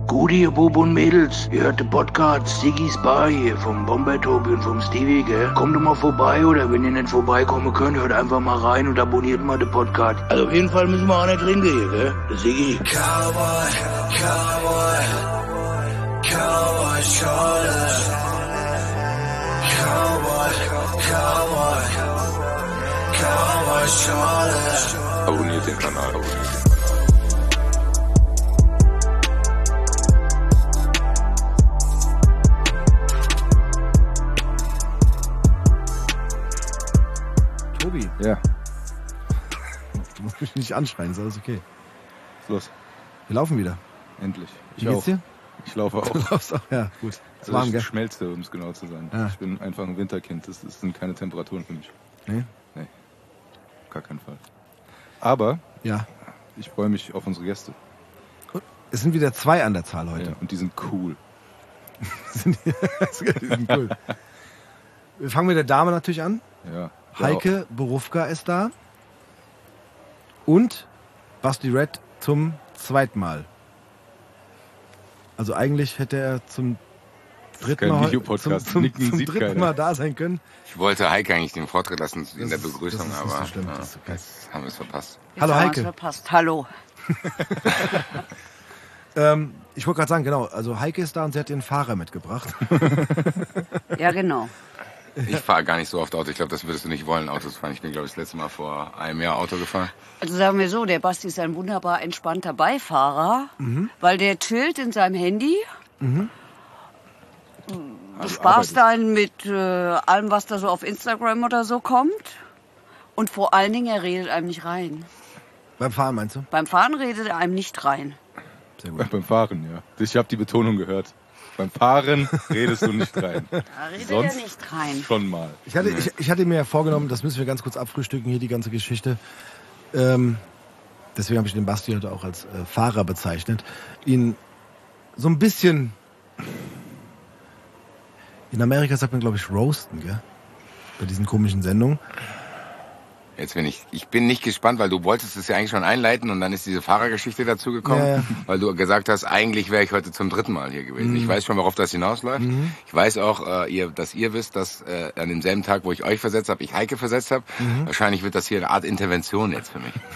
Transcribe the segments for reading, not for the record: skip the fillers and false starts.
Gute, ihr Bub und Mädels, ihr hört den Podcast Siggy's Bar hier vom Bomber-Tobi und vom Stevie, gell? Kommt doch mal vorbei, oder wenn ihr nicht vorbeikommen könnt, hört einfach mal rein und abonniert mal den Podcast. Also auf jeden Fall müssen wir auch nicht trinken hier, gell? Der Siggy. Cowboy, Cowboy, Cowboy Schorle. Cowboy, Cowboy, Cowboy Schorle. Abonniert den Kanal. Tobi. Ja. Du musst mich nicht anschreien, ist alles okay. Los. Wir laufen wieder. Endlich. Wie geht's dir? Ich laufe auch. Du laufst auch, ja, gut. Also Warm, ich gell? schmelze, um es genau zu sein. Ja. Ich bin einfach ein Winterkind. Das sind keine Temperaturen für mich. Nee? Nee. Gar keinen Fall. Aber Ja. ich freue mich auf unsere Gäste. Es sind wieder 2 an der Zahl heute. Ja, und die sind cool. Die sind cool. Wir fangen mit der Dame natürlich an. Ja. Heike Borufka ist da. Und Basti Red zum 2. Mal. Also eigentlich hätte er zum dritten kein Mal, Videopodcast. zum Nicken sieht dritten keiner. Mal da sein können. Ich wollte Heike eigentlich den Vortritt lassen in der Begrüßung, das ist nicht aber so schlimm, das ist okay. jetzt haben wir es verpasst. Hallo Jetzt haben Heike. wir's verpasst. Hallo. Ich wollte gerade sagen, genau, also Heike ist da und sie hat ihren Fahrer mitgebracht. Ja, genau. Ich fahre gar nicht so oft Auto. Ich glaube, das würdest du nicht wollen, Autos fahren. Ich bin, glaube ich, das letzte Mal vor einem Jahr Auto gefahren. Also sagen wir so, der Basti ist ein wunderbar entspannter Beifahrer, weil der chillt in seinem Handy, bespaßt einen mit allem, was da so auf Instagram oder so kommt. Und vor allen Dingen, er redet einem nicht rein. Beim Fahren meinst du? Beim Fahren redet er einem nicht rein. Sehr gut. Beim Fahren, ja. Ich habe die Betonung gehört. Beim Fahren redest du nicht rein. Da redet Sonst er nicht rein. schon mal. Ich hatte mir ja vorgenommen, das müssen wir ganz kurz abfrühstücken, hier die ganze Geschichte. Deswegen habe ich den Basti heute auch als Fahrer bezeichnet. Ihn so ein bisschen... In Amerika sagt man, glaube ich, roasten, gell? Bei diesen komischen Sendungen. Jetzt ich bin nicht gespannt, weil du wolltest es ja eigentlich schon einleiten und dann ist diese Fahrergeschichte dazu gekommen, Ja. weil du gesagt hast, eigentlich wäre ich heute zum 3. Mal hier gewesen. Ich weiß schon, worauf das hinausläuft. Ich weiß auch, dass ihr wisst, dass an demselben Tag, wo ich euch versetzt habe, ich Heike versetzt habe. Wahrscheinlich wird das hier eine Art Intervention jetzt für mich.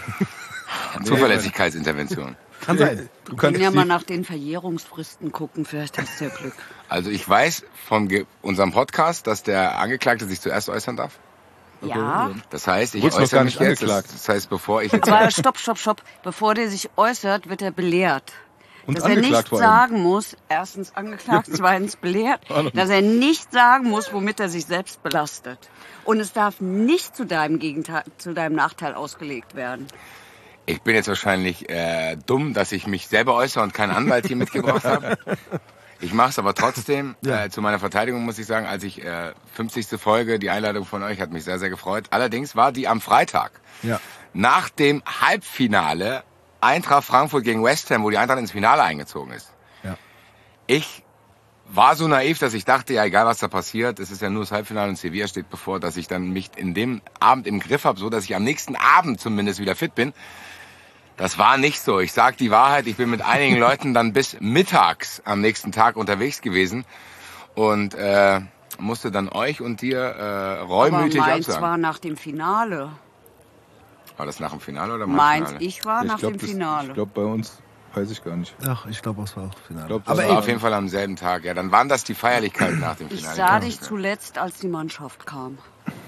Zuverlässigkeitsintervention. Kann sein. Du Wir kannst können ja mal nach den Verjährungsfristen gucken, vielleicht hast du ja Glück. Also ich weiß von unserem Podcast, dass der Angeklagte sich zuerst äußern darf. Ja, Das heißt, ich Wurdest noch äußere gar mich nicht jetzt. angeklagt. Das heißt, bevor ich jetzt... aber stopp. Bevor der sich äußert, wird er belehrt. Und Dass er nicht angeklagt vor allem. sagen muss, erstens angeklagt, zweitens belehrt, dass er nicht sagen muss, womit er sich selbst belastet. Und es darf nicht zu deinem Nachteil ausgelegt werden. Ich bin jetzt wahrscheinlich dumm, dass ich mich selber äußere und keinen Anwalt hier mitgebracht habe. Ich mache es aber trotzdem. Zu meiner Verteidigung muss ich sagen, als ich 50. Folge, die Einladung von euch hat mich sehr, sehr gefreut. Allerdings war die am Freitag, Ja. nach dem Halbfinale Eintracht Frankfurt gegen West Ham, wo die Eintracht ins Finale eingezogen ist. Ja. Ich war so naiv, dass ich dachte, ja egal was da passiert, es ist ja nur das Halbfinale und Sevilla steht bevor, dass ich dann mich in dem Abend im Griff habe, so dass ich am nächsten Abend zumindest wieder fit bin. Das war nicht so. Ich sag die Wahrheit, ich bin mit einigen Leuten dann bis mittags am nächsten Tag unterwegs gewesen und musste dann euch und dir reumütig aber meins absagen. war nach dem Finale. War das nach dem Finale oder im Meins, Halbfinale? ich war nach dem Finale. Ich glaube, bei uns weiß ich gar nicht. Ach, ich glaube, es war auch Finale. glaub, das Aber Das war ey, auf jeden Fall am selben Tag. Ja, dann waren das die Feierlichkeiten nach dem Ich Finale. sah dich zuletzt, als die Mannschaft kam.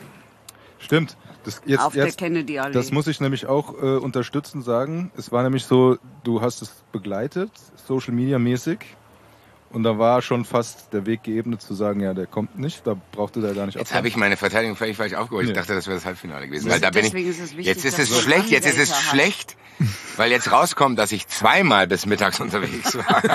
Stimmt. Das, Auf der Kennedy-Allee. Das muss ich nämlich auch unterstützend sagen. Es war nämlich so, du hast es begleitet, Social Media mäßig. Und da war schon fast der Weg geebnet zu sagen, ja, der kommt nicht, da brauchte der gar nicht Jetzt habe ich meine Verteidigung völlig falsch aufgeholt. Ich Nee. dachte, das wäre das Halbfinale gewesen. Also Weil da bin ich, deswegen ist es wichtig, jetzt ist dass es du schlecht, jetzt ist es Anwälte hast. schlecht, weil jetzt rauskommt, dass ich 2-mal bis mittags unterwegs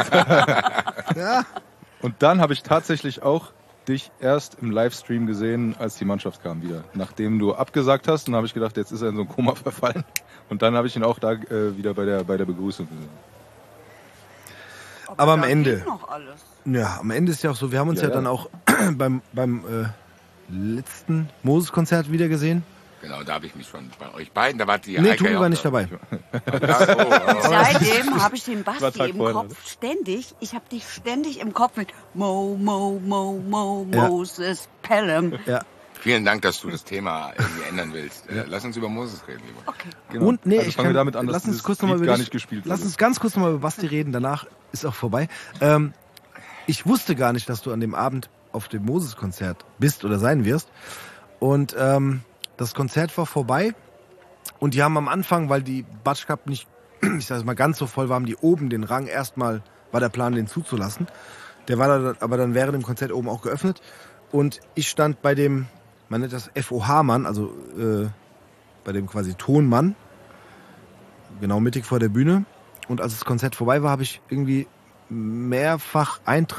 war. ja, Und dann habe ich tatsächlich auch dich erst im Livestream gesehen, als die Mannschaft kam wieder. Nachdem du abgesagt hast, dann habe ich gedacht, jetzt ist er in so ein Koma verfallen. Und dann habe ich ihn auch da wieder bei der Begrüßung gesehen. aber am da Ende. geht noch alles. Ja, am Ende ist ja auch so, wir haben uns ja, Ja, ja. dann auch beim letzten Moses-Konzert wieder gesehen. Genau, da habe ich mich schon bei euch beiden, da war die Nee, Heike Tobi auch war nicht da. dabei. Seitdem habe ich den War Basti Tag im vorher, Kopf ständig. Ich habe dich ständig im Kopf mit Ja. Moses Pelham. Ja. Vielen Dank, dass du das Thema irgendwie ändern willst. Lass uns über Moses reden, lieber. Okay. Genau. Und nee, also ich fangen kann, wir damit an, dass lass uns dieses kurz noch mal Lied über gar dich- nicht gespielt Lass wurde. uns ganz kurz nochmal über Basti reden, danach ist auch vorbei. Ich wusste gar nicht, dass du an dem Abend auf dem Moses-Konzert bist oder sein wirst. Und das Konzert war vorbei. Und die haben am Anfang, weil die Batsch Cup nicht, ich sag mal, ganz so voll war, haben die oben den Rang erstmal, war der Plan, den zuzulassen. Der war dann, aber dann während dem Konzert oben auch geöffnet. Und ich stand bei dem, man nennt das FOH-Mann, also bei dem quasi Tonmann, genau mittig vor der Bühne. Und als das Konzert vorbei war, habe ich irgendwie mehrfach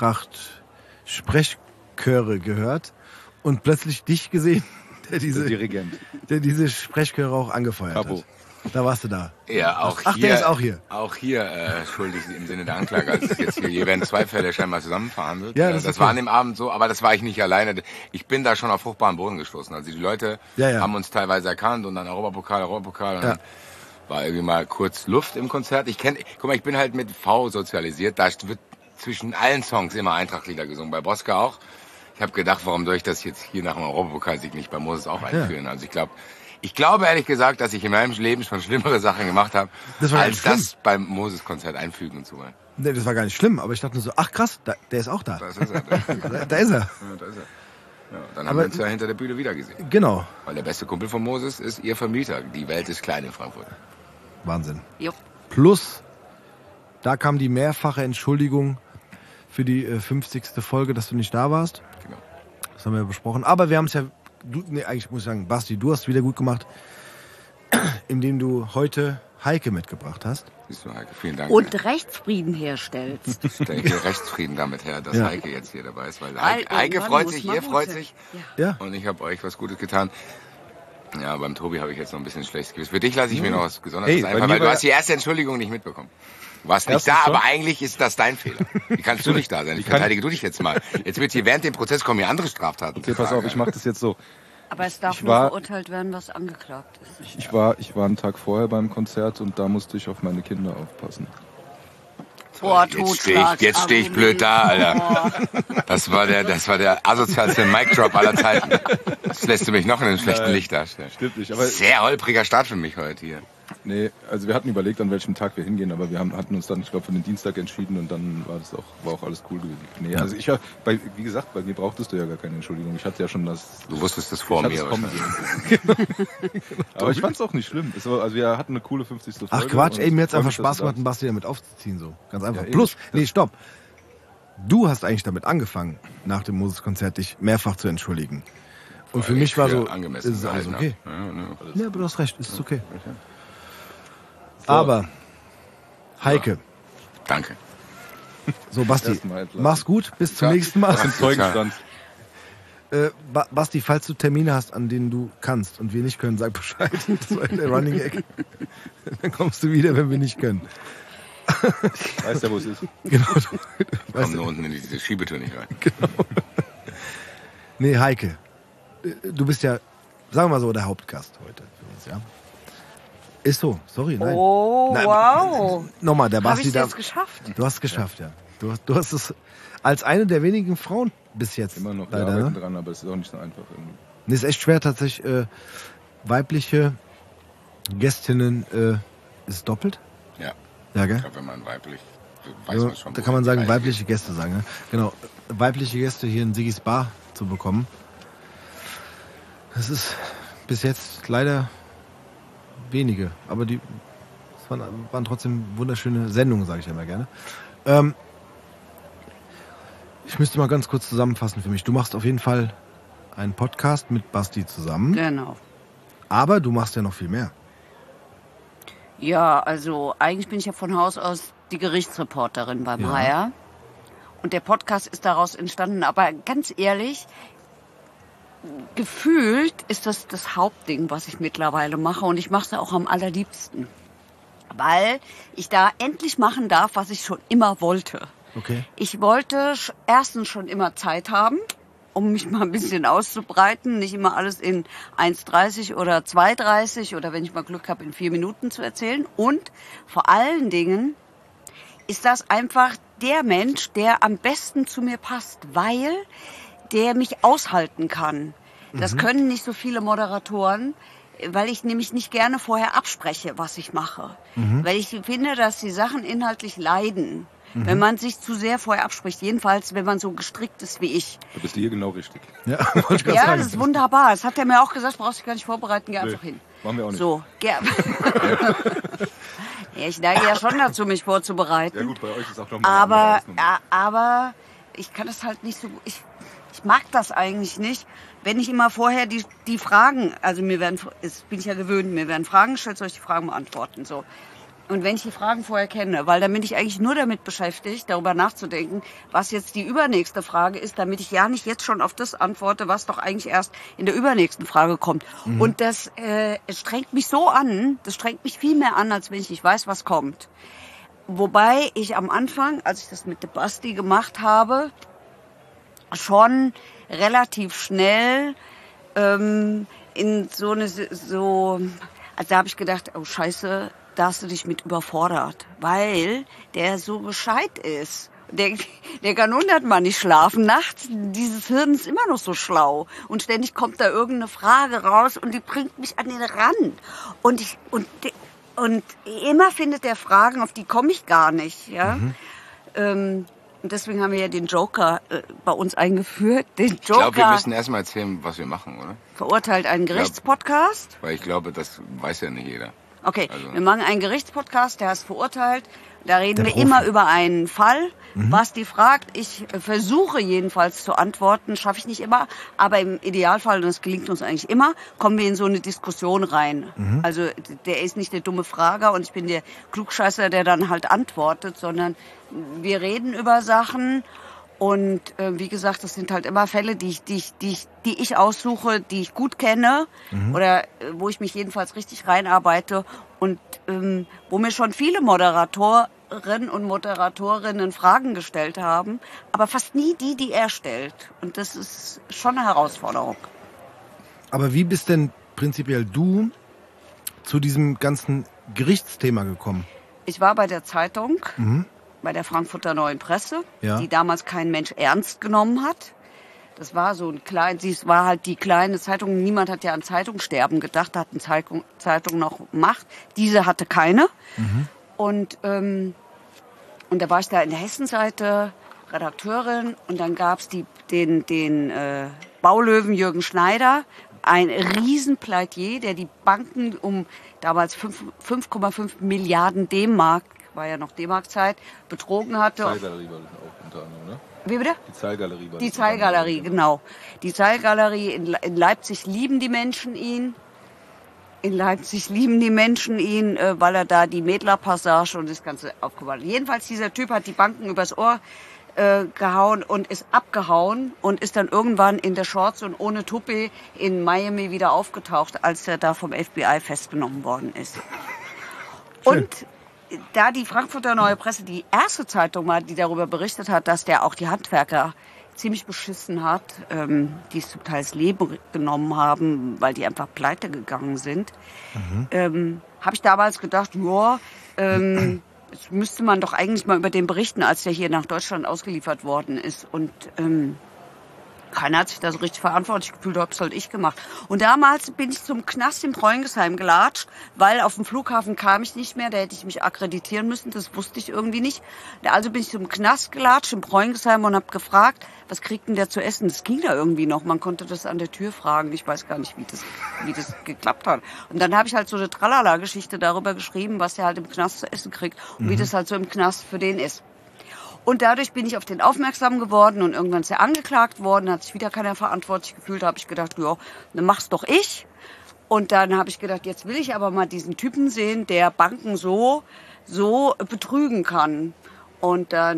Eintracht-Sprechchöre gehört und plötzlich dich gesehen, der Der Dirigent. diese Sprechchöre auch angefeuert Capo. hat. Da warst du da. Ja, auch Ach, hier. der ist auch hier. Auch hier schuldig im Sinne der Anklage. Also es ist jetzt hier werden zwei Fälle scheinbar zusammen verhandelt. Ja, das ist das okay. war an dem Abend so, aber das war ich nicht alleine. Ich bin da schon auf fruchtbaren Boden gestoßen. Also die Leute Ja. haben uns teilweise erkannt und dann Europapokal. Und Ja. dann war irgendwie mal kurz Luft im Konzert. Guck mal, ich bin halt mit V sozialisiert. Da wird zwischen allen Songs immer Eintracht-Lieder gesungen. Bei Boska auch. Ich habe gedacht, warum soll ich das jetzt hier nach dem Europapokalsieg nicht bei Moses auch einführen? Also ich glaube ehrlich gesagt, dass ich in meinem Leben schon schlimmere Sachen gemacht habe, Das war als schlimm. das beim Moses-Konzert einfügen zu wollen. Nee, das war gar nicht schlimm, aber ich dachte nur so, ach krass, der ist auch da. Das ist er. Da ist er. Ja, da ist er. Ja, dann haben Aber- wir uns ja hinter der Bühne wieder gesehen. Genau. Weil der beste Kumpel von Moses ist ihr Vermieter. Die Welt ist klein in Frankfurt. Wahnsinn. Jo. Plus, da kam die mehrfache Entschuldigung für die 50. Folge, dass du nicht da warst. Genau. Das haben wir ja besprochen. Aber wir haben es ja, eigentlich muss ich sagen, Basti, du hast wieder gut gemacht, indem du heute Heike mitgebracht hast. Siehst du, Heike, vielen Dank. Und Rechtsfrieden herstellst. Ich stelle hier Rechtsfrieden damit her, dass Ja. Heike jetzt hier dabei ist. Weil Weil Heike irgendwann freut muss sich, man ihr gut freut sein. sich. Ja. Ja. Und ich habe euch was Gutes getan. Ja, beim Tobi habe ich jetzt noch ein bisschen schlechtes Gewissen. Für dich lasse ich mir noch was Besonderes Hey, bei einfallen, mir weil du war- hast die erste Entschuldigung nicht mitbekommen. Du warst nicht Erstens da, schon. aber eigentlich ist das dein Fehler. Wie kannst du nicht da sein? Ich verteidige du dich jetzt mal. Jetzt wird hier während dem Prozess kommen hier andere Straftaten. Okay, pass auf, ich mache das jetzt so. Aber es darf Ich nur war- verurteilt werden, was angeklagt ist. Ich war einen Tag vorher beim Konzert und da musste ich auf meine Kinder aufpassen. Boah, Jetzt steh ich blöd da, Alter. Das war der asozialste Mic-Drop aller Zeiten. Das lässt du mich noch in einem schlechten Licht darstellen. Stimmt nicht, aber Sehr holpriger Start für mich heute hier. nee, also wir hatten überlegt, an welchem Tag wir hingehen, aber wir hatten uns dann, ich glaube, für den Dienstag entschieden und dann war auch alles cool gewesen. Nee, also wie gesagt, bei mir brauchtest du ja gar keine Entschuldigung. Ich hatte ja schon das. Du wusstest das vor ich hatte mir. es kommen wahrscheinlich. sehen. Aber ich fand's auch nicht schlimm. Also wir hatten eine coole 50. Folge. Ach Quatsch, und ey, mir hat's freu einfach mich, dass Spaß du gemacht, da einen Basti damit aufzuziehen, so. Ganz einfach. Ja, eben. Plus, nee, stopp. Du hast eigentlich damit angefangen, nach dem Moses-Konzert dich mehrfach zu entschuldigen. Und für mich war Für so, angemessen ist es alles gehalten okay. hab. Ja. Ja, aber du hast recht, ist okay. Aber, Heike, Danke. so Basti, Erstmal entlassen. mach's gut, bis zum Ja. nächsten Mal. Im Zeugenstand. Basti, falls du Termine hast, an denen du kannst und wir nicht können, sag Bescheid. Das war der Running Gag. Dann kommst du wieder, wenn wir nicht können. Weißt ja, wo es ist. Genau. Komm nur unten in diese Schiebetür nicht rein. Nee, Heike, du bist ja, sagen wir mal so, der Hauptgast heute für uns, ja? Ist so, sorry, nein. Oh, Nein, wow. Nochmal, der Habe Basti ich da. jetzt geschafft? Du hast es geschafft, ja. Du hast es als eine der wenigen Frauen bis jetzt. Immer noch, wir leider, arbeiten ne? dran, aber es ist auch nicht so einfach irgendwie. Nee, ist echt schwer, tatsächlich weibliche Gästinnen ist doppelt. Ja. Ja, gell? Ich glaube, wenn man weiblich, weiß Ja, man schon. da wo kann man die sagen, Reise weibliche Gäste sagen. Ne? Genau, weibliche Gäste hier in Sigis Bar zu bekommen. Das ist bis jetzt leider wenige, aber die es waren trotzdem wunderschöne Sendungen, sage ich immer gerne. Ich müsste mal ganz kurz zusammenfassen für mich. Du machst auf jeden Fall einen Podcast mit Basti zusammen, Genau. aber du machst ja noch viel mehr. Ja, also eigentlich bin ich ja von Haus aus die Gerichtsreporterin beim Ja. HR. Und der Podcast ist daraus entstanden. Aber ganz ehrlich, gefühlt ist das das Hauptding, was ich mittlerweile mache. Und ich mache es auch am allerliebsten. Weil ich da endlich machen darf, was ich schon immer wollte. Okay. Ich wollte erstens schon immer Zeit haben. um mich mal ein bisschen auszubreiten, nicht immer alles in 1,30 oder 2,30 oder wenn ich mal Glück habe, in 4 Minuten zu erzählen. Und vor allen Dingen ist das einfach der Mensch, der am besten zu mir passt, weil der mich aushalten kann. Das können nicht so viele Moderatoren, weil ich nämlich nicht gerne vorher abspreche, was ich mache. Weil ich finde, dass die Sachen inhaltlich leiden, wenn man sich zu sehr vorher abspricht. Jedenfalls, wenn man so gestrickt ist wie ich. Da bist du hier genau richtig. Ja, wollte ich gerade Ja, sagen. das ist wunderbar. Das hat er mir auch gesagt, brauchst dich gar nicht vorbereiten, geh einfach hin. Machen wir auch nicht. So, ja, ich neige ja schon dazu, mich vorzubereiten. Ja gut, bei euch ist auch noch mal eine andere Aber ich kann das halt nicht so gut. Ich mag das eigentlich nicht, wenn ich immer vorher die Fragen, also das bin ich ja gewöhnt, mir werden Fragen gestellt, soll ich die Fragen beantworten, so. Und wenn ich die Fragen vorher kenne, weil dann bin ich eigentlich nur damit beschäftigt, darüber nachzudenken, was jetzt die übernächste Frage ist, damit ich ja nicht jetzt schon auf das antworte, was doch eigentlich erst in der übernächsten Frage kommt. Und das es strengt mich so an, das strengt mich viel mehr an, als wenn ich nicht weiß, was kommt. Wobei ich am Anfang, als ich das mit der Basti gemacht habe, schon relativ schnell in also da habe ich gedacht, oh Scheiße, da hast du dich mit überfordert, weil der so gescheit ist. Der kann 100-mal nicht schlafen nachts. Dieses Hirn ist immer noch so schlau. Und ständig kommt da irgendeine Frage raus und die bringt mich an den Rand. Und immer findet der Fragen, auf die komme ich gar nicht. Ja? Und deswegen haben wir ja den Joker bei uns eingeführt. Den Joker Ich glaube, wir müssen erstmal erzählen, was wir machen, oder? verurteilt einen Gerichtspodcast. Weil ich glaube, das weiß ja nicht jeder. Okay, Also. wir machen einen Gerichtspodcast, der heißt Verurteilt. Da reden wir Profi. immer über einen Fall, was die fragt. Ich versuche jedenfalls zu antworten, schaffe ich nicht immer, aber im Idealfall, und das gelingt uns eigentlich immer, kommen wir in so eine Diskussion rein. Also der ist nicht der dumme Frager und ich bin der Klugscheißer, der dann halt antwortet, sondern wir reden über Sachen. Und wie gesagt, das sind halt immer Fälle, die ich aussuche, die ich gut kenne oder wo ich mich jedenfalls richtig reinarbeite und wo mir schon viele Moderatorinnen und Moderatorinnen Fragen gestellt haben, aber fast nie die er stellt. Und das ist schon eine Herausforderung. Aber wie bist denn prinzipiell du zu diesem ganzen Gerichtsthema gekommen? Ich war bei der Zeitung, bei der Frankfurter Neuen Presse, Ja. die damals kein Mensch ernst genommen hat. Das war so es war halt die kleine Zeitung. Niemand hat ja an Zeitungssterben gedacht. Da hat eine Zeitung noch Macht. Diese hatte keine. Und da war ich da in der Hessenseite Redakteurin. Und dann gab's den Baulöwen Jürgen Schneider, ein Riesenpleitier, der die Banken um damals 5,5 Milliarden D-Mark, war ja noch D-Mark-Zeit, betrogen hatte. Zeilgalerie war das auch unter anderem, ne? Wie bitte? Die Zeilgalerie war Die das unter anderem, Zeilgalerie, genau. Die Zeilgalerie in Leipzig lieben die Menschen ihn. Weil er da die Mädler-Passage und das Ganze aufgebaut hat. Jedenfalls, dieser Typ hat die Banken übers Ohr gehauen und ist abgehauen und ist dann irgendwann in der Shorts und ohne Tuppe in Miami wieder aufgetaucht, als er da vom FBI festgenommen worden ist. Und da die Frankfurter Neue Presse die erste Zeitung war, die darüber berichtet hat, dass der auch die Handwerker ziemlich beschissen hat, die es zum Teil das Leben genommen haben, weil die einfach pleite gegangen sind, habe ich damals gedacht, jetzt müsste man doch eigentlich mal über den berichten, als der hier nach Deutschland ausgeliefert worden ist. Und keiner hat sich da so richtig verantwortlich gefühlt, hab's halt ich gemacht. Und damals bin ich zum Knast in Preungesheim gelatscht, weil auf dem Flughafen kam ich nicht mehr, da hätte ich mich akkreditieren müssen, das wusste ich irgendwie nicht. Also bin ich zum Knast gelatscht in Preungesheim und habe gefragt, was kriegt denn der zu essen? Das ging da irgendwie noch, man konnte das an der Tür fragen, ich weiß gar nicht, wie das geklappt hat. Und dann habe ich halt so eine Tralala-Geschichte darüber geschrieben, was der halt im Knast zu essen kriegt und wie das halt so im Knast für den ist. Und dadurch bin ich auf den aufmerksam geworden und irgendwann ist er angeklagt worden, hat sich wieder keiner verantwortlich gefühlt, habe ich gedacht, ja, dann mach's doch ich. Und dann habe ich gedacht, jetzt will ich aber mal diesen Typen sehen, der Banken so betrügen kann. Und dann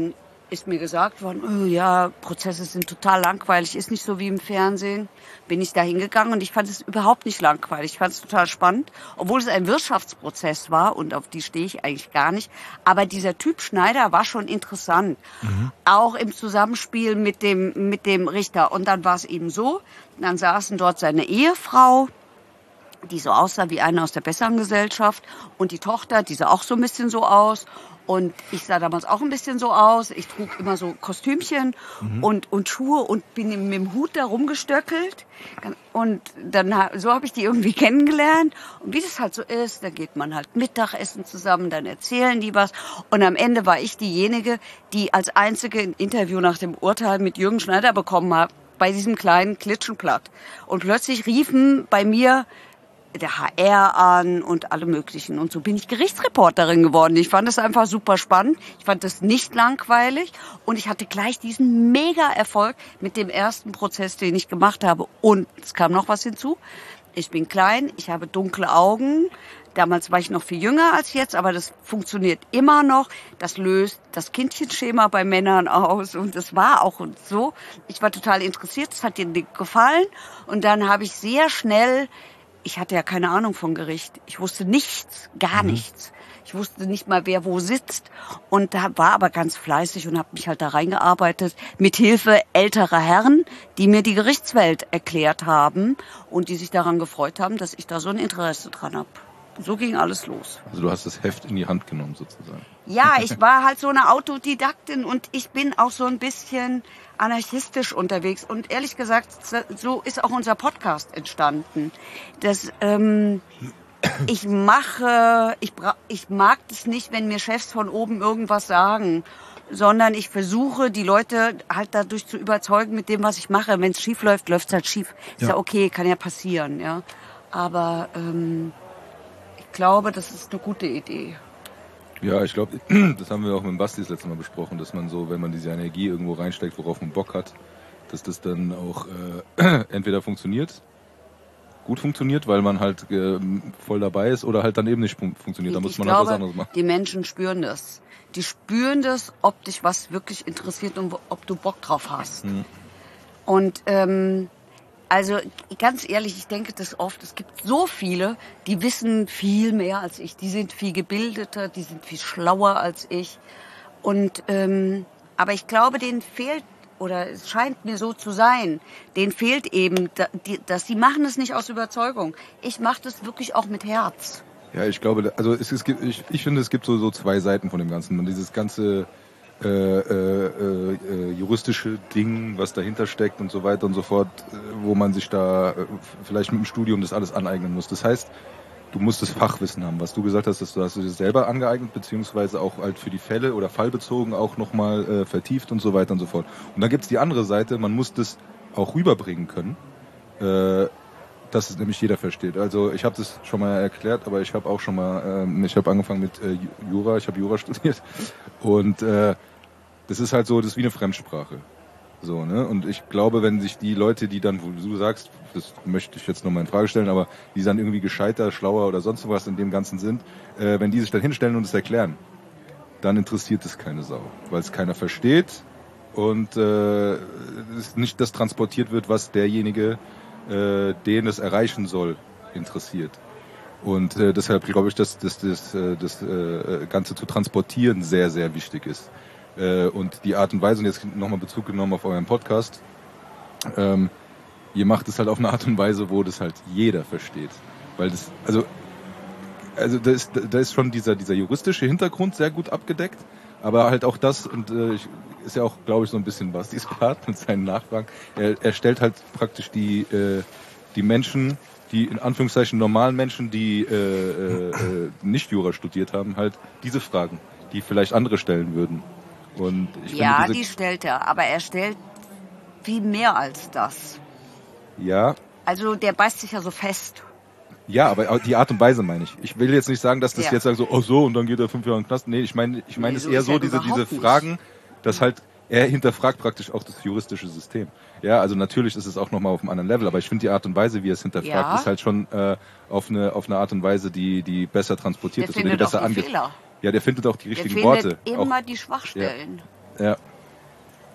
ist mir gesagt worden, oh ja, Prozesse sind total langweilig, ist nicht so wie im Fernsehen. Bin ich da hingegangen und ich fand es überhaupt nicht langweilig. Ich fand es total spannend, obwohl es ein Wirtschaftsprozess war und auf die stehe ich eigentlich gar nicht. Aber dieser Typ Schneider war schon interessant, auch im Zusammenspiel mit dem Richter. Und dann war es eben so, dann saßen dort seine Ehefrau, die so aussah wie eine aus der besseren Gesellschaft, und die Tochter, die sah auch so ein bisschen so aus. Und ich sah damals auch ein bisschen so aus. Ich trug immer so Kostümchen und Schuhe und bin mit dem Hut da rumgestöckelt. Und dann so habe ich die irgendwie kennengelernt. Und wie das halt so ist, da geht man halt Mittagessen zusammen, dann erzählen die was. Und am Ende war ich diejenige, die als einzige ein Interview nach dem Urteil mit Jürgen Schneider bekommen hat, bei diesem kleinen Klitschenblatt. Und plötzlich riefen bei mir der HR an und alle möglichen. Und so bin ich Gerichtsreporterin geworden. Ich fand das einfach super spannend. Ich fand das nicht langweilig. Und ich hatte gleich diesen Mega-Erfolg mit dem ersten Prozess, den ich gemacht habe. Und es kam noch was hinzu. Ich bin klein, ich habe dunkle Augen. Damals war ich noch viel jünger als jetzt, aber das funktioniert immer noch. Das löst das Kindchenschema bei Männern aus. Und das war auch so. Ich war total interessiert. Es hat dir gefallen. Und dann habe ich sehr schnell... Ich hatte ja keine Ahnung von Gericht. Ich wusste nichts, gar nichts. Ich wusste nicht mal, wer wo sitzt. Und da war aber ganz fleißig und habe mich halt da reingearbeitet mit Hilfe älterer Herren, die mir die Gerichtswelt erklärt haben und die sich daran gefreut haben, dass ich da so ein Interesse dran habe. So ging alles los. Also du hast das Heft in die Hand genommen sozusagen. Ja, ich war halt so eine Autodidaktin und ich bin auch so ein bisschen anarchistisch unterwegs. Und ehrlich gesagt, so ist auch unser Podcast entstanden. Ich mag es nicht, wenn mir Chefs von oben irgendwas sagen, sondern ich versuche, die Leute halt dadurch zu überzeugen mit dem, was ich mache. Wenn es schief läuft, läuft es halt schief. Ist ja okay, kann ja passieren, ja. Aber ich glaube, das ist eine gute Idee. Ja, ich glaube, das haben wir auch mit Basti das letzte Mal besprochen, dass man so, wenn man diese Energie irgendwo reinsteckt, worauf man Bock hat, dass das dann auch entweder gut funktioniert, weil man halt voll dabei ist, oder halt dann eben nicht funktioniert. Da muss man halt was anderes machen. Die Menschen spüren das. Die spüren das, ob dich was wirklich interessiert und ob du Bock drauf hast. Und also ganz ehrlich, ich denke das oft, es gibt so viele, die wissen viel mehr als ich, die sind viel gebildeter, die sind viel schlauer als ich. Und aber ich glaube, denen fehlt, oder es scheint mir so zu sein, denen fehlt eben, dass die machen es nicht aus Überzeugung. Ich mache das wirklich auch mit Herz. Ja, ich glaube, also ich finde, es gibt so zwei Seiten von dem Ganzen. Und dieses ganze juristische Ding, was dahinter steckt und so weiter und so fort, wo man sich da vielleicht mit dem Studium das alles aneignen muss. Das heißt, du musst das Fachwissen haben. Was du gesagt hast, hast du das selber angeeignet, beziehungsweise auch halt für die Fälle oder fallbezogen auch nochmal vertieft und so weiter und so fort. Und dann gibt's die andere Seite, man muss das auch rüberbringen können, dass es nämlich jeder versteht. Also ich habe das schon mal erklärt, aber ich habe auch schon mal, ich habe angefangen mit Jura, ich habe Jura studiert und das ist halt so, das ist wie eine Fremdsprache. So, ne? Und ich glaube, wenn sich die Leute, die dann, wo du sagst, das möchte ich jetzt nochmal in Frage stellen, aber die dann irgendwie gescheiter, schlauer oder sonst was in dem Ganzen sind, wenn die sich dann hinstellen und es erklären, dann interessiert es keine Sau, weil es keiner versteht und nicht das transportiert wird, was derjenige, den es erreichen soll, interessiert. Und deshalb glaube ich, dass das Ganze zu transportieren sehr, sehr wichtig ist. Und die Art und Weise, und jetzt nochmal Bezug genommen auf euren Podcast, ihr macht es halt auf eine Art und Weise, wo das halt jeder versteht. Weil das, also da ist schon dieser juristische Hintergrund sehr gut abgedeckt, aber halt auch das, und ist ja auch, glaube ich, so ein bisschen Bastis Part mit seinen Nachfragen, er stellt halt praktisch die Menschen, die in Anführungszeichen normalen Menschen, die nicht Jura studiert haben, halt diese Fragen, die vielleicht andere stellen würden. Und ich finde, die stellt er, aber er stellt viel mehr als das. Ja. Also der beißt sich ja so fest. Ja, aber die Art und Weise meine ich. Ich will jetzt nicht sagen, dass das jetzt so, oh so, und dann geht er 5 Jahre in den Knast. Nee, ich meine es eher so, diese Fragen, dass halt, er hinterfragt praktisch auch das juristische System. Ja, also natürlich ist es auch nochmal auf einem anderen Level, aber ich finde die Art und Weise, wie er es hinterfragt, ist halt schon auf eine Art und Weise, die besser transportiert ist und die besser angeht. Ja, der findet auch die richtigen Worte. Der findet immer die Schwachstellen. Ja.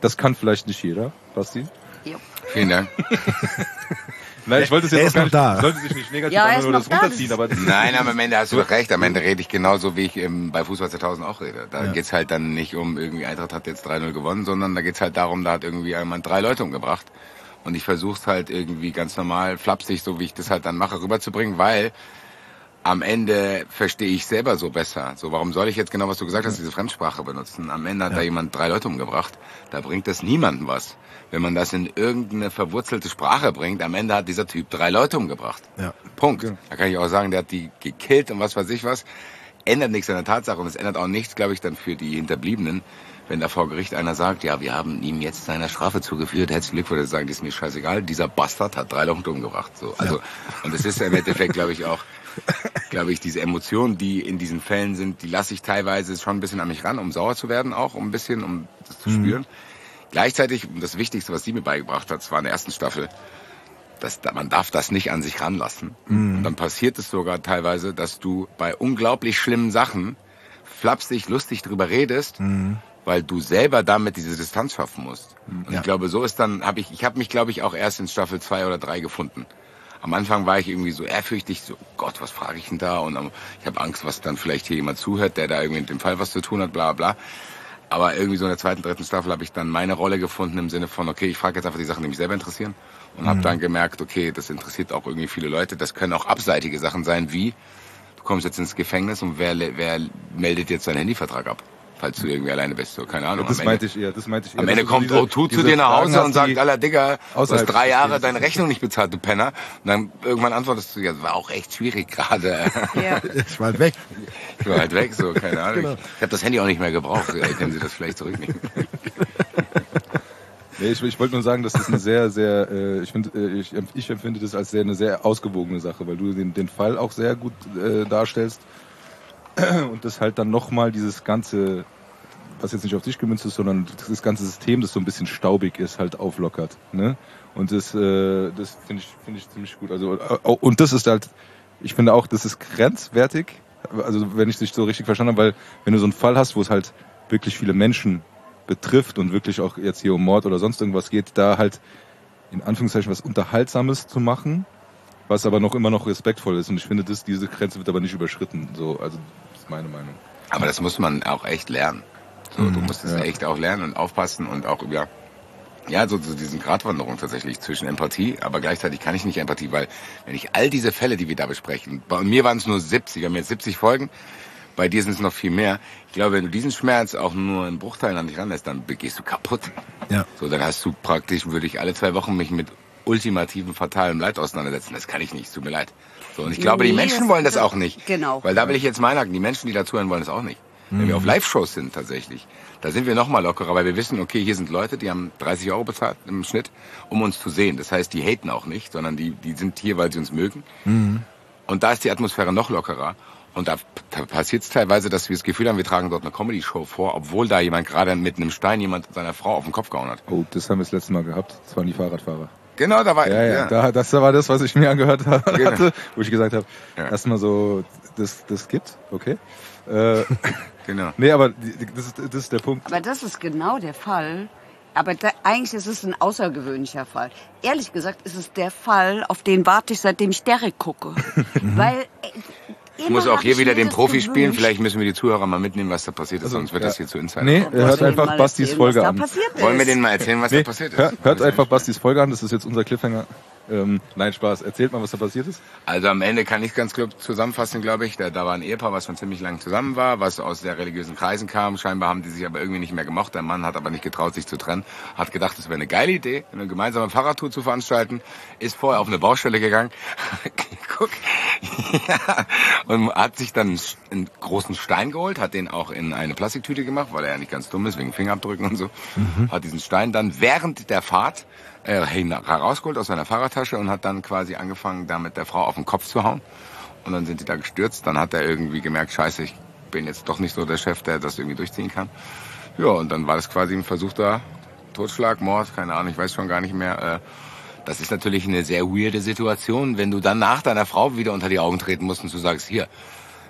das kann vielleicht nicht jeder, Basti. Jo. Vielen Dank. Nein, ich wollte es Er jetzt ist auch gar noch nicht, da. sollte sich nicht negativ Ja, er anhören ist oder noch das da, runterziehen, aber das Nein, aber am Ende hast du recht. Am Ende rede ich genauso, wie ich bei Fußball 2000 auch rede. Da Ja. geht's halt dann nicht um irgendwie Eintracht hat jetzt 3-0 gewonnen, sondern da geht's halt darum, da hat irgendwie jemand 3 Leute umgebracht. Und ich versuch's halt irgendwie ganz normal, flapsig, so wie ich das halt dann mache, rüberzubringen, weil am Ende verstehe ich selber so besser. So, warum soll ich jetzt genau, was du gesagt hast, diese Fremdsprache benutzen? Am Ende hat da jemand 3 Leute umgebracht. Da bringt das niemandem was. Wenn man das in irgendeine verwurzelte Sprache bringt, am Ende hat dieser Typ 3 Leute umgebracht. Ja. Punkt. Da kann ich auch sagen, der hat die gekillt und was weiß ich was. Ändert nichts an der Tatsache und es ändert auch nichts, glaube ich, dann für die Hinterbliebenen, wenn da vor Gericht einer sagt, ja, wir haben ihm jetzt seiner Strafe zugeführt, herzlichen Glückwunsch, würde sagen, das ist mir scheißegal, dieser Bastard hat 3 Leute umgebracht. So, also, und es ist ja im Endeffekt, glaube ich, diese Emotionen, die in diesen Fällen sind, die lasse ich teilweise schon ein bisschen an mich ran, um sauer zu werden auch, um das zu spüren. Gleichzeitig, das Wichtigste, was sie mir beigebracht hat, zwar in der ersten Staffel, man darf das nicht an sich ranlassen. Und dann passiert es sogar teilweise, dass du bei unglaublich schlimmen Sachen flapsig, lustig drüber redest, weil du selber damit diese Distanz schaffen musst. Und ich glaube, so ist dann, ich habe mich, glaube ich, auch erst in Staffel 2 oder 3 gefunden. Am Anfang war ich irgendwie so ehrfürchtig, so Gott, was frage ich denn da? Und ich habe Angst, was dann vielleicht hier jemand zuhört, der da irgendwie mit dem Fall was zu tun hat, bla bla. Aber irgendwie so in der 2., 3. Staffel habe ich dann meine Rolle gefunden im Sinne von, okay, ich frage jetzt einfach die Sachen, die mich selber interessieren. Und habe dann gemerkt, okay, das interessiert auch irgendwie viele Leute. Das können auch abseitige Sachen sein, wie du kommst jetzt ins Gefängnis und wer meldet jetzt seinen Handyvertrag ab? Falls du irgendwie alleine bist, so, keine Ahnung. das meinte ich eher. Am Ende kommt O2 zu dir nach Hause und sagt, Alter, Digga, du hast 3 Jahre deine Rechnung nicht bezahlt, du Penner. Und dann irgendwann antwortest du, ja, das war auch echt schwierig gerade. Ja. Ich war halt weg. Ich war halt weg, so, keine Ahnung. Genau. Ich habe das Handy auch nicht mehr gebraucht. Können Sie das vielleicht zurücknehmen? Nee, ich wollte nur sagen, dass das eine sehr, sehr, ich empfinde das als eine sehr ausgewogene Sache, weil du den Fall auch sehr gut darstellst und das halt dann nochmal dieses ganze, was jetzt nicht auf dich gemünzt ist, sondern das ganze System, das so ein bisschen staubig ist, halt auflockert. Ne? Und das finde ich ziemlich gut. Also und das ist halt, ich finde auch, das ist grenzwertig, also wenn ich dich so richtig verstanden habe, weil wenn du so einen Fall hast, wo es halt wirklich viele Menschen betrifft und wirklich auch jetzt hier um Mord oder sonst irgendwas geht, da halt in Anführungszeichen was Unterhaltsames zu machen, was aber immer noch respektvoll ist. Und ich finde, diese Grenze wird aber nicht überschritten. So, also das ist meine Meinung. Aber das muss man auch echt lernen. So, du musst es echt auch lernen und aufpassen und auch so diesen Gratwanderung tatsächlich zwischen Empathie, aber gleichzeitig kann ich nicht Empathie, weil wenn ich all diese Fälle, die wir da besprechen, bei mir waren es nur 70, wir haben jetzt 70 Folgen, bei dir sind es noch viel mehr. Ich glaube, wenn du diesen Schmerz auch nur in Bruchteilen an dich ranlässt, dann gehst du kaputt. Ja. So, dann hast du praktisch, würde ich alle 2 Wochen mich mit ultimativen, fatalem Leid auseinandersetzen. Das kann ich nicht, tut mir leid. So, und ich glaube, die Menschen wollen das auch nicht. Genau. Weil da will ich jetzt mal sagen, die Menschen, die dazuhören, wollen das auch nicht. Wenn wir auf Live-Shows sind tatsächlich, da sind wir noch mal lockerer, weil wir wissen, okay, hier sind Leute, die haben 30 € bezahlt im Schnitt, um uns zu sehen. Das heißt, die haten auch nicht, sondern die sind hier, weil sie uns mögen. Und da ist die Atmosphäre noch lockerer. Und da passiert es teilweise, dass wir das Gefühl haben, wir tragen dort eine Comedy-Show vor, obwohl da jemand gerade mit einem Stein seiner Frau auf den Kopf gehauen hat. Oh, das haben wir das letzte Mal gehabt. Das waren die Fahrradfahrer. Genau, da war Das war das, was ich mir angehört hatte, Genau. wo ich gesagt habe, erstmal so, das gibt, okay. Genau. Nee, aber das ist der Punkt. Aber das ist genau der Fall. Aber eigentlich ist es ein außergewöhnlicher Fall. Ehrlich gesagt ist es der Fall, auf den warte ich, seitdem ich Derrick gucke. Weil ich muss auch hier wieder den Profi spielen. Vielleicht müssen wir die Zuhörer mal mitnehmen, was da passiert ist, sonst wird das hier zu Insider. Nee, hört einfach Bastis Folge an. Wollen wir denen mal erzählen, was da passiert ist? Hört einfach Bastis Folge an, das ist jetzt unser Cliffhanger. Nein, Spaß. Erzählt mal, was da passiert ist. Also am Ende kann ich ganz kurz zusammenfassen, glaube ich. Da war ein Ehepaar, was schon ziemlich lang zusammen war, was aus sehr religiösen Kreisen kam. Scheinbar haben die sich aber irgendwie nicht mehr gemocht. Der Mann hat aber nicht getraut, sich zu trennen. Hat gedacht, es wäre eine geile Idee, eine gemeinsame Fahrradtour zu veranstalten. Ist vorher auf eine Baustelle gegangen. Guck. Ja. Und hat sich dann einen großen Stein geholt, hat den auch in eine Plastiktüte gemacht, weil er ja nicht ganz dumm ist, wegen Fingerabdrücken und so. Hat diesen Stein dann während der Fahrt herausgeholt aus seiner Fahrradtasche und hat dann quasi angefangen, damit der Frau auf den Kopf zu hauen. Und dann sind die da gestürzt. Dann hat er irgendwie gemerkt, scheiße, ich bin jetzt doch nicht so der Chef, der das irgendwie durchziehen kann. Ja, und dann war das quasi ein versuchter Totschlag, Mord, keine Ahnung, ich weiß schon gar nicht mehr. Das ist natürlich eine sehr weirde Situation, wenn du dann nach deiner Frau wieder unter die Augen treten musst und du sagst, hier,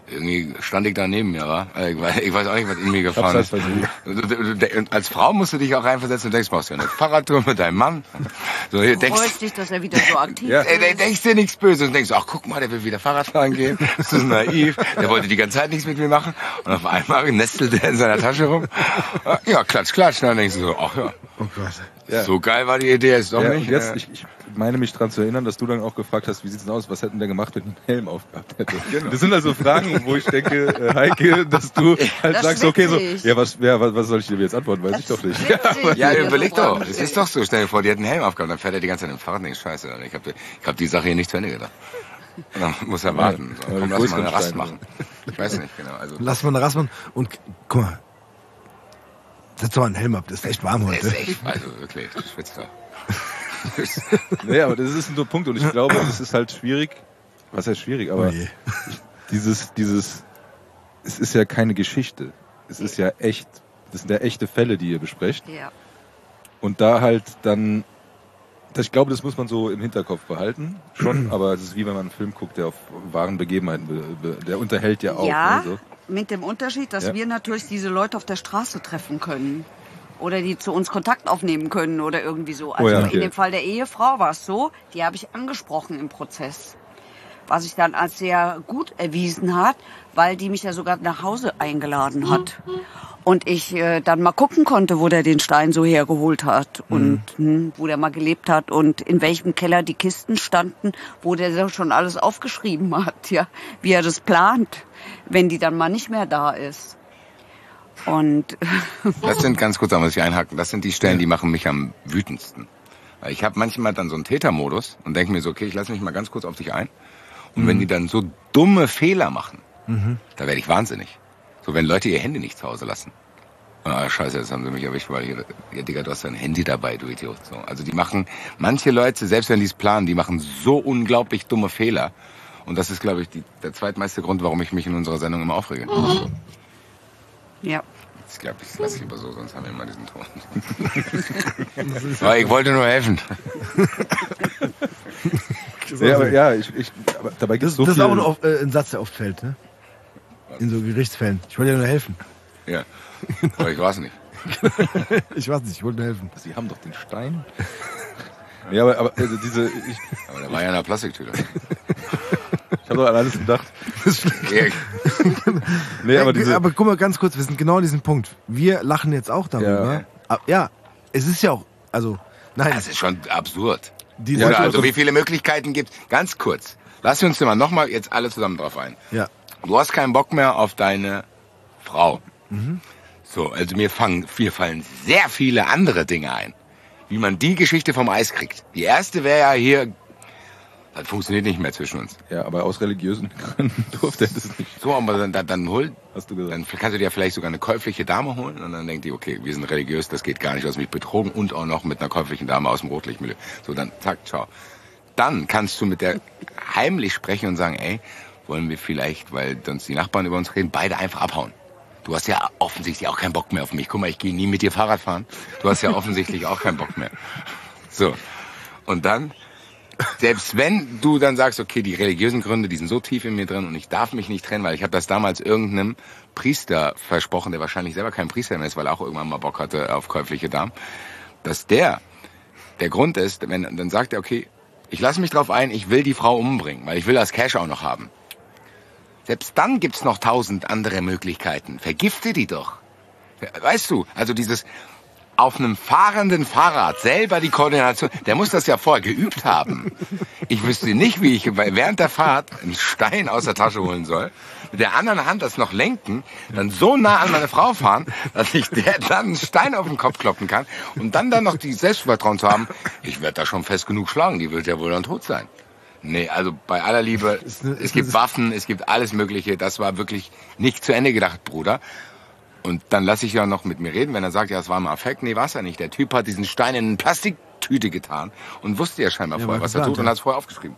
Irgendwie stand ich da neben mir, wa? Ich weiß auch nicht, was in mir gefahren ist. Als Frau musst du dich auch reinversetzen und denkst, machst du ja eine Fahrradtour mit deinem Mann. So, Freust dich, dass er wieder so aktiv ja. ist. Denkst dir nichts Böses und denkst, ach guck mal, der will wieder Fahrrad fahren gehen. Das ist naiv. Der wollte die ganze Zeit nichts mit mir machen. Und auf einmal nestelt er in seiner Tasche rum. Ja, klatsch. Und dann denkst du so, ach ja. Oh Gott. Ja. So geil war die Idee jetzt doch Ja, nicht. und jetzt, ich meine mich daran zu erinnern, dass du dann auch gefragt hast, wie sieht's denn aus, was hätten der gemacht, wenn ein Helm aufgehabt hätte. Genau. Das sind also Fragen, wo ich denke, Heike, dass du halt Das sagst, okay, so, witzig. ja, was soll ich dir jetzt antworten, weiß ich doch nicht. Ja, überleg doch. Es ist doch so. Stell dir vor, die hat einen Helm aufgehabt, dann fährt er die ganze Zeit im Fahrrad. Nicht scheiße. Ich hab die Sache hier nicht zu Ende gedacht. Und dann muss er warten. So, komm, lass mal eine Rast machen. Ich weiß nicht genau. Also, Lass mal eine Rast machen und guck mal. Setz doch mal einen Helm ab, das ist echt warm der heute. ist echt, also wirklich, du schwitzt doch. Nee, aber das ist so ein Punkt und ich glaube, das ist halt schwierig. Was heißt schwierig, aber Oh je. es ist ja keine Geschichte. Es ist ja echt, das sind ja echte Fälle, die ihr besprecht. Ja. Und da halt dann, ich glaube, das muss man so im Hinterkopf behalten, schon, aber es ist wie wenn man einen Film guckt, der auf wahren Begebenheiten, der unterhält ja auch. Ja, Ne, so. mit dem Unterschied, dass Ja. wir natürlich diese Leute auf der Straße treffen können. Oder die zu uns Kontakt aufnehmen können oder irgendwie so. Also Oh ja, okay. in dem Fall der Ehefrau war es so, die habe ich angesprochen im Prozess. Was sich dann als sehr gut erwiesen hat, weil die mich ja sogar nach Hause eingeladen hat. Und ich dann mal gucken konnte, wo der den Stein so hergeholt hat und wo der mal gelebt hat und in welchem Keller die Kisten standen, wo der so schon alles aufgeschrieben hat, ja, wie er das plant, wenn die dann mal nicht mehr da ist. Und Das sind, ganz kurz, da muss ich einhaken, das sind die Stellen, die machen mich am wütendsten. Weil ich habe manchmal dann so einen Tätermodus und denke mir so, okay, ich lasse mich mal ganz kurz auf dich ein. Und wenn die dann so dumme Fehler machen, da werde ich wahnsinnig. So, wenn Leute ihr Handy nicht zu Hause lassen. Ah, scheiße, jetzt haben sie mich erwischt, weil hier, ja, Digga, du hast dein Handy dabei, du Idiot. So, also die machen, manche Leute, selbst wenn die es planen, die machen so unglaublich dumme Fehler. Und das ist, glaube ich, der zweitmeiste Grund, warum ich mich in unserer Sendung immer aufrege. ja. Ich glaube, ich lasse lieber so, sonst haben wir immer diesen Ton. Aber ich wollte nur helfen. Ja, aber aber dabei gibt es so Das ist viel. auch ein Satz, der oft fällt, ne? In so Gerichtsfällen. Ich wollte dir nur helfen. Ja. Aber ich weiß nicht. Ich weiß nicht, ich wollte nur helfen. Sie haben doch den Stein. Ja, aber also Aber der war ja in einer Plastiktüte. ich habe doch an alles gedacht. Ja. Nee, aber aber guck mal ganz kurz, wir sind genau an diesem Punkt. Wir lachen jetzt auch darüber. Ja, es ist ja auch, also, nein. Das ist schon absurd. Diese- Oder also wie viele Möglichkeiten gibt Ganz kurz. Lass uns mal nochmal jetzt alle zusammen drauf ein. Ja. Du hast keinen Bock mehr auf deine Frau. So, also mir fallen sehr viele andere Dinge ein, wie man die Geschichte vom Eis kriegt. Die erste wäre ja hier, das funktioniert nicht mehr zwischen uns. ja, aber aus religiösen Gründen durfte er das nicht. So, aber dann hol, Hast du gesagt. dann kannst du dir vielleicht sogar eine käufliche Dame holen und dann denkt die, okay, wir sind religiös, das geht gar nicht, du hast mich betrogen und auch noch mit einer käuflichen Dame aus dem Rotlichtmilieu. So, dann zack, ciao. Dann kannst du mit der heimlich sprechen und sagen, ey, wollen wir vielleicht, weil sonst die Nachbarn über uns reden, beide einfach abhauen. Du hast ja offensichtlich auch keinen Bock mehr auf mich. Guck mal, ich gehe nie mit dir Fahrrad fahren. Du hast ja offensichtlich auch keinen Bock mehr. So. Und dann, selbst wenn du dann sagst, okay, die religiösen Gründe, die sind so tief in mir drin und ich darf mich nicht trennen, weil ich habe das damals irgendeinem Priester versprochen, der wahrscheinlich selber kein Priester mehr ist, weil er auch irgendwann mal Bock hatte auf käufliche Damen, dass der Grund ist, wenn dann sagt er, okay, ich lasse mich drauf ein, ich will die Frau umbringen, weil ich will das Cash auch noch haben. Selbst dann gibt's noch 1000 andere Möglichkeiten. Vergifte die doch. Weißt du, also dieses auf einem fahrenden Fahrrad selber die Koordination, der muss das ja vorher geübt haben. Ich wüsste nicht, wie ich während der Fahrt einen Stein aus der Tasche holen soll, mit der anderen Hand das noch lenken, dann so nah an meine Frau fahren, dass ich der dann einen Stein auf den Kopf kloppen kann und dann noch die Selbstvertrauen zu haben, ich werde da schon fest genug schlagen, die wird ja wohl dann tot sein. Nee, also bei aller Liebe, es gibt Waffen, es gibt alles Mögliche, das war wirklich nicht zu Ende gedacht, Bruder. Und dann lasse ich ja noch mit mir reden, wenn er sagt, ja, es war ein Affekt. Nee, war es ja nicht. Der Typ hat diesen Stein in eine Plastiktüte getan und wusste ja scheinbar vorher, was er tut und hat es vorher aufgeschrieben.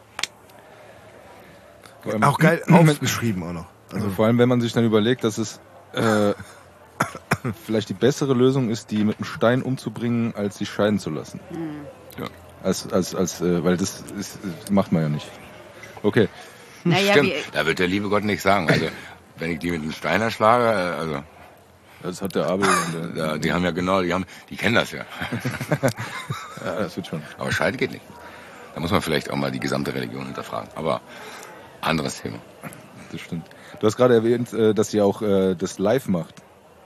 Auch geil aufgeschrieben auch noch. Also vor allem, wenn man sich dann überlegt, dass es vielleicht die bessere Lösung ist, die mit einem Stein umzubringen, als sie scheiden zu lassen. Ja. Weil das macht man ja nicht. Okay. Naja, Stimmt, da wird der liebe Gott nichts sagen. Also Wenn ich die mit einem Steiner schlage, also... Das hat der Abel. Ja, die haben ja genau, die kennen das ja. Ja, das wird schon. Aber Scheide geht nicht. Da muss man vielleicht auch mal die gesamte Religion hinterfragen. Aber anderes Thema. Das stimmt. Du hast gerade erwähnt, dass ihr auch das live macht.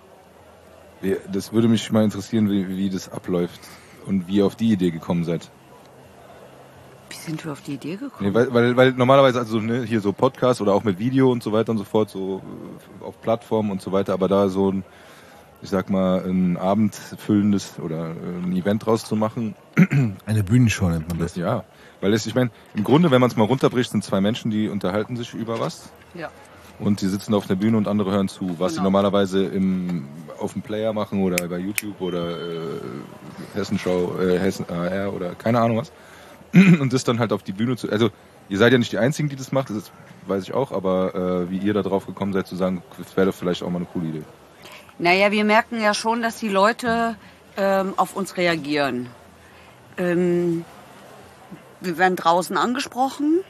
Das würde mich mal interessieren, wie das abläuft und wie ihr auf die Idee gekommen seid. Wie sind wir auf die Idee gekommen? Nee, weil normalerweise also ne, hier so Podcast oder auch mit Video und so weiter und so fort, so auf Plattformen und so weiter, aber da so ein, ich sag mal, ein abendfüllendes oder ein Event draus zu machen. Eine Bühnenshow nennt man das. Ja, weil ich meine, im Grunde, wenn man es mal runterbricht, sind zwei Menschen, die unterhalten sich über was. Ja. Und die sitzen auf der Bühne und andere hören zu, was sie normalerweise auf dem Player machen oder bei YouTube oder Hessenschau, Hessen AR oder keine Ahnung was. Und das dann halt auf die Bühne zu... Also ihr seid ja nicht die Einzigen, die das macht, das weiß ich auch, aber wie ihr da drauf gekommen seid zu sagen, das wäre doch vielleicht auch mal eine coole Idee. Naja, wir merken ja schon, dass die Leute auf uns reagieren. Wir werden draußen angesprochen.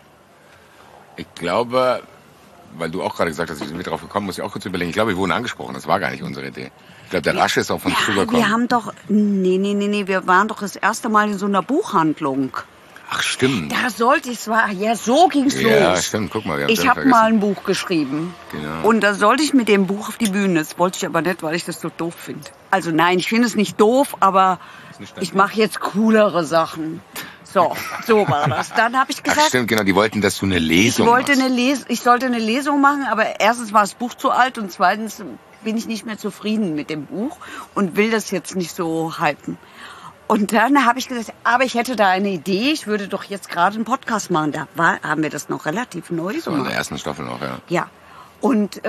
Ich glaube, weil du auch gerade gesagt hast, wie sind wir drauf gekommen, muss ich auch kurz überlegen. Ich glaube, wir wurden angesprochen, das war gar nicht unsere Idee. Ich glaube, der Rasche ist auf uns zugekommen. Wir haben doch... Nee, wir waren doch das erste Mal in so einer Buchhandlung. Ach, stimmt. Da sollte ich zwar... Ja, so ging's los. Ja, stimmt, guck mal. Ich habe mal ein Buch geschrieben. Genau. Und da sollte ich mit dem Buch auf die Bühne. Das wollte ich aber nicht, weil ich das so doof finde. Also nein, ich finde es nicht doof, aber ich mache jetzt coolere Sachen. So war das. Dann habe ich gesagt... Ach, stimmt, genau, die wollten, dass du eine Lesung machst. Ich sollte eine Lesung machen, aber erstens war das Buch zu alt und zweitens bin ich nicht mehr zufrieden mit dem Buch und will das jetzt nicht so halten. Und dann habe ich gesagt, aber ich hätte da eine Idee, ich würde doch jetzt gerade einen Podcast machen. Haben wir das noch relativ neu So in gemacht. der ersten Staffel noch, ja. Ja, und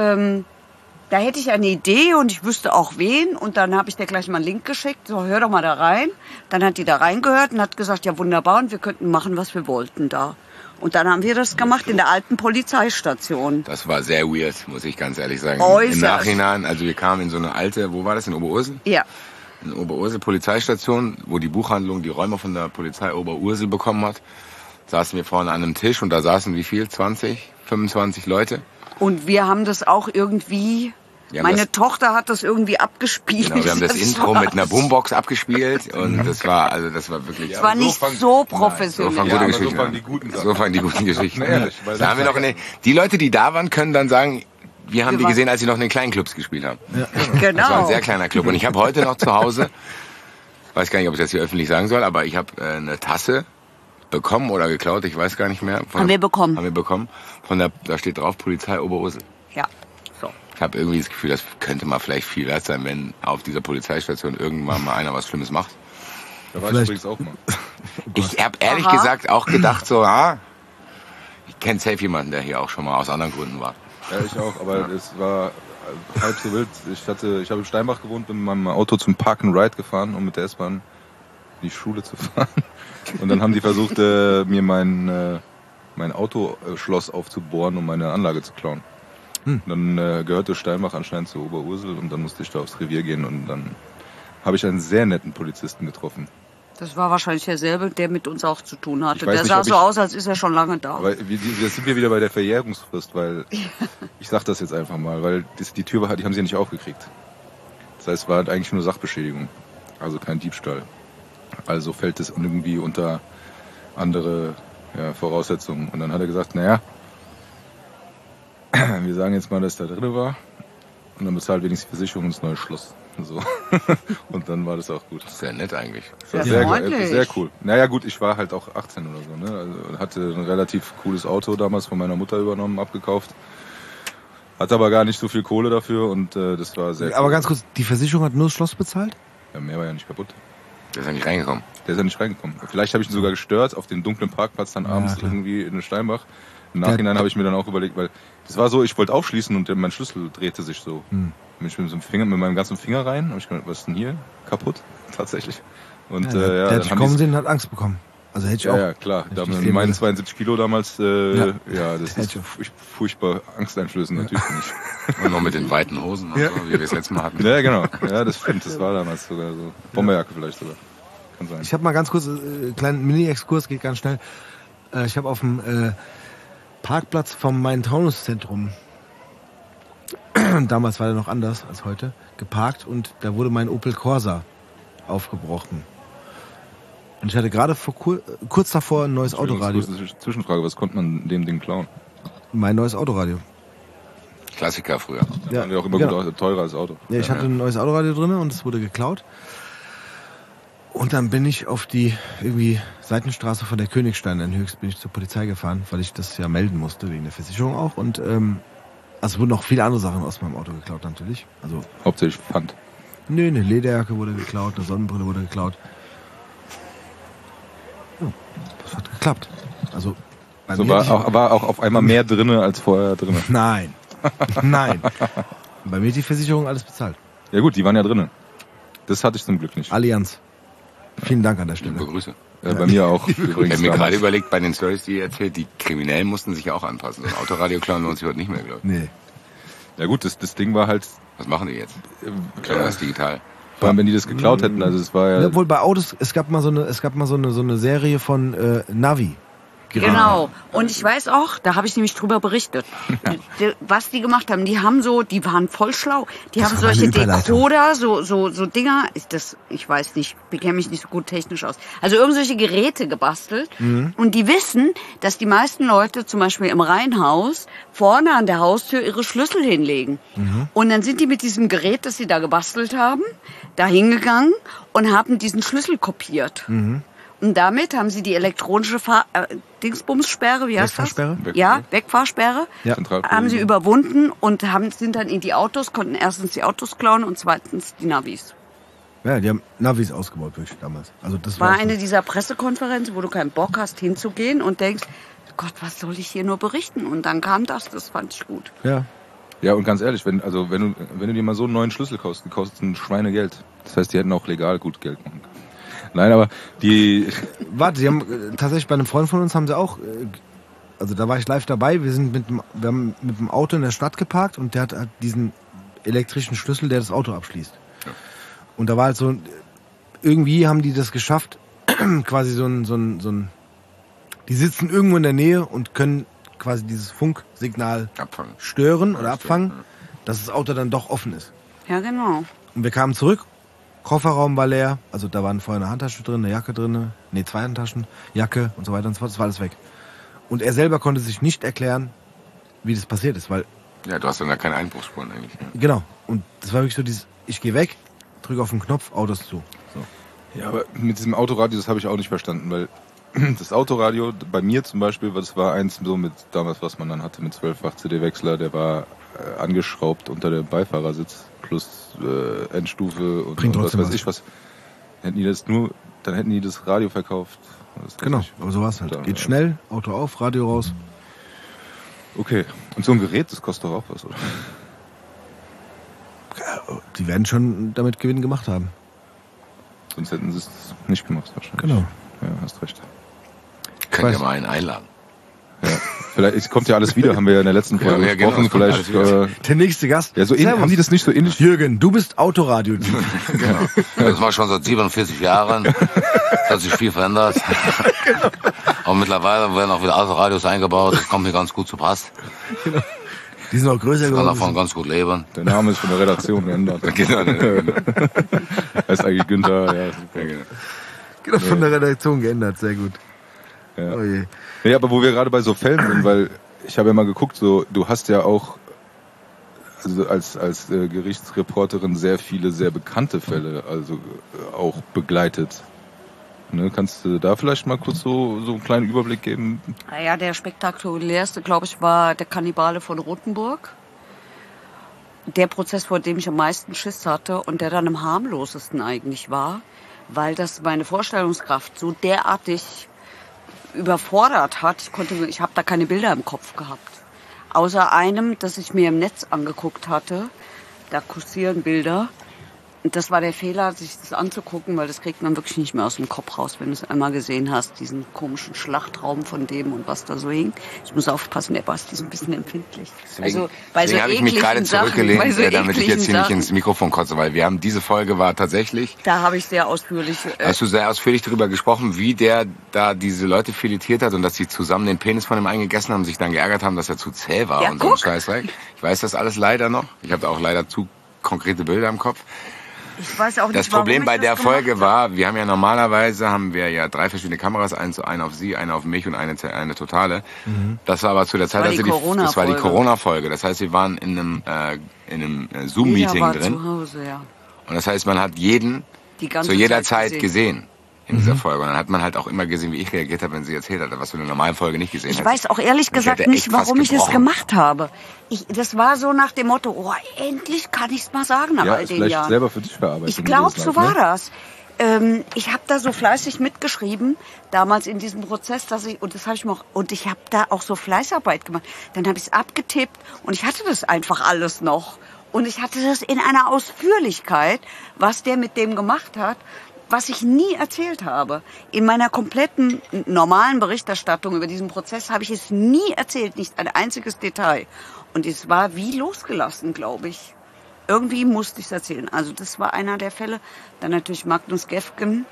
da hätte ich eine Idee und ich wüsste auch wen. Und dann habe ich dir gleich mal einen Link geschickt, so hör doch mal da rein. Dann hat die da reingehört und hat gesagt, ja wunderbar, und wir könnten machen, was wir wollten da. Und dann haben wir das gemacht in der alten Polizeistation. Das war sehr weird, muss ich ganz ehrlich sagen. Äußerst. Im Nachhinein, also wir kamen in so eine alte, wo war das, in Oberursel? Ja. In Oberursel Polizeistation, wo die Buchhandlung die Räume von der Polizei Oberursel bekommen hat. Saßen wir vorne an einem Tisch und da saßen wie viel? 20, 25 Leute. Und wir haben das auch irgendwie... Meine Tochter hat das irgendwie abgespielt. Genau, wir haben das Intro mit einer Boombox abgespielt und das war wirklich... Es war nicht so professionell. So fangen die guten Geschichten an. Da haben wir noch die Leute, die da waren, können dann sagen, wir haben die gesehen, als sie noch in den kleinen Clubs gespielt haben. Ja. Genau. Das war ein sehr kleiner Club. Und ich habe heute noch zu Hause, weiß gar nicht, ob ich das hier öffentlich sagen soll, aber ich habe eine Tasse bekommen oder geklaut, ich weiß gar nicht mehr. Haben wir bekommen. Da steht drauf Polizei Oberursel. Ja. So. Ich habe irgendwie das Gefühl, das könnte mal vielleicht viel wert sein, wenn auf dieser Polizeistation irgendwann mal einer was Schlimmes macht. Da war ich übrigens auch mal. Ich habe ehrlich gesagt auch gedacht, ich kenne safe jemanden, der hier auch schon mal aus anderen Gründen war. Ja, ich auch, aber es war halb so wild. Ich habe in Steinbach gewohnt, bin mit meinem Auto zum Park and Ride gefahren, um mit der S-Bahn in die Schule zu fahren. Und dann haben die versucht, mir mein Autoschloss aufzubohren, um meine Anlage zu klauen. Dann gehörte Steinbach anscheinend zu Oberursel und dann musste ich da aufs Revier gehen und dann habe ich einen sehr netten Polizisten getroffen. Das war wahrscheinlich derselbe, der mit uns auch zu tun hatte. Der nicht, sah so aus, als ist er schon lange da. Aber jetzt sind wir wieder bei der Verjährungsfrist, weil ich sag das jetzt einfach mal, weil die Tür die haben sie ja nicht aufgekriegt. Das heißt, es war eigentlich nur Sachbeschädigung, also kein Diebstahl. Also fällt es irgendwie unter andere Voraussetzungen. Und dann hat er gesagt, naja, wir sagen jetzt mal, dass da drin war und dann bezahlt wenigstens die Versicherung und das neue Schloss. So. Und dann war das auch gut. Sehr nett eigentlich. Das war sehr cool. Naja gut, ich war halt auch 18 oder so. Ne? Also hatte ein relativ cooles Auto damals von meiner Mutter übernommen, abgekauft. Hatte aber gar nicht so viel Kohle dafür und das war sehr Aber cool. ganz kurz, die Versicherung hat nur das Schloss bezahlt? Ja, mehr war ja nicht kaputt. Der ist ja nicht reingekommen. Vielleicht habe ich ihn sogar gestört auf den dunklen Parkplatz dann abends irgendwie in Steinbach. Im Nachhinein habe ich mir dann auch überlegt, weil das war so, ich wollte aufschließen und mein Schlüssel drehte sich so. Ich bin mit meinem ganzen Finger rein, habe ich gedacht, was ist denn hier? Kaputt? Tatsächlich. Und der hätte ich kommen sehen und hat Angst bekommen. Also hätte ich auch. Ja, klar. Da mit meinen 72 Kilo damals, das ist furchtbar angsteinflößend natürlich nicht. Und noch mit den weiten Hosen, und so, wie wir es letztes Mal hatten. Ja, genau. Ja, das stimmt. Das war damals sogar so. Bomberjacke vielleicht sogar. Kann sein. Ich habe mal ganz kurz einen kleinen Mini-Exkurs, geht ganz schnell. Ich habe auf dem Parkplatz vom Main-Taunus-Zentrum damals war der noch anders als heute, geparkt und da wurde mein Opel Corsa aufgebrochen. Und ich hatte gerade kurz davor ein neues Autoradio. Zwischenfrage, was konnte man dem Ding klauen? Mein neues Autoradio. Klassiker früher. Ja, auch immer gut, teurer als Auto. Ja, ich hatte ein neues Autoradio drin und es wurde geklaut. Und dann bin ich auf die irgendwie Seitenstraße von der Königstein in Höchst bin ich zur Polizei gefahren, weil ich das ja melden musste, wegen der Versicherung auch. Und es wurden noch viele andere Sachen aus meinem Auto geklaut natürlich. Also hauptsächlich Pfand. Nö, eine Lederjacke wurde geklaut, eine Sonnenbrille wurde geklaut. Ja, das hat geklappt. Also bei so mir war auch auf einmal mehr drinne als vorher drinne. Nein. Nein. Bei mir ist die Versicherung alles bezahlt. Ja gut, die waren ja drinne. Das hatte ich zum Glück nicht. Allianz. Vielen Dank an der Stelle. Liebe Grüße. Bei mir auch. Ich habe mir gerade überlegt, bei den Stories, die ihr erzählt, die Kriminellen mussten sich ja auch anpassen. So ein Autoradio klauen wir uns heute nicht mehr, glaube ich. Nee. Ja gut, das Ding war halt... Was machen die jetzt? Klauen das digital. Vor allem, wenn die das geklaut hätten, also es war ja... Obwohl bei Autos, es gab mal so eine Serie von Navi. Genau. Und ich weiß auch, da habe ich nämlich drüber berichtet, was die gemacht haben. Die waren voll schlau. Die haben solche Decoder, so Dinger, ich weiß nicht, ich kenne mich nicht so gut technisch aus. Also irgendwelche Geräte gebastelt. Mhm. Und die wissen, dass die meisten Leute zum Beispiel im Reihenhaus vorne an der Haustür ihre Schlüssel hinlegen. Mhm. Und dann sind die mit diesem Gerät, das sie da gebastelt haben, da hingegangen und haben diesen Schlüssel kopiert. Mhm. Und damit haben sie die elektronische Dingsbumssperre, wie heißt das? Wegfahrsperre. Ja. Haben sie überwunden und sind dann in die Autos, konnten erstens die Autos klauen und zweitens die Navis. Ja, die haben Navis ausgebaut wirklich damals. Also das war eine dieser Pressekonferenzen, wo du keinen Bock hast hinzugehen und denkst, Gott, was soll ich hier nur berichten? Und dann kam das fand ich gut. Ja. Ja, und ganz ehrlich, wenn du dir mal so einen neuen Schlüssel kaufst, die kosten ein Schweinegeld. Das heißt, die hätten auch legal gut Geld machen können. Nein, aber die... Warte, die haben tatsächlich bei einem Freund von uns haben sie auch, also da war ich live dabei, wir haben mit dem Auto in der Stadt geparkt und der hat diesen elektrischen Schlüssel, der das Auto abschließt. Ja. Und da war halt so, irgendwie haben die das geschafft, quasi so ein die sitzen irgendwo in der Nähe und können quasi dieses Funksignal stören oder abfangen, dass das Auto dann doch offen ist. Ja, genau. Und wir kamen zurück. Kofferraum war leer, also da waren vorher eine Handtasche drin, eine Jacke drin, 2 Handtaschen, Jacke und so weiter und so fort, das war alles weg. Und er selber konnte sich nicht erklären, wie das passiert ist, weil... Ja, du hast dann da keine Einbruchsspuren eigentlich. Ne? Genau, und das war wirklich so dieses, ich gehe weg, drücke auf den Knopf, Autos zu. So. Ja, aber mit diesem Autoradio, das habe ich auch nicht verstanden, weil das Autoradio, bei mir zum Beispiel, das war eins so mit damals, was man dann hatte, mit 12-fach CD-Wechsler, der war angeschraubt unter dem Beifahrersitz plus Endstufe und was weiß ich was. Dann hätten die das Radio verkauft. Genau, aber so war's halt. Geht schnell, Auto auf, Radio raus. Okay, und so ein Gerät, das kostet doch auch was, oder? Ja, die werden schon damit Gewinn gemacht haben. Sonst hätten sie es nicht gemacht wahrscheinlich. Genau. Ja, hast recht. Könnt ihr mal einen einladen. Ja. Vielleicht kommt ja alles wieder, haben wir ja in der letzten Folge gesprochen. Genau, vielleicht der nächste Gast. Ja, so haben die das nicht so ähnlich? Jürgen, du bist Autoradio. Genau. Das mache ich schon seit 47 Jahren. Es hat sich viel verändert. Genau. Aber mittlerweile werden auch wieder Autoradios eingebaut. Das kommt mir ganz gut zu Pass. Genau. Die sind auch größer geworden. Ich kann davon ganz gut leben. Der Name ist von der Redaktion geändert. Genau. Heißt eigentlich Günther. Ja, genau, von der Redaktion geändert, sehr gut. Ja. Oh je. Ja, aber wo wir gerade bei so Fällen sind, weil ich habe ja mal geguckt, so du hast ja auch also als Gerichtsreporterin sehr viele sehr bekannte Fälle also auch begleitet. Ne, kannst du da vielleicht mal kurz so einen kleinen Überblick geben? Naja, der spektakulärste, glaube ich, war der Kannibale von Rothenburg. Der Prozess, vor dem ich am meisten Schiss hatte und der dann am harmlosesten eigentlich war, weil das meine Vorstellungskraft so derartig überfordert hat. Ich habe da keine Bilder im Kopf gehabt. Außer einem, das ich mir im Netz angeguckt hatte. Da kursieren Bilder. das war der Fehler, sich das anzugucken, weil das kriegt man wirklich nicht mehr aus dem Kopf raus, wenn du es einmal gesehen hast, diesen komischen Schlachtraum von dem und was da so hing. Ich muss aufpassen, der Basti ist ein bisschen empfindlich. Deswegen habe ich mich gerade zurückgelehnt, damit ich jetzt hier nicht ins Mikrofon kotze, weil wir haben, diese Folge war tatsächlich... Da habe ich sehr ausführlich... Hast du sehr ausführlich darüber gesprochen, wie der da diese Leute filetiert hat und dass sie zusammen den Penis von ihm eingegessen haben, sich dann geärgert haben, dass er zu zäh war und so ein Scheißdreck. Ich weiß das alles leider noch. Ich habe auch leider zu konkrete Bilder im Kopf. Ich weiß auch nicht, das Problem bei der Folge war, wir haben ja normalerweise 3 verschiedene Kameras, eine auf sie, eine auf mich und eine totale. Das war aber zu der Zeit, das war die Corona-Folge. Das heißt, wir waren in einem Zoom-Meeting drin. Zu Hause, ja. Und das heißt, man hat jeden zu jeder Zeit gesehen. In dieser Folge. Und dann hat man halt auch immer gesehen, wie ich reagiert habe, wenn sie erzählt hat, was du in der normalen Folge nicht gesehen hast. Ich weiß auch ehrlich gesagt nicht, warum ich es gemacht habe. Das war so nach dem Motto, oh, endlich kann ich es mal sagen nach all den vielleicht Jahren. Selber für dich verarbeiten. Ich glaube, so war das. Ich habe da so fleißig mitgeschrieben, damals in diesem Prozess, und ich habe da auch so Fleißarbeit gemacht. Dann habe ich es abgetippt und ich hatte das einfach alles noch. Und ich hatte das in einer Ausführlichkeit, was der mit dem gemacht hat, was ich nie erzählt habe. In meiner kompletten normalen Berichterstattung über diesen Prozess habe ich es nie erzählt, nicht ein einziges Detail. Und es war wie losgelassen, glaube ich. Irgendwie musste ich es erzählen. Also das war einer der Fälle. Dann natürlich Magnus Gefgen,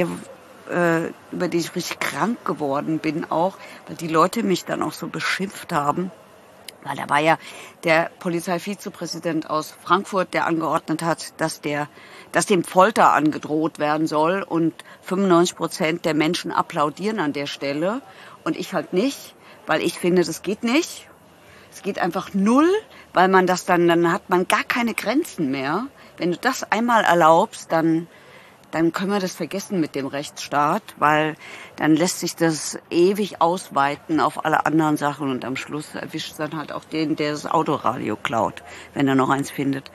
über den ich richtig krank geworden bin auch, weil die Leute mich dann auch so beschimpft haben. Weil da war ja der Polizeivizepräsident aus Frankfurt, der angeordnet hat, dass dem Folter angedroht werden soll. Und 95% der Menschen applaudieren an der Stelle. Und ich halt nicht, weil ich finde, das geht nicht. Es geht einfach null, weil man das dann hat man gar keine Grenzen mehr. Wenn du das einmal erlaubst, dann können wir das vergessen mit dem Rechtsstaat, weil dann lässt sich das ewig ausweiten auf alle anderen Sachen und am Schluss erwischt dann halt auch den, der das Autoradio klaut, wenn er noch eins findet.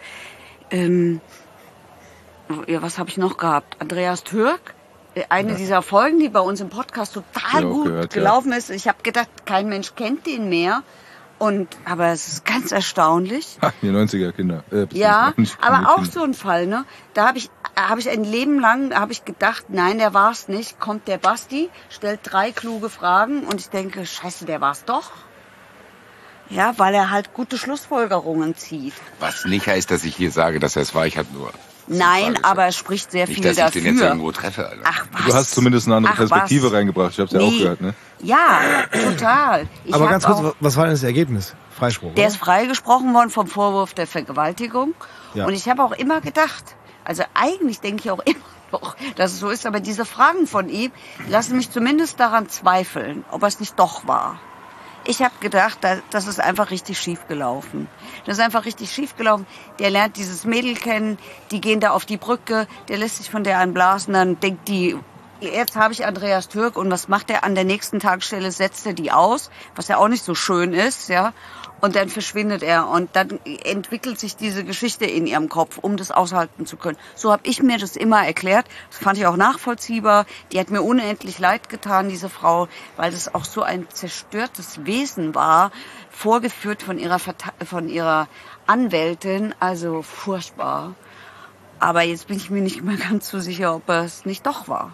Was habe ich noch gehabt? Andreas Türk, eine dieser Folgen, die bei uns im Podcast total gut gelaufen ist. Ich habe gedacht, kein Mensch kennt den mehr. Aber es ist ganz erstaunlich. Die 90er Kinder. Ja, aber auch so ein Fall, ne? Da habe ich ein Leben lang gedacht, nein, der war's nicht. Kommt der Basti, stellt 3 kluge Fragen und ich denke, scheiße, der war's doch. Ja, weil er halt gute Schlussfolgerungen zieht. Was nicht heißt, dass ich hier sage, dass er es war. Ich habe nur... Nein, aber es spricht sehr viel dafür. Nicht, dass ich den jetzt irgendwo treffe, Alter. Ach, was? Du hast zumindest eine andere Perspektive reingebracht. Ich habe es ja auch gehört, ne? Ja, total. Aber ganz kurz, was war denn das Ergebnis? Freispruch, Der ist freigesprochen worden vom Vorwurf der Vergewaltigung. Ja. Und ich habe auch immer gedacht, also eigentlich denke ich auch immer noch, dass es so ist, aber diese Fragen von ihm lassen mich zumindest daran zweifeln, ob es nicht doch war. Ich habe gedacht, das ist einfach richtig schief gelaufen. Das ist einfach richtig schief gelaufen. Der lernt dieses Mädel kennen, die gehen da auf die Brücke, der lässt sich von der einblasen, dann denkt die, jetzt habe ich Andreas Türk und was macht er an der nächsten Tagesstelle? Setzt er die aus, was ja auch nicht so schön ist, ja. Und dann verschwindet er und dann entwickelt sich diese Geschichte in ihrem Kopf, um das aushalten zu können. So habe ich mir das immer erklärt. Das fand ich auch nachvollziehbar. Die hat mir unendlich leid getan, diese Frau, weil das auch so ein zerstörtes Wesen war, vorgeführt von ihrer Anwältin. Also furchtbar. Aber jetzt bin ich mir nicht mehr ganz so sicher, ob es nicht doch war.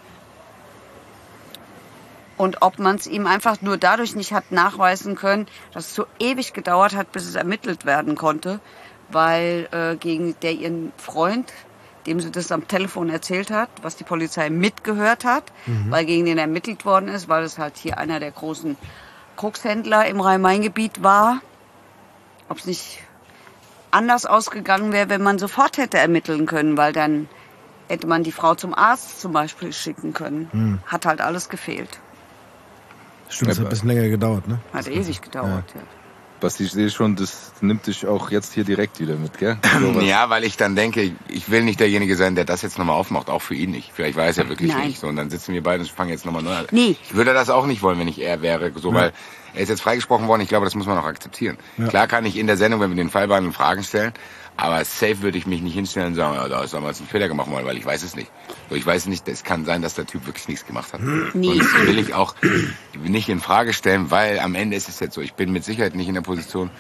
Und ob man es ihm einfach nur dadurch nicht hat nachweisen können, dass es so ewig gedauert hat, bis es ermittelt werden konnte, weil gegen ihren Freund, dem sie das am Telefon erzählt hat, was die Polizei mitgehört hat, weil gegen den ermittelt worden ist, weil es halt hier einer der großen Kokshändler im Rhein-Main-Gebiet war. Ob es nicht anders ausgegangen wäre, wenn man sofort hätte ermitteln können, weil dann hätte man die Frau zum Arzt zum Beispiel schicken können. Hat halt alles gefehlt. Stimmt, das hat ein bisschen länger gedauert, ne? Hat ewig gedauert, ja. Basti, ich sehe schon, das nimmt dich auch jetzt hier direkt wieder mit, gell? Ja, weil ich dann denke, ich will nicht derjenige sein, der das jetzt nochmal aufmacht, auch für ihn nicht. Vielleicht war es ja wirklich nicht so. Und dann sitzen wir beide und fangen jetzt nochmal neu an. Nee. Ich würde das auch nicht wollen, wenn ich er wäre, so, weil er ist jetzt freigesprochen worden. Ich glaube, das muss man auch akzeptieren. Ja. Klar kann ich in der Sendung, wenn wir den Fall behandeln, Fragen stellen. Aber safe würde ich mich nicht hinstellen und sagen, ja, da ist damals ein Fehler gemacht worden, weil ich weiß es nicht. So, ich weiß nicht, es kann sein, dass der Typ wirklich nichts gemacht hat. Nee. Und das will ich auch nicht in Frage stellen, weil am Ende ist es jetzt so, ich bin mit Sicherheit nicht in der Position,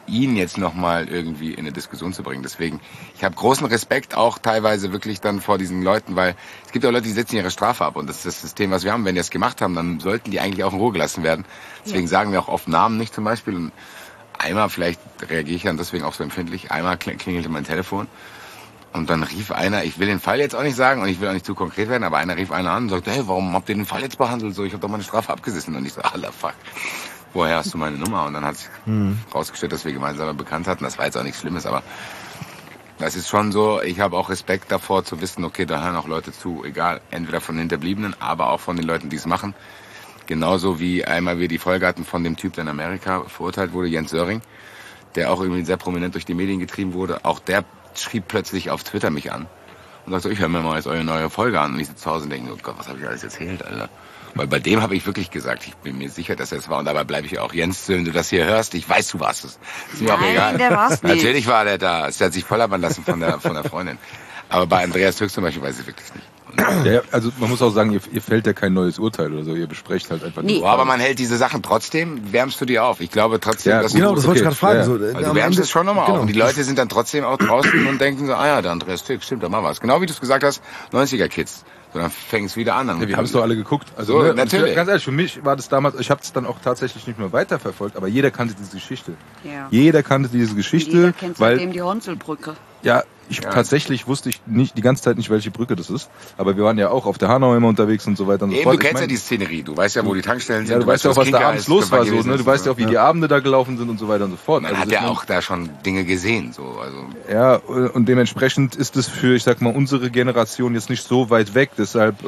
ihn jetzt nochmal irgendwie in eine Diskussion zu bringen. Deswegen, ich habe großen Respekt auch teilweise wirklich dann vor diesen Leuten, weil es gibt auch Leute, die sitzen ihre Strafe ab und das ist das System, was wir haben. Wenn die das gemacht haben, dann sollten die eigentlich auch in Ruhe gelassen werden. Deswegen sagen wir auch oft Namen nicht zum Beispiel. Und einmal, vielleicht reagiere ich dann deswegen auch so empfindlich, einmal klingelte mein Telefon und dann rief einer, ich will den Fall jetzt auch nicht sagen und ich will auch nicht zu konkret werden, aber einer rief einer an und sagte, hey, warum habt ihr den Fall jetzt behandelt? So, ich habe doch meine Strafe abgesessen. Und ich so, Alter, fuck. Woher hast du meine Nummer? Und dann hat sich rausgestellt, dass wir gemeinsam bekannt hatten. Das war jetzt auch nichts Schlimmes, aber das ist schon so, ich habe auch Respekt davor zu wissen, okay, da hören auch Leute zu, egal, entweder von Hinterbliebenen, aber auch von den Leuten, die es machen. Genauso wie einmal wir die Folge hatten von dem Typ, der in Amerika verurteilt wurde, Jens Söring, der auch irgendwie sehr prominent durch die Medien getrieben wurde. Auch der schrieb plötzlich auf Twitter mich an und sagte, ich höre mir mal jetzt eure neue Folge an. Und ich sitze zu Hause und denke, oh Gott, was habe ich alles erzählt, Alter? Weil bei dem habe ich wirklich gesagt, ich bin mir sicher, dass er es war. Und dabei bleibe ich auch, Jens, wenn du das hier hörst, ich weiß, du warst es. Ist mir auch egal. Der war's nicht. Natürlich war der da. Es hat sich voll labern lassen von der Freundin. Aber bei Andreas Türk zum Beispiel weiß ich wirklich nicht. Ja, also man muss auch sagen, ihr fällt ja kein neues Urteil oder so, ihr besprecht halt einfach Nee. nur. Aber man hält diese Sachen trotzdem, wärmst du die auf. Ich glaube trotzdem, Ja, dass Genau, du, das wollte ich okay, gerade fragen. ja. So, also am du wärmst Ende- es schon nochmal genau. auf. Und die Leute sind dann trotzdem auch draußen und denken so, ah ja, der Andreas Türk, stimmt, da mal was. Genau wie du es gesagt hast, 90er-Kids. So, dann fängt es wieder an. Ja, wir haben es doch alle geguckt. Also So, ne, natürlich. und ganz ehrlich, für mich war das damals, ich habe es dann auch tatsächlich nicht mehr weiterverfolgt, aber jeder kannte diese Geschichte. Ja. Jeder kannte diese Geschichte, Jeder kennt weil seitdem die Honselbrücke. ja, tatsächlich wusste ich nicht die ganze Zeit nicht, welche Brücke das ist, aber wir waren ja auch auf der Hanau immer unterwegs und so weiter und so Eben, fort. du kennst Ich ja mein, die Szenerie, du weißt ja, wo die Tankstellen sind, ja, du weißt ja auch, was da Kinker abends ist, los war, so, gewesen ne? ist Du weißt ja und auch, wie die Abende da gelaufen sind und so weiter und so fort. Man Also hat das ja auch da schon Dinge gesehen, so, also. Ja, und dementsprechend ist es für, ich sag mal, unsere Generation jetzt nicht so weit weg. Deshalb,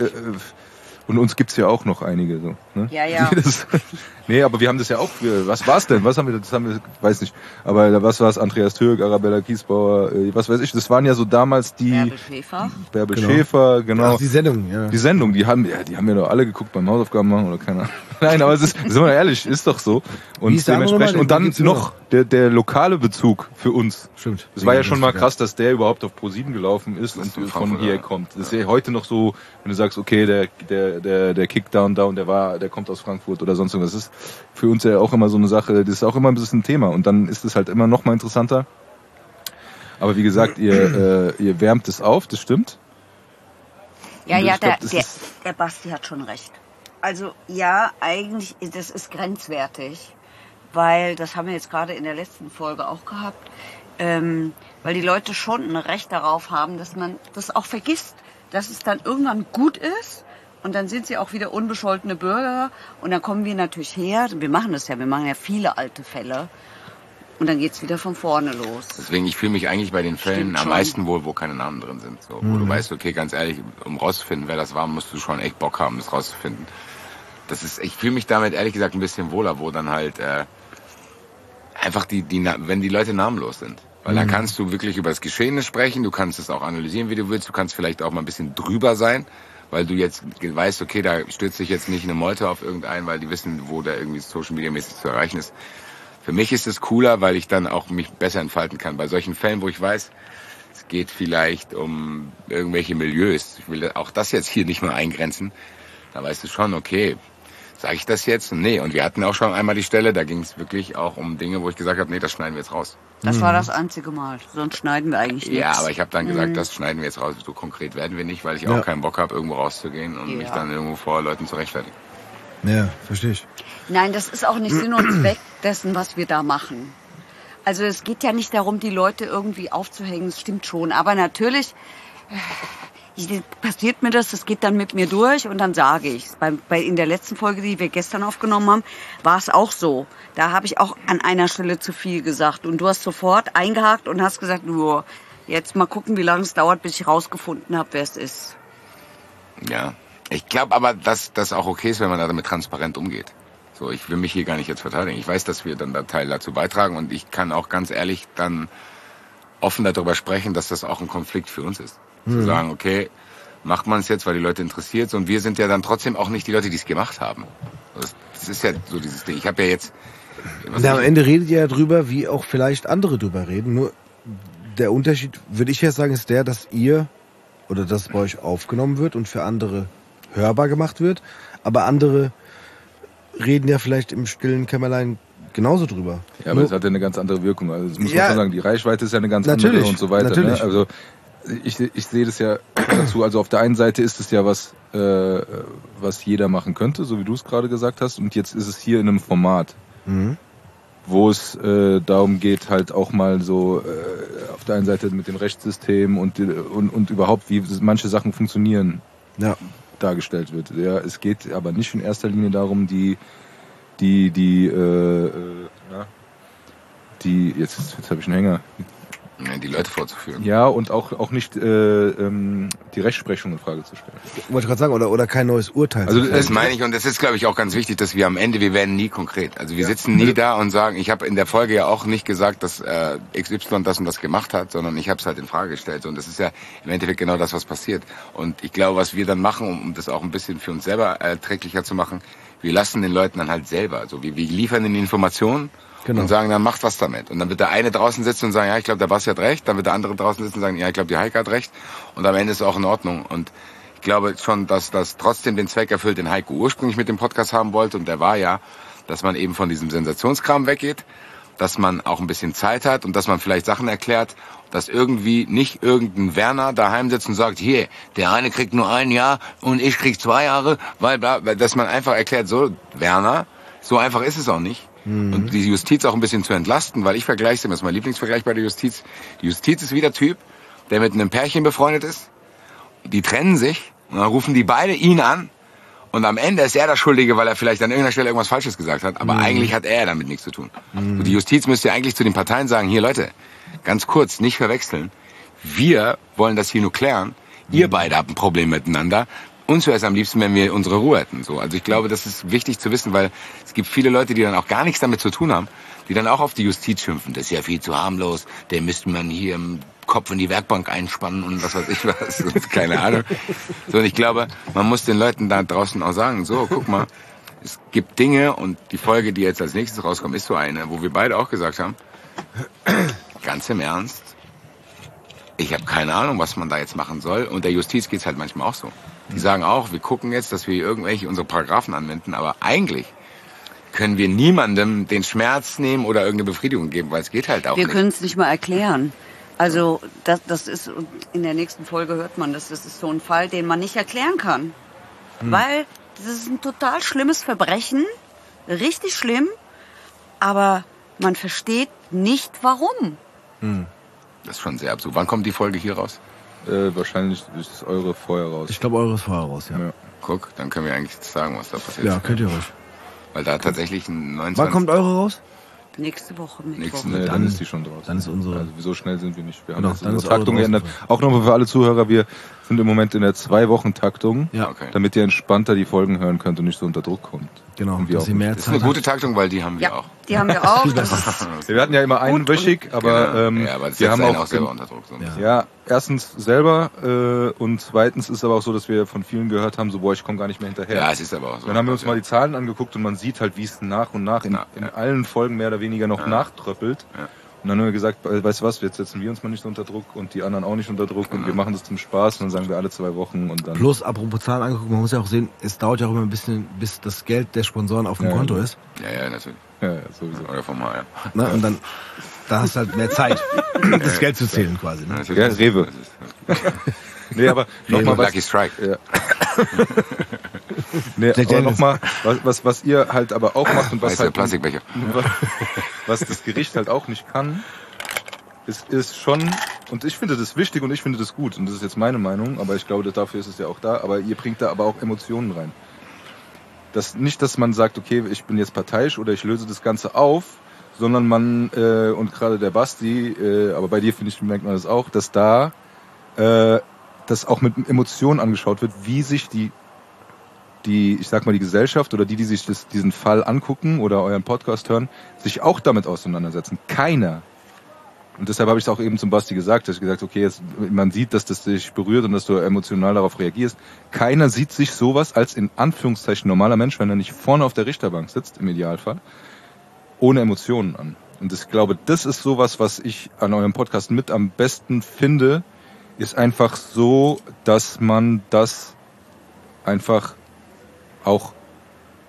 und uns gibt's ja auch noch einige so. Ne? Ja, ja. Nee, aber wir haben das ja auch. Was war's denn? Was haben wir? Das haben wir, weiß nicht. Aber was war's? Andreas Türk, Arabella Kiesbauer, was weiß ich. Das waren ja so damals die Bärbel Schäfer. Bärbel Genau. Schäfer, genau. Ach, die Sendung, ja. Die Sendung, die haben wir doch alle geguckt beim Hausaufgaben machen oder keine Ahnung. Nein, aber es ist, sind wir ehrlich, ist doch so. Und Wie ist der andere dementsprechend, nochmal? und dann Den gibt's noch der lokale Bezug für uns. Stimmt. Das war ja schon mal krass, dass der überhaupt auf Pro7 gelaufen ist und von von Frankfurt, hier ja. kommt. Das ist ja heute noch so, wenn du sagst, okay, der Kickdown da und der kommt aus Frankfurt oder sonst irgendwas. Das ist für uns ja auch immer so eine Sache, das ist auch immer ein bisschen ein Thema und dann ist es halt immer noch mal interessanter. Aber wie gesagt, ihr wärmt es auf, das stimmt. Ja, Und ja, ich glaub, das der Basti hat schon recht. Also ja, eigentlich, das ist grenzwertig, weil das haben wir jetzt gerade in der letzten Folge auch gehabt, weil die Leute schon ein Recht darauf haben, dass man das auch vergisst, dass es dann irgendwann gut ist und dann sind sie auch wieder unbescholtene Bürger und dann kommen wir natürlich her, wir machen ja viele alte Fälle und dann geht's wieder von vorne los. Deswegen, ich fühle mich eigentlich bei den Fällen Stimmt am schon. meisten wohl, wo keine Namen drin sind. So, wo du weißt, okay, ganz ehrlich, um rauszufinden, wer das war, musst du schon echt Bock haben, das rauszufinden. Ich fühle mich damit ehrlich gesagt ein bisschen wohler, wo dann halt einfach wenn die Leute namenlos sind. Weil dann kannst du wirklich über das Geschehene sprechen, du kannst es auch analysieren, wie du willst, du kannst vielleicht auch mal ein bisschen drüber sein, weil du jetzt weißt, okay, da stürzt sich jetzt nicht eine Meute auf irgendeinen, weil die wissen, wo der irgendwie Social Media mäßig zu erreichen ist. Für mich ist es cooler, weil ich dann auch mich besser entfalten kann. Bei solchen Fällen, wo ich weiß, es geht vielleicht um irgendwelche Milieus, ich will auch das jetzt hier nicht mal eingrenzen, da weißt du schon, okay, sage ich das jetzt? Nee, und wir hatten auch schon einmal die Stelle, da ging es wirklich auch um Dinge, wo ich gesagt habe, nee, das schneiden wir jetzt raus. Das war das einzige Mal, sonst schneiden wir eigentlich nichts. Ja, aber ich habe dann gesagt, das schneiden wir jetzt raus. So konkret werden wir nicht, weil ich auch keinen Bock habe, irgendwo rauszugehen und mich dann irgendwo vor Leuten zu rechtfertigen. Ja, verstehe ich. Nein, das ist auch nicht Sinn und Zweck dessen, was wir da machen. Also es geht ja nicht darum, die Leute irgendwie aufzuhängen, das stimmt schon. Aber natürlich passiert mir das geht dann mit mir durch und dann sage ich es. In der letzten Folge, die wir gestern aufgenommen haben, war es auch so. Da habe ich auch an einer Stelle zu viel gesagt. Und du hast sofort eingehakt und hast gesagt, nur jetzt mal gucken, wie lange es dauert, bis ich rausgefunden habe, wer es ist. Ja, ich glaube aber, dass das auch okay ist, wenn man damit transparent umgeht. So, ich will mich hier gar nicht jetzt verteidigen. Ich weiß, dass wir dann da Teil dazu beitragen und ich kann auch ganz ehrlich dann offen darüber sprechen, dass das auch ein Konflikt für uns ist. Zu sagen, okay, macht man es jetzt, weil die Leute interessiert und wir sind ja dann trotzdem auch nicht die Leute, die es gemacht haben. Das ist ja so dieses Ding. Ich habe ja jetzt... Am Ende redet ihr ja drüber, wie auch vielleicht andere drüber reden. Nur der Unterschied, würde ich ja sagen, ist der, dass ihr oder dass bei euch aufgenommen wird und für andere hörbar gemacht wird. Aber andere reden ja vielleicht im stillen Kämmerlein genauso drüber. Ja, aber es hat ja eine ganz andere Wirkung. Also das muss man schon sagen, die Reichweite ist ja eine ganz Natürlich, andere und so weiter. natürlich. Ne? Also ich sehe das ja dazu. Also auf der einen Seite ist es ja was jeder machen könnte, so wie du es gerade gesagt hast. Und jetzt ist es hier in einem Format, wo es darum geht, halt auch mal so auf der einen Seite mit dem Rechtssystem und überhaupt, wie manche Sachen funktionieren, dargestellt wird. Ja, es geht aber nicht in erster Linie darum, die jetzt habe ich einen Hänger. Die Leute vorzuführen. Ja, und auch nicht die Rechtsprechung in Frage zu stellen. Wollte ich gerade sagen, oder kein neues Urteil. Also das meine ich, und das ist, glaube ich, auch ganz wichtig, dass wir am Ende, wir werden nie konkret. Also wir sitzen nie da und sagen, ich habe in der Folge ja auch nicht gesagt, dass XY das und das gemacht hat, sondern ich habe es halt in Frage gestellt. Und das ist ja im Endeffekt genau das, was passiert. Und ich glaube, was wir dann machen, um das auch ein bisschen für uns selber erträglicher zu machen, wir lassen den Leuten dann halt selber. Also wir liefern ihnen Informationen. Genau. Und sagen, dann macht was damit. Und dann wird der eine draußen sitzen und sagen, ja, ich glaube, der Basti hat recht. Dann wird der andere draußen sitzen und sagen, ja, ich glaube, die Heike hat recht. Und am Ende ist es auch in Ordnung. Und ich glaube schon, dass das trotzdem den Zweck erfüllt, den Heiko ursprünglich mit dem Podcast haben wollte. Und der war ja, dass man eben von diesem Sensationskram weggeht, dass man auch ein bisschen Zeit hat und dass man vielleicht Sachen erklärt, dass irgendwie nicht irgendein Werner daheim sitzt und sagt, hier, der eine kriegt nur 1 Jahr und ich krieg 2 Jahre, weil dass man einfach erklärt, so, Werner, so einfach ist es auch nicht. Und die Justiz auch ein bisschen zu entlasten, weil ich vergleiche es immer, das ist mein Lieblingsvergleich bei der Justiz. Die Justiz ist wie der Typ, der mit einem Pärchen befreundet ist. Die trennen sich und dann rufen die beide ihn an und am Ende ist er der Schuldige, weil er vielleicht an irgendeiner Stelle irgendwas Falsches gesagt hat, aber eigentlich hat er damit nichts zu tun. Und die Justiz müsste eigentlich zu den Parteien sagen, hier Leute, ganz kurz, nicht verwechseln, wir wollen das hier nur klären, ihr beide habt ein Problem miteinander. Uns wäre es am liebsten, wenn wir unsere Ruhe hätten. So, also ich glaube, das ist wichtig zu wissen, weil es gibt viele Leute, die dann auch gar nichts damit zu tun haben, die dann auch auf die Justiz schimpfen. Das ist ja viel zu harmlos. Der müsste man hier im Kopf in die Werkbank einspannen und was weiß ich was. Keine Ahnung. So, und ich glaube, man muss den Leuten da draußen auch sagen, so, guck mal, es gibt Dinge und die Folge, die jetzt als nächstes rauskommt, ist so eine, wo wir beide auch gesagt haben, ganz im Ernst, ich habe keine Ahnung, was man da jetzt machen soll. Und der Justiz geht's halt manchmal auch so. Die sagen auch, wir gucken jetzt, dass wir irgendwelche unsere Paragraphen anwenden, aber eigentlich können wir niemandem den Schmerz nehmen oder irgendeine Befriedigung geben, weil es geht halt auch nicht. Wir können es nicht mal erklären. Also das ist, in der nächsten Folge hört man das ist so ein Fall, den man nicht erklären kann. Weil das ist ein total schlimmes Verbrechen, richtig schlimm, aber man versteht nicht, warum. Das ist schon sehr absurd. Wann kommt die Folge hier raus? Wahrscheinlich ist eure vorher raus. Ich glaube, eure ist vorher raus, ja. Guck, dann können wir eigentlich sagen, was da passiert. Ja, könnt ihr ruhig. Weil da tatsächlich ein 29... Wann kommt eure raus? Nächste Woche Mittwoch. Nee, dann ist die schon draußen. Dann ist unsere... Also so schnell sind wir nicht. Wir haben Genau, jetzt dann unsere ist eure Taktung draußen. geändert. Auch nochmal für alle Zuhörer, wir sind im Moment in der 2-Wochen-Taktung, Ja, Okay. damit ihr entspannter die Folgen hören könnt und nicht so unter Druck kommt. genau. Und wir Dass auch ihr mehr Das ist eine Zeit gute Taktung, weil die haben wir Ja, auch. die haben wir auch. Das ist, Wir hatten ja immer einwöchig, aber, ja, aber das wir setzt haben einen auch, auch selber unter Druck. So. ja, erstens selber und zweitens ist aber auch so, dass wir von vielen gehört haben, so boah, ich komme gar nicht mehr hinterher. Ja, es ist aber auch so. Dann haben wir uns mal die Zahlen angeguckt und man sieht halt, wie es nach und nach in allen Folgen mehr oder weniger noch nachtröppelt. Ja. Und dann haben wir gesagt, weißt du was, jetzt setzen wir uns mal nicht so unter Druck und die anderen auch nicht unter Druck und wir machen das zum Spaß und dann sagen wir alle 2 Wochen und dann... Plus, apropos Zahlen angeguckt, man muss ja auch sehen, es dauert ja auch immer ein bisschen, bis das Geld der Sponsoren auf dem Ja, Konto ja. ist. Ja, natürlich. Ja, sowieso. Oder vom HR. Ne? Und dann, da hast du halt mehr Zeit, das Geld zu zählen quasi. Ne? Natürlich. Ja, Rewe. Das ist- Nee, aber nochmal Lucky Strike. Ja. Nee, aber nochmal, was ihr halt aber auch macht und was Weiße halt Plastikbecher. was das Gericht halt auch nicht kann, ist schon, und ich finde das wichtig und ich finde das gut, und das ist jetzt meine Meinung, aber ich glaube, dafür ist es ja auch da, aber ihr bringt da aber auch Emotionen rein. Nicht, dass man sagt, okay, ich bin jetzt parteiisch oder ich löse das Ganze auf, sondern man, und gerade der Basti, aber bei dir finde ich, merkt man das auch, dass da das auch mit Emotionen angeschaut wird, wie sich die, ich sag mal, die Gesellschaft oder die sich diesen Fall angucken oder euren Podcast hören, sich auch damit auseinandersetzen. Keiner. Und deshalb habe ich es auch eben zum Basti gesagt, dass ich gesagt, okay, jetzt, man sieht, dass das dich berührt und dass du emotional darauf reagierst. Keiner sieht sich sowas als in Anführungszeichen normaler Mensch, wenn er nicht vorne auf der Richterbank sitzt, im Idealfall, ohne Emotionen an. Und ich glaube, das ist sowas, was ich an eurem Podcast mit am besten finde, ist einfach so, dass man das einfach auch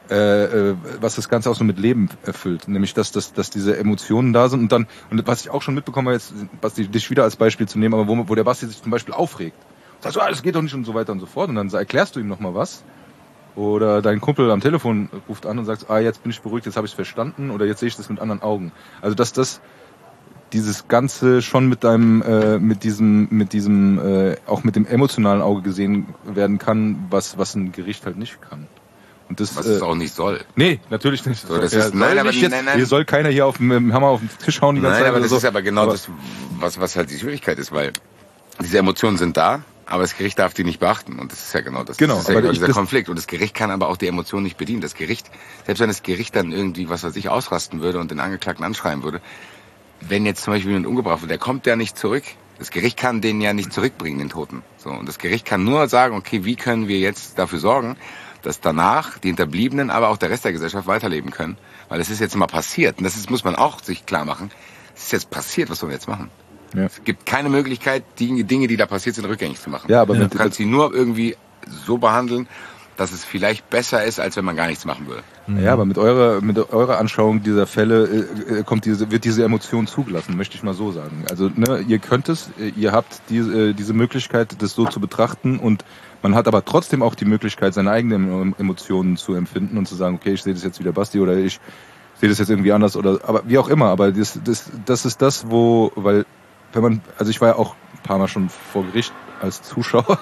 was das Ganze auch so mit Leben erfüllt. Nämlich, dass diese Emotionen da sind und was ich auch schon mitbekomme, jetzt, Basti, dich wieder als Beispiel zu nehmen, aber wo der Basti sich zum Beispiel aufregt. Sagst du, das geht doch nicht und so weiter und so fort. Und dann erklärst du ihm nochmal was. Oder dein Kumpel am Telefon ruft an und sagt, jetzt bin ich beruhigt, jetzt habe ich es verstanden oder jetzt sehe ich das mit anderen Augen. Also dass dieses Ganze schon mit deinem, mit diesem auch mit dem emotionalen Auge gesehen werden kann, was ein Gericht halt nicht kann. Und das, was es auch nicht soll. Nee, natürlich nicht. So, das ist, nein. Hier soll keiner hier mit dem Hammer auf den Tisch hauen die ganze Zeit. Nein, aber das so. ist aber genau das, was halt die Schwierigkeit ist, weil diese Emotionen sind da, aber das Gericht darf die nicht beachten. Und das ist ja genau das. Genau, das ist ja genau dieser Konflikt. Und das Gericht kann aber auch die Emotionen nicht bedienen. Das Gericht, selbst wenn das Gericht dann irgendwie, was weiß ich, ausrasten würde und den Angeklagten anschreien würde, wenn jetzt zum Beispiel jemand umgebracht wird, der kommt ja nicht zurück. Das Gericht kann den ja nicht zurückbringen, den Toten. So, und das Gericht kann nur sagen, okay, wie können wir jetzt dafür sorgen, dass danach die Hinterbliebenen, aber auch der Rest der Gesellschaft weiterleben können. Weil es ist jetzt mal passiert. Und das muss man auch sich klar machen. Es ist jetzt passiert, was sollen wir jetzt machen? Ja. Es gibt keine Möglichkeit, die Dinge, die da passiert sind, rückgängig zu machen. Ja, aber du kannst sie nur irgendwie so behandeln, dass es vielleicht besser ist, als wenn man gar nichts machen würde. Ja, aber mit eurer Anschauung dieser Fälle wird diese Emotion zugelassen, möchte ich mal so sagen. Also ihr könnt es, ihr habt diese Möglichkeit, das so zu betrachten und man hat aber trotzdem auch die Möglichkeit, seine eigenen Emotionen zu empfinden und zu sagen, okay, ich sehe das jetzt wieder Basti oder ich sehe das jetzt irgendwie anders oder aber wie auch immer. Aber das ist das, weil wenn man, also ich war ja auch ein paar Mal schon vor Gericht als Zuschauer.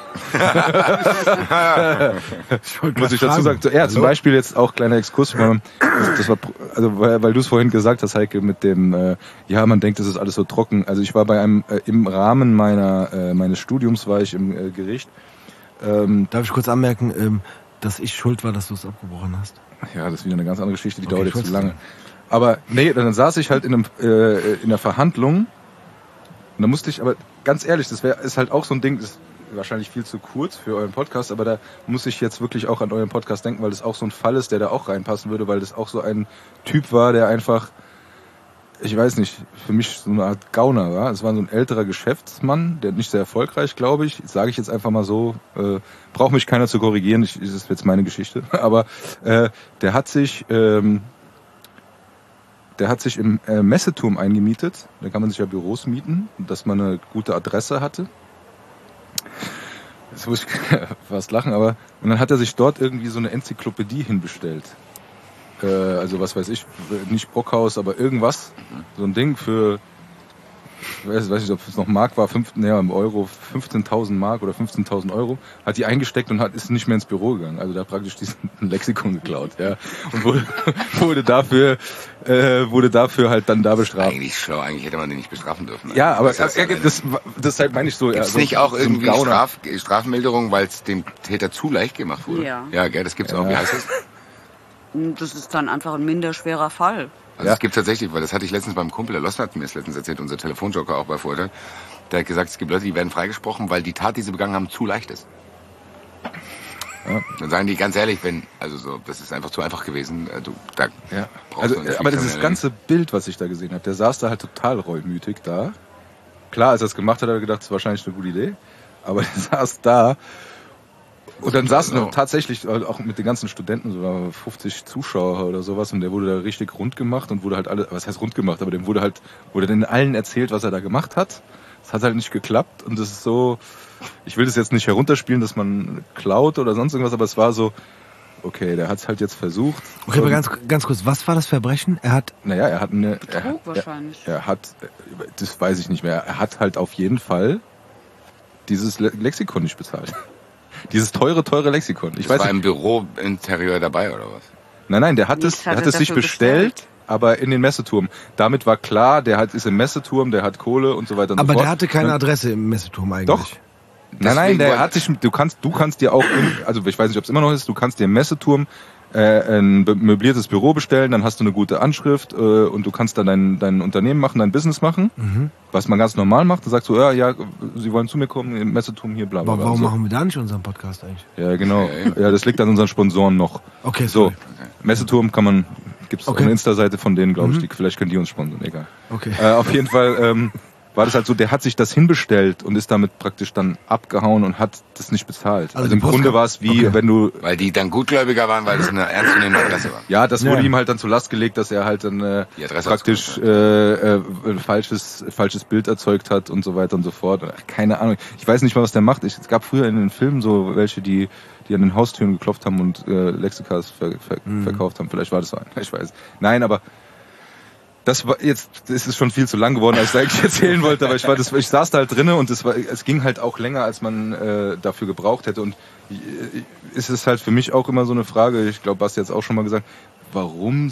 Muss ich dazu sagen. Ja, zum Beispiel jetzt auch kleiner Exkurs. Das war, also weil du es vorhin gesagt hast, Heike, mit dem, man denkt, das ist alles so trocken. Also ich war bei einem, im Rahmen meines Studiums war ich im Gericht. Darf ich kurz anmerken, dass ich schuld war, dass du es abgebrochen hast? Ja, das ist wieder eine ganz andere Geschichte, die dauert jetzt zu lange. Aber nee, dann saß ich halt in einer Verhandlung und da musste ich, aber ganz ehrlich, ist halt auch so ein Ding, das ist wahrscheinlich viel zu kurz für euren Podcast, aber da muss ich jetzt wirklich auch an euren Podcast denken, weil das auch so ein Fall ist, der da auch reinpassen würde, weil das auch so ein Typ war, der einfach, ich weiß nicht, für mich so eine Art Gauner war. Es war so ein älterer Geschäftsmann, der nicht sehr erfolgreich, glaube ich. Sage ich jetzt einfach mal so. Braucht mich keiner zu korrigieren, das ist jetzt meine Geschichte. Aber der hat sich im Messeturm eingemietet. Da kann man sich ja Büros mieten, dass man eine gute Adresse hatte. Jetzt muss ich fast lachen, aber und dann hat er sich dort irgendwie so eine Enzyklopädie hinbestellt. Also was weiß ich, nicht Brockhaus, aber irgendwas, so ein Ding für, ich weiß nicht, ob es noch Mark war, im Euro, 15.000 Mark oder 15.000 Euro, hat die eingesteckt und ist nicht mehr ins Büro gegangen. Also da hat praktisch diesen Lexikon geklaut, ja. Und wurde dafür halt dann da bestraft. Eigentlich schlau, eigentlich hätte man den nicht bestrafen dürfen. Ja, aber das meine ich so. Gibt's nicht auch irgendwie Strafmilderung, weil es dem Täter zu leicht gemacht wurde? Ja, gell, das gibt's auch. Wie heißt das? Das ist dann einfach ein minder schwerer Fall. Also es gibt tatsächlich, weil das hatte ich letztens beim Kumpel, der Lost hat mir das letztens erzählt, unser Telefonjoker auch bei Vorteil, der hat gesagt, es gibt Leute, die werden freigesprochen, weil die Tat, die sie begangen haben, zu leicht ist. Ja. Dann sagen die ganz ehrlich, das ist einfach zu einfach gewesen. Aber dieses ganze Bild, was ich da gesehen habe, der saß da halt total reumütig da. Klar, als er es gemacht hat er gedacht, das ist wahrscheinlich eine gute Idee. Aber er saß da. Und dann saßen tatsächlich auch mit den ganzen Studenten, so 50 Zuschauer oder sowas, und der wurde da richtig rund gemacht und wurde halt was heißt rund gemacht, aber dem wurde den allen erzählt, was er da gemacht hat. Das hat halt nicht geklappt und das ist so, ich will das jetzt nicht herunterspielen, dass man klaut oder sonst irgendwas, aber es war so, okay, der hat es halt jetzt versucht. Okay, aber ganz kurz, was war das Verbrechen? Betrug wahrscheinlich. Das weiß ich nicht mehr. Er hat halt auf jeden Fall dieses Lexikon nicht bezahlt. Dieses teure Lexikon. War im Bürointerieur dabei oder was? Nein, der hat es sich bestellt, aber in den Messeturm. Damit war klar, ist im Messeturm, der hat Kohle und so weiter und so fort. Aber der hatte keine Adresse im Messeturm eigentlich. Doch. Nein, du kannst dir auch, also ich weiß nicht, ob es immer noch ist, du kannst dir im Messeturm ein möbliertes Büro bestellen, dann hast du eine gute Anschrift und du kannst dann dein Unternehmen machen, dein Business machen, was man ganz normal macht. Dann sagst du, ja, Sie wollen zu mir kommen, im Messeturm hier, bla bla bla. Warum machen wir da nicht unseren Podcast eigentlich? Ja, genau. Ja, das liegt an unseren Sponsoren noch. Okay, so. Messeturm gibt's auch eine Insta-Seite von denen, glaube ich, vielleicht können die uns sponsoren, egal. Okay. Auf jeden Fall, war das halt so, der hat sich das hinbestellt und ist damit praktisch dann abgehauen und hat das nicht bezahlt. Also im Grunde war es wie, wenn du... Weil die dann gutgläubiger waren, weil es eine ernstzunehmende Adresse war. Ja, das wurde ihm halt dann zur Last gelegt, dass er halt dann praktisch ein falsches Bild erzeugt hat und so weiter und so fort. Keine Ahnung. Ich weiß nicht mal, was der macht. Es gab früher in den Filmen so welche, die an den Haustüren geklopft haben und Lexikas verkauft haben. Vielleicht war das so einer. Ich weiß. Nein, aber das ist schon viel zu lang geworden, als ich eigentlich erzählen wollte, aber ich saß da halt drinne und es ging halt auch länger, als man dafür gebraucht hätte. Und ist es halt für mich auch immer so eine Frage, ich glaube, Basti hat es auch schon mal gesagt, warum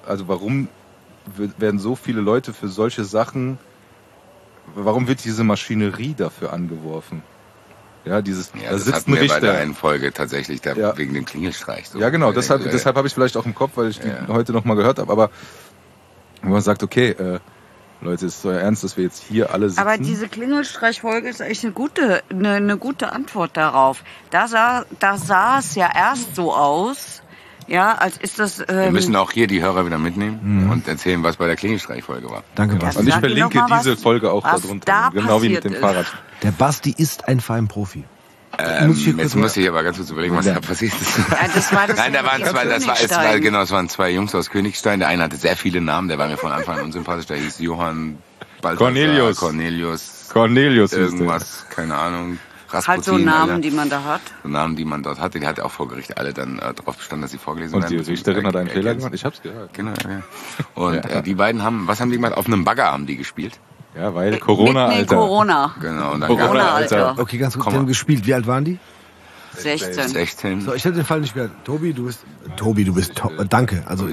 werden so viele Leute für solche Sachen, warum wird diese Maschinerie dafür angeworfen? Ja, da sitzt ein Richter. Bei der einen Folge tatsächlich wegen dem Klingelstreich. So. Ja, genau, deshalb habe ich vielleicht auch im Kopf, weil ich die heute noch mal gehört habe, aber wo man sagt, okay, Leute, ist so ernst, dass wir jetzt hier alle sitzen. Aber diese Klingelstreich-Folge ist echt eine gute Antwort darauf. Da sah es ja erst so aus, ja, als ist das... wir müssen auch hier die Hörer wieder mitnehmen und erzählen, was bei der Klingelstreich-Folge war. Danke, Basti. Und ich verlinke diese Folge auch darunter, genau wie mit dem Fahrrad. Der Basti ist ein Profi. Jetzt muss ich aber ganz kurz überlegen, was da passiert ist. Ja, das war das. Nein, es waren zwei Jungs aus Königstein. Der eine hatte sehr viele Namen, der war mir von Anfang an unsympathisch. Der hieß Johann Balthasar, Cornelius, irgendwas, keine Ahnung. Rasputin, halt so Namen, die man da hat. So Namen, die man dort hatte. Die hat auch vor Gericht alle dann darauf bestanden, dass sie vorgelesen werden. Und die Richterin hat einen Fehler gemacht? Ich hab's gehört. Genau, ja. Und die beiden was haben die gemacht? Auf einem Bagger haben die gespielt. Ja, weil Corona, Alter. Corona. Genau. Und dann Corona, Alter. Okay, ganz kurz, die haben gespielt. Wie alt waren die? 16. So, ich hätte den Fall nicht gehört. Tobi, du bist danke. Also,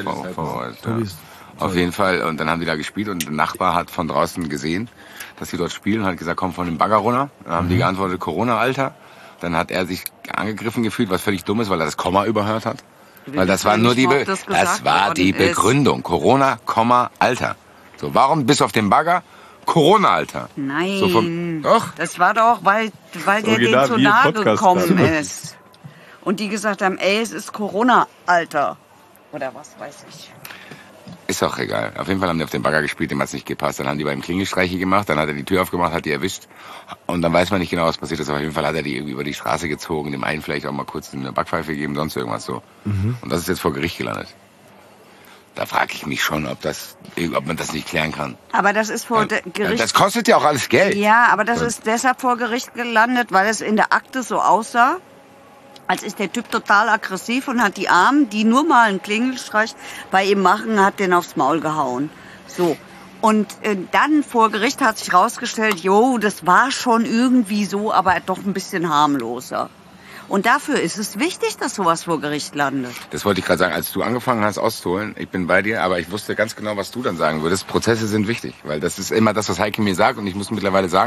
Tobi ist auf jeden Fall. Und dann haben die da gespielt und der Nachbar hat von draußen gesehen, dass sie dort spielen und hat gesagt, komm von dem Bagger runter. Dann haben die geantwortet, Corona, Alter. Dann hat er sich angegriffen gefühlt, was völlig dumm ist, weil er das Komma überhört hat. Weil das war nur die Begründung. Corona, Komma, Alter. So, warum bis auf den Bagger? Corona, Alter. Nein. So doch. Das war doch, weil der denen zu nahe gekommen ist. Und die gesagt haben, es ist Corona, Alter. Oder was weiß ich. Ist auch egal. Auf jeden Fall haben die auf den Bagger gespielt, dem hat's nicht gepasst. Dann haben die beim Klingelstreiche gemacht, dann hat er die Tür aufgemacht, hat die erwischt. Und dann weiß man nicht genau, was passiert ist. Aber auf jeden Fall hat er die irgendwie über die Straße gezogen, dem einen vielleicht auch mal kurz eine Backpfeife gegeben, sonst irgendwas so. Und das ist jetzt vor Gericht gelandet. Da frage ich mich schon, ob man das nicht klären kann. Aber das ist vor Gericht... Das kostet ja auch alles Geld. Ja, aber das ist deshalb vor Gericht gelandet, weil es in der Akte so aussah, als ist der Typ total aggressiv und hat die Armen, die nur mal einen Klingelstreich bei ihm machen, hat den aufs Maul gehauen. So. Und dann vor Gericht hat sich rausgestellt, das war schon irgendwie so, aber doch ein bisschen harmloser. Und dafür ist es wichtig, dass sowas vor Gericht landet. Das wollte ich gerade sagen, als du angefangen hast auszuholen, ich bin bei dir, aber ich wusste ganz genau, was du dann sagen würdest. Prozesse sind wichtig, weil das ist immer das, was Heike mir sagt und ich muss mittlerweile sagen,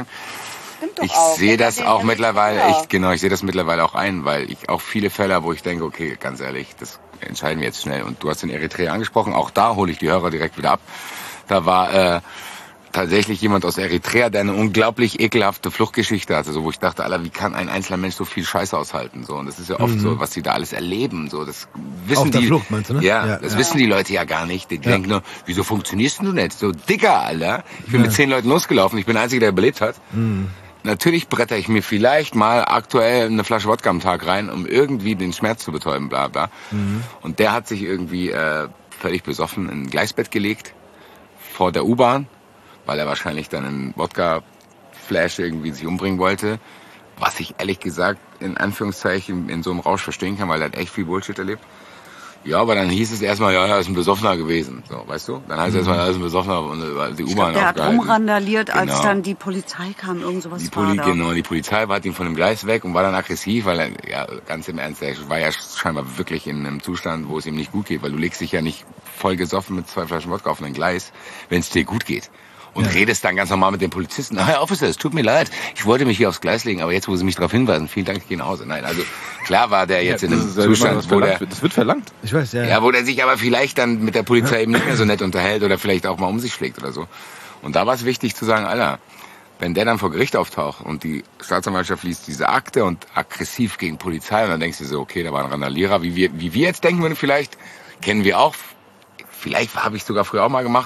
ich sehe das auch mittlerweile, ich sehe das mittlerweile auch ein, weil ich auch viele Fälle, wo ich denke, okay, ganz ehrlich, das entscheiden wir jetzt schnell. Und du hast den Eritrea angesprochen, auch da hole ich die Hörer direkt wieder ab. Da war tatsächlich jemand aus Eritrea, der eine unglaublich ekelhafte Fluchtgeschichte hatte, so wo ich dachte, Alter, wie kann ein einzelner Mensch so viel Scheiße aushalten, so, und das ist ja oft so, was die da alles erleben, so, das wissen auf der Flucht, meinst du, ne? Ja, das wissen die Leute ja gar nicht, die denken nur, wieso funktionierst du nicht, so, Dicker, Alter, ich bin mit 10 Leuten losgelaufen, ich bin der Einzige, der überlebt hat. Natürlich bretter ich mir vielleicht mal aktuell eine Flasche Wodka am Tag rein, um irgendwie den Schmerz zu betäuben, bla bla. Und der hat sich irgendwie völlig besoffen in ein Gleisbett gelegt vor der U-Bahn, weil er wahrscheinlich dann in Wodka-Flash irgendwie sich umbringen wollte. Was ich ehrlich gesagt in Anführungszeichen in so einem Rausch verstehen kann, weil er hat echt viel Bullshit erlebt. Ja, aber dann hieß es erstmal, ja, er ist ein Besoffener gewesen. So, weißt du? Dann heißt es erstmal, er ist ein Besoffener und die U-Bahn aufgehalten. Der hat rumrandaliert, als dann die Polizei kam, irgend sowas Genau, die Polizei hat ihn von dem Gleis weg und war dann aggressiv, weil er, ja, ganz im Ernst, er war ja scheinbar wirklich in einem Zustand, wo es ihm nicht gut geht, weil du legst dich ja nicht voll gesoffen mit 2 Flaschen Wodka auf ein Gleis, wenn es dir gut geht. Und redest dann ganz normal mit dem Polizisten. Herr Officer, es tut mir leid, ich wollte mich hier aufs Gleis legen, aber jetzt, wo Sie mich darauf hinweisen, vielen Dank, ich gehe nach Hause. Nein, also klar war der jetzt in einem Zustand, wo der... Das wird verlangt. Ich weiß, ja. Ja, wo der sich aber vielleicht dann mit der Polizei eben nicht mehr so nett unterhält oder vielleicht auch mal um sich schlägt oder so. Und da war es wichtig zu sagen, Alter, wenn der dann vor Gericht auftaucht und die Staatsanwaltschaft liest diese Akte und aggressiv gegen Polizei und dann denkst du so, okay, da war ein Randalierer, wie wir jetzt denken würden vielleicht, kennen wir auch, vielleicht habe ich sogar früher auch mal gemacht,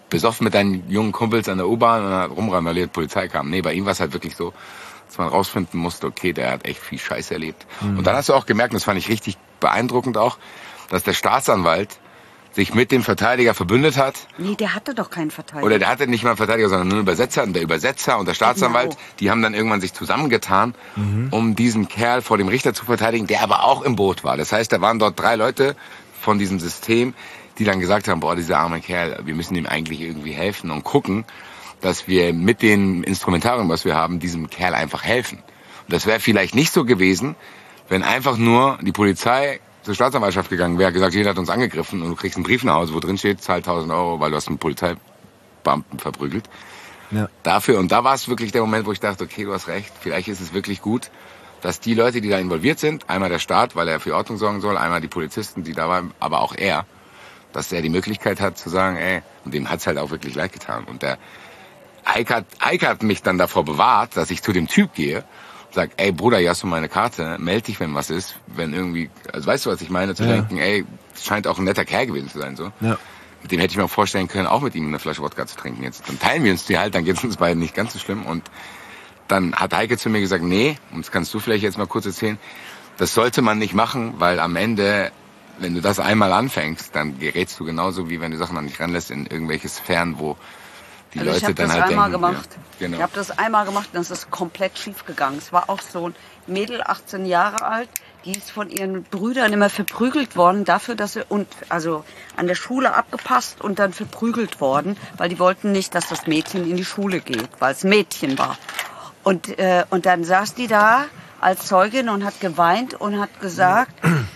besoffen mit deinen jungen Kumpels an der U-Bahn und hat rumrandaliert, Polizei kam. Nee, bei ihm war es halt wirklich so, dass man rausfinden musste, okay, der hat echt viel Scheiße erlebt. Und dann hast du auch gemerkt, und das fand ich richtig beeindruckend auch, dass der Staatsanwalt sich mit dem Verteidiger verbündet hat. Nee, der hatte doch keinen Verteidiger. Oder der hatte nicht mal einen Verteidiger, sondern nur einen Übersetzer. Und der Übersetzer und der Staatsanwalt, die haben dann irgendwann sich zusammengetan, um diesen Kerl vor dem Richter zu verteidigen, der aber auch im Boot war. Das heißt, da waren dort 3 Leute von diesem System, die dann gesagt haben, boah, dieser arme Kerl, wir müssen ihm eigentlich irgendwie helfen und gucken, dass wir mit dem Instrumentarium, was wir haben, diesem Kerl einfach helfen. Und das wäre vielleicht nicht so gewesen, wenn einfach nur die Polizei zur Staatsanwaltschaft gegangen wäre, gesagt, jeder hat uns angegriffen und du kriegst einen Brief nach Hause, wo drin steht, zahl 1.000 Euro, weil du hast einen Polizeibeamten verprügelt. Ja. Dafür, und da war es wirklich der Moment, wo ich dachte, okay, du hast recht, vielleicht ist es wirklich gut, dass die Leute, die da involviert sind, einmal der Staat, weil er für Ordnung sorgen soll, einmal die Polizisten, die da waren, aber auch er, dass er die Möglichkeit hat zu sagen, ey, und dem hat's halt auch wirklich leid getan. Und der Eike hat mich dann davor bewahrt, dass ich zu dem Typ gehe, sag, ey Bruder, hier hast du meine Karte, meld dich, wenn was ist, wenn irgendwie, also weißt du, was ich meine, zu denken, ey, scheint auch ein netter Kerl gewesen zu sein, so. Ja. Mit dem hätte ich mir auch vorstellen können, auch mit ihm eine Flasche Wodka zu trinken jetzt. Dann teilen wir uns die halt, dann geht's uns beiden nicht ganz so schlimm. Und dann hat Heike zu mir gesagt, nee, und das kannst du vielleicht jetzt mal kurz erzählen, das sollte man nicht machen, weil am Ende, wenn du das einmal anfängst, dann gerätst du genauso, wie wenn du Sachen an dich ranlässt in irgendwelche Sphären, wo die Leute dann halt denken. Ich habe das einmal gemacht. Ja, genau. Ich habe das einmal gemacht und es ist komplett schief gegangen. Es war auch so ein Mädel, 18 Jahre alt, die ist von ihren Brüdern immer verprügelt worden dafür, dass sie also an der Schule abgepasst und dann verprügelt worden, weil die wollten nicht, dass das Mädchen in die Schule geht, weil es Mädchen war. Und dann saß die da als Zeugin und hat geweint und hat gesagt,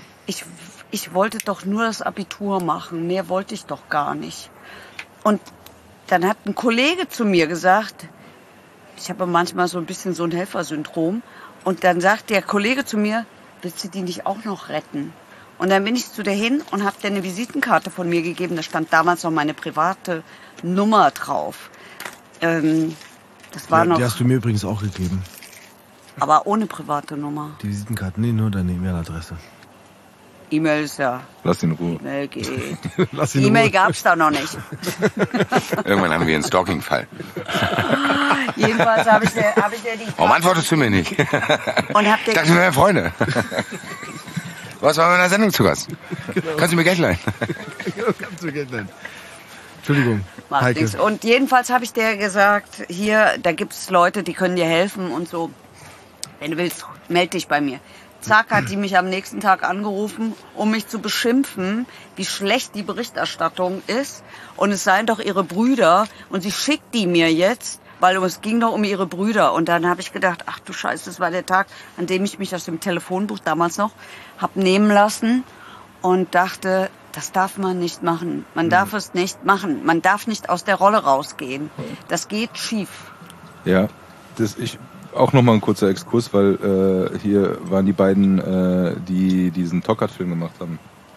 ich wollte doch nur das Abitur machen, mehr wollte ich doch gar nicht. Und dann hat ein Kollege zu mir gesagt, ich habe manchmal so ein bisschen so ein Helfersyndrom, und dann sagt der Kollege zu mir, willst du die nicht auch noch retten? Und dann bin ich zu der hin und habe der eine Visitenkarte von mir gegeben, da stand damals noch meine private Nummer drauf. Das war noch. Die hast du mir übrigens auch gegeben. Aber ohne private Nummer. Die Visitenkarte, nee, nur deine E-Mail-Adresse. E-Mail ist ja. Lass ihn in Ruhe. E-Mail geht. E-Mail gab's da noch nicht. Irgendwann haben wir einen Stalking-Fall. Jedenfalls habe ich dir die. Warum antwortest du mir nicht? Und hab ich dachte, wir wären Freunde. Was war in meiner Sendung zu Gast? Genau. Kannst du mir Geld leihen? Kannst du mir Geld leihen. Entschuldigung. Macht nichts. Und jedenfalls habe ich dir gesagt, hier, da gibt's Leute, die können dir helfen und so. Wenn du willst, meld dich bei mir. Zack, hat die mich am nächsten Tag angerufen, um mich zu beschimpfen, wie schlecht die Berichterstattung ist. Und es seien doch ihre Brüder. Und sie schickt die mir jetzt, weil es ging doch um ihre Brüder. Und dann habe ich gedacht, ach du Scheiße, das war der Tag, an dem ich mich aus dem Telefonbuch damals noch hab nehmen lassen und dachte, das darf man nicht machen. Man darf es nicht machen. Man darf nicht aus der Rolle rausgehen. Das geht schief. Ja, auch nochmal ein kurzer Exkurs, weil hier waren die beiden, die diesen Toccard-Film gemacht haben,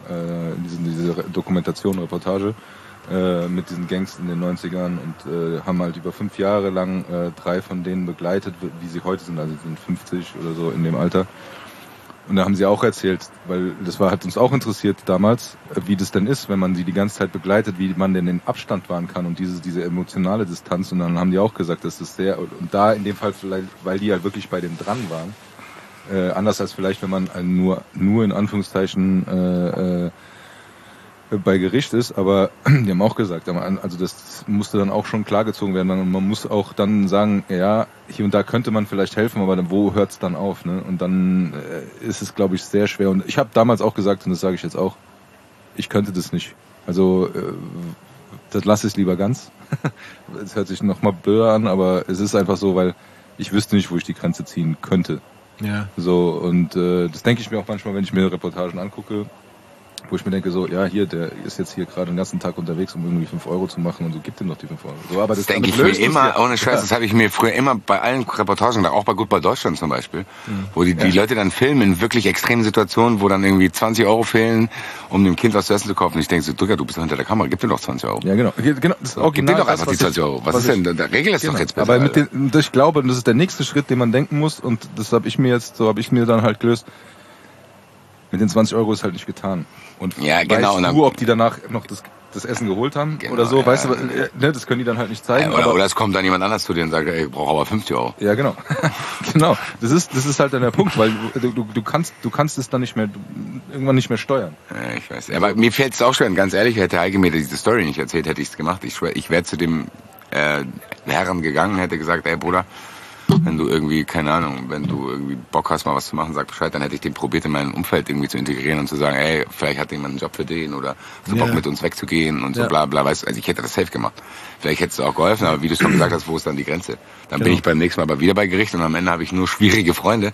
diese Dokumentation, Reportage mit diesen Gangs in den 90ern und haben halt über 5 Jahre lang 3 von denen begleitet, wie sie heute sind, also sind 50 oder so in dem Alter. Und da haben sie auch erzählt, weil hat uns auch interessiert damals, wie das denn ist, wenn man sie die ganze Zeit begleitet, wie man denn den Abstand wahren kann und diese emotionale Distanz. Und dann haben die auch gesagt, dass das sehr, und da in dem Fall vielleicht, weil die halt wirklich bei dem dran waren, anders als vielleicht, wenn man nur in Anführungszeichen bei Gericht ist, aber die haben auch gesagt, also das musste dann auch schon klargezogen werden und man muss auch dann sagen, ja, hier und da könnte man vielleicht helfen, aber wo hört's dann auf, ne? Und dann ist es, glaube ich, sehr schwer. Und ich habe damals auch gesagt, und das sage ich jetzt auch, ich könnte das nicht. Also das lasse ich lieber ganz. Es hört sich nochmal blöder an, aber es ist einfach so, weil ich wüsste nicht, wo ich die Grenze ziehen könnte. Ja. So, und das denke ich mir auch manchmal, wenn ich mir Reportagen angucke, wo ich mir denke, so, ja, hier, der ist jetzt hier gerade den ganzen Tag unterwegs, um irgendwie 5 Euro zu machen und so, gibt ihm doch die 5 Euro. So, aber das denke ich mir immer, ohne Scheiß, das habe ich mir früher immer bei allen Reportagen, auch bei Goodbye Deutschland zum Beispiel, wo die Leute dann filmen in wirklich extremen Situationen, wo dann irgendwie 20 Euro fehlen, um dem Kind was zu essen zu kaufen. Ich denke so, Drücker, du bist doch hinter der Kamera, gib dir doch 20 Euro. Ja, genau. Das Original, gib dir doch einfach die 20 Euro. Was ist denn, der Regel ist doch jetzt besser. Aber ich glaube, das ist der nächste Schritt, den man denken muss, und das habe ich mir dann halt gelöst. Mit den 20 Euro ist halt nicht getan. Und ja, genau. weißt du, ob die danach noch das Essen geholt haben Genau, oder so, ja. weißt du, ne, das können die dann halt nicht zeigen. Oder es kommt dann jemand anders zu dir und sagt, ey, ich brauche aber 50 Euro. Ja, genau. Genau. Das ist halt dann der Punkt, weil du kannst es dann nicht mehr, irgendwann nicht mehr steuern. Ja, ich weiß. Aber mir fällt es auch schwer, ganz ehrlich, hätte Heike mir diese Story nicht erzählt, hätte ich es gemacht. Ich schwör, ich wäre zu dem Herren gegangen, hätte gesagt, ey Bruder, wenn du irgendwie, keine Ahnung, wenn du irgendwie Bock hast, mal was zu machen, sag Bescheid, dann hätte ich den probiert, in mein Umfeld irgendwie zu integrieren und zu sagen, ey, vielleicht hat jemand einen Job für den oder so Bock mit uns wegzugehen und so bla bla, weißt du, also ich hätte das safe gemacht. Vielleicht hättest du auch geholfen, aber wie du schon gesagt hast, wo ist dann die Grenze? Dann bin ich beim nächsten Mal aber wieder bei Gericht und am Ende habe ich nur schwierige Freunde,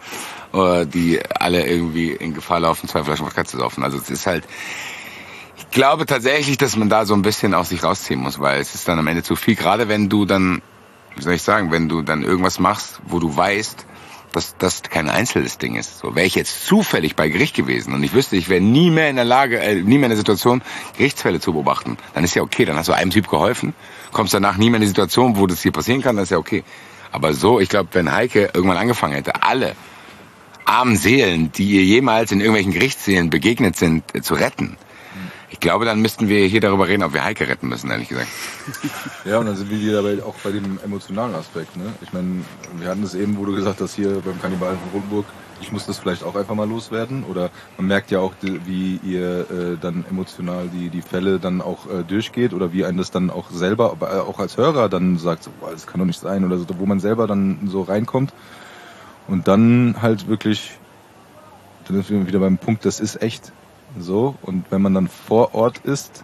die alle irgendwie in Gefahr laufen, 2 Flaschen Wodka zu saufen. Also es ist halt, ich glaube tatsächlich, dass man da so ein bisschen aus sich rausziehen muss, weil es ist dann am Ende zu viel, gerade wenn du dann, wie soll ich sagen, wenn du dann irgendwas machst, wo du weißt, dass das kein einzelnes Ding ist. So, wäre ich jetzt zufällig bei Gericht gewesen und ich wüsste, ich wäre nie mehr in der Lage, nie mehr in der Situation, Gerichtsfälle zu beobachten, dann ist ja okay, dann hast du einem Typ geholfen, kommst danach nie mehr in die Situation, wo das hier passieren kann, dann ist ja okay. Aber so, ich glaube, wenn Heike irgendwann angefangen hätte, alle armen Seelen, die ihr jemals in irgendwelchen Gerichtssälen begegnet sind, zu retten, ich glaube, dann müssten wir hier darüber reden, ob wir Heike retten müssen, ehrlich gesagt. Ja, und dann sind wir wieder auch bei dem emotionalen Aspekt. Ne? Ich meine, wir hatten es eben, wo du gesagt hast, hier beim Kannibalen von Rotenburg, ich muss das vielleicht auch einfach mal loswerden. Oder man merkt ja auch, wie ihr dann emotional die Fälle dann auch durchgeht oder wie einen das dann auch selber, auch als Hörer dann sagt, so, boah, das kann doch nicht sein oder so, wo man selber dann so reinkommt. Und dann halt wirklich, dann sind wir wieder beim Punkt, das ist echt. So, und wenn man dann vor Ort ist,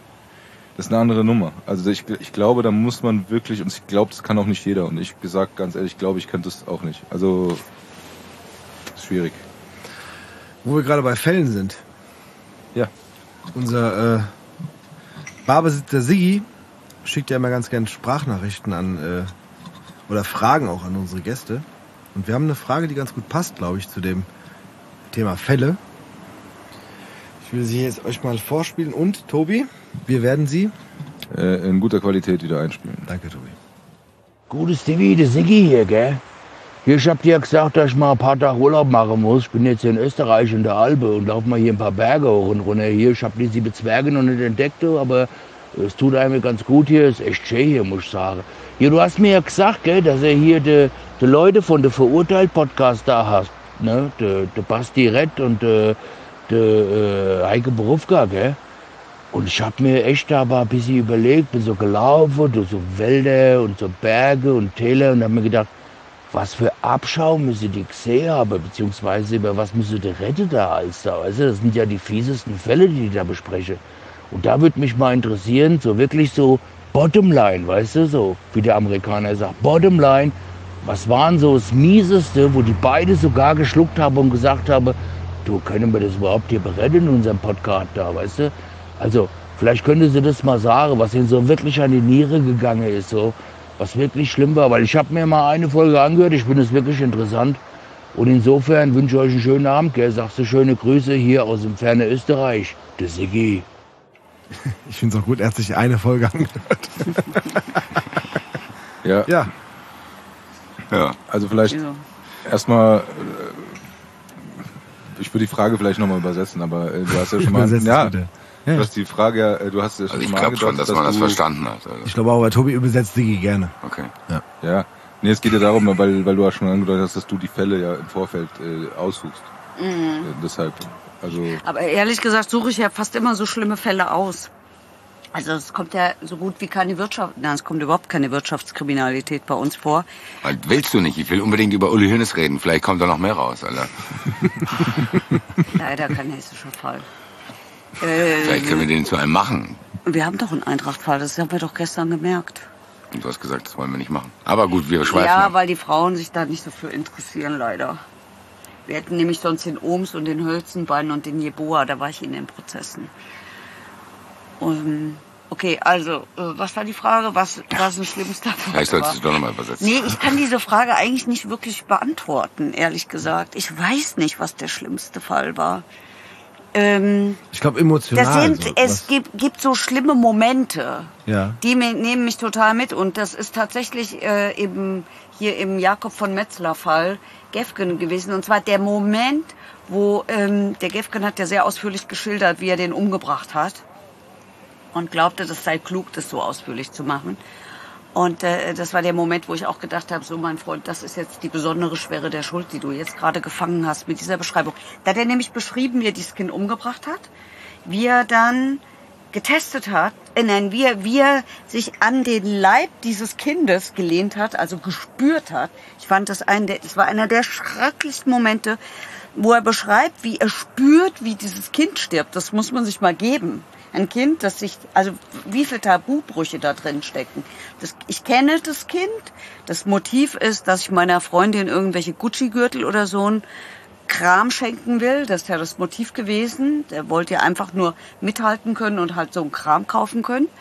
das ist eine andere Nummer. Also ich glaube, da muss man wirklich, und ich glaube, das kann auch nicht jeder. Und ich gesagt, ganz ehrlich, ich glaube, ich könnte es auch nicht. Also, ist schwierig. Wo wir gerade bei Fällen sind. Ja. Unser Barbesitzer Siggi schickt ja immer ganz gerne Sprachnachrichten an, oder Fragen auch an unsere Gäste. Und wir haben eine Frage, die ganz gut passt, glaube ich, zu dem Thema Fälle. Ich will sie jetzt euch mal vorspielen und, Tobi, wir werden sie in guter Qualität wieder einspielen. Danke, Tobi. Gutes Stevie, der Siggi hier, gell? Hier, ich hab dir gesagt, dass ich mal ein paar Tage Urlaub machen muss. Ich bin jetzt hier in Österreich in der Alpe und laufe mal hier ein paar Berge hoch und runter. Hier, ich hab die 7 Zwerge noch nicht entdeckt, aber es tut einem ganz gut hier. Ist echt schön hier, muss ich sagen. Hier, du hast mir ja gesagt, gell, dass ihr hier die Leute von der Verurteilt-Podcast da hast. Ne? Der Basti Rett und der Heike Borufka, gell? Und ich hab mir echt da mal ein bisschen überlegt, bin so gelaufen durch so Wälder und so Berge und Täler und hab mir gedacht, was für Abschaum müssen die gesehen haben, beziehungsweise über was müssen die retten da als da, weißt du? Das sind ja die fiesesten Fälle, die da besprechen. Und da würde mich mal interessieren, so wirklich so Bottomline, weißt du, so wie der Amerikaner sagt, Bottomline, was waren so das Mieseste, wo die beide sogar geschluckt haben und gesagt haben, du, können wir das überhaupt hier beretten in unserem Podcast da, weißt du? Also, vielleicht könnte sie das mal sagen, was ihnen so wirklich an die Niere gegangen ist, so, was wirklich schlimm war. Weil ich habe mir mal eine Folge angehört, ich finde es wirklich interessant. Und insofern wünsche ich euch einen schönen Abend, gell? Sagst du schöne Grüße hier aus dem fernen Österreich, der Siggi. Ich finde es auch gut, er hat sich eine Folge angehört. Ja. Ja. Ja, also vielleicht erstmal, ich würde die Frage vielleicht nochmal übersetzen, aber du hast ja schon mal, du hast die Frage, du hast ja schon Also ich mal glaube schon, dass man das verstanden hat. Also. Ich glaube auch, bei Tobi übersetzt Siggi gerne. Okay. Ja. Nee, es geht ja darum, weil du ja schon angedeutet hast, dass du die Fälle ja im Vorfeld aussuchst. Deshalb, also. Aber ehrlich gesagt suche ich ja fast immer so schlimme Fälle aus. Also es kommt ja so gut wie keine es kommt überhaupt keine Wirtschaftskriminalität bei uns vor. Willst du nicht? Ich will unbedingt über Uli Hoeneß reden. Vielleicht kommt da noch mehr raus, Alter. Leider kein hessischer Fall. Vielleicht können wir den zu einem machen. Wir haben doch einen Eintracht-Fall, das haben wir doch gestern gemerkt. Und du hast gesagt, das wollen wir nicht machen. Aber gut, wir schweifen Ja, ab. weil die Frauen sich da nicht so für interessieren, leider. Wir hätten nämlich sonst den Ohms und den Hölzenbein und den Jeboa, da war ich in den Prozessen. Okay, also, was war die Frage? Was war das schlimmste? Vielleicht solltest du doch nochmal übersetzen. Nee, ich kann diese Frage eigentlich nicht wirklich beantworten, ehrlich gesagt. Ich weiß nicht, was der schlimmste Fall war. Ich glaube emotional. Es gibt so schlimme Momente, ja. Die nehmen mich total mit. Und das ist tatsächlich eben hier im Jakob von Metzler Fall Gefgen gewesen. Und zwar der Moment, wo der Gefgen hat ja sehr ausführlich geschildert, wie er den umgebracht hat. und glaubte, das sei klug, das so ausführlich zu machen. Und das war der Moment, wo ich auch gedacht habe, so mein Freund, das ist jetzt die besondere Schwere der Schuld, die du jetzt gerade gefangen hast mit dieser Beschreibung. Da hat er nämlich beschrieben, wie er dieses Kind umgebracht hat, wie er dann getestet hat, wie er sich an den Leib dieses Kindes gelehnt hat, also gespürt hat. Ich fand das war einer der schrecklichsten Momente, wo er beschreibt, wie er spürt, wie dieses Kind stirbt. Das muss man sich mal geben. Ein Kind, also wie viele Tabubrüche da drin stecken. Ich kenne das Kind. Das Motiv ist, dass ich meiner Freundin irgendwelche Gucci-Gürtel oder so einen Kram schenken will. Das ist ja das Motiv gewesen. Der wollte ja einfach nur mithalten können und halt so einen Kram kaufen können.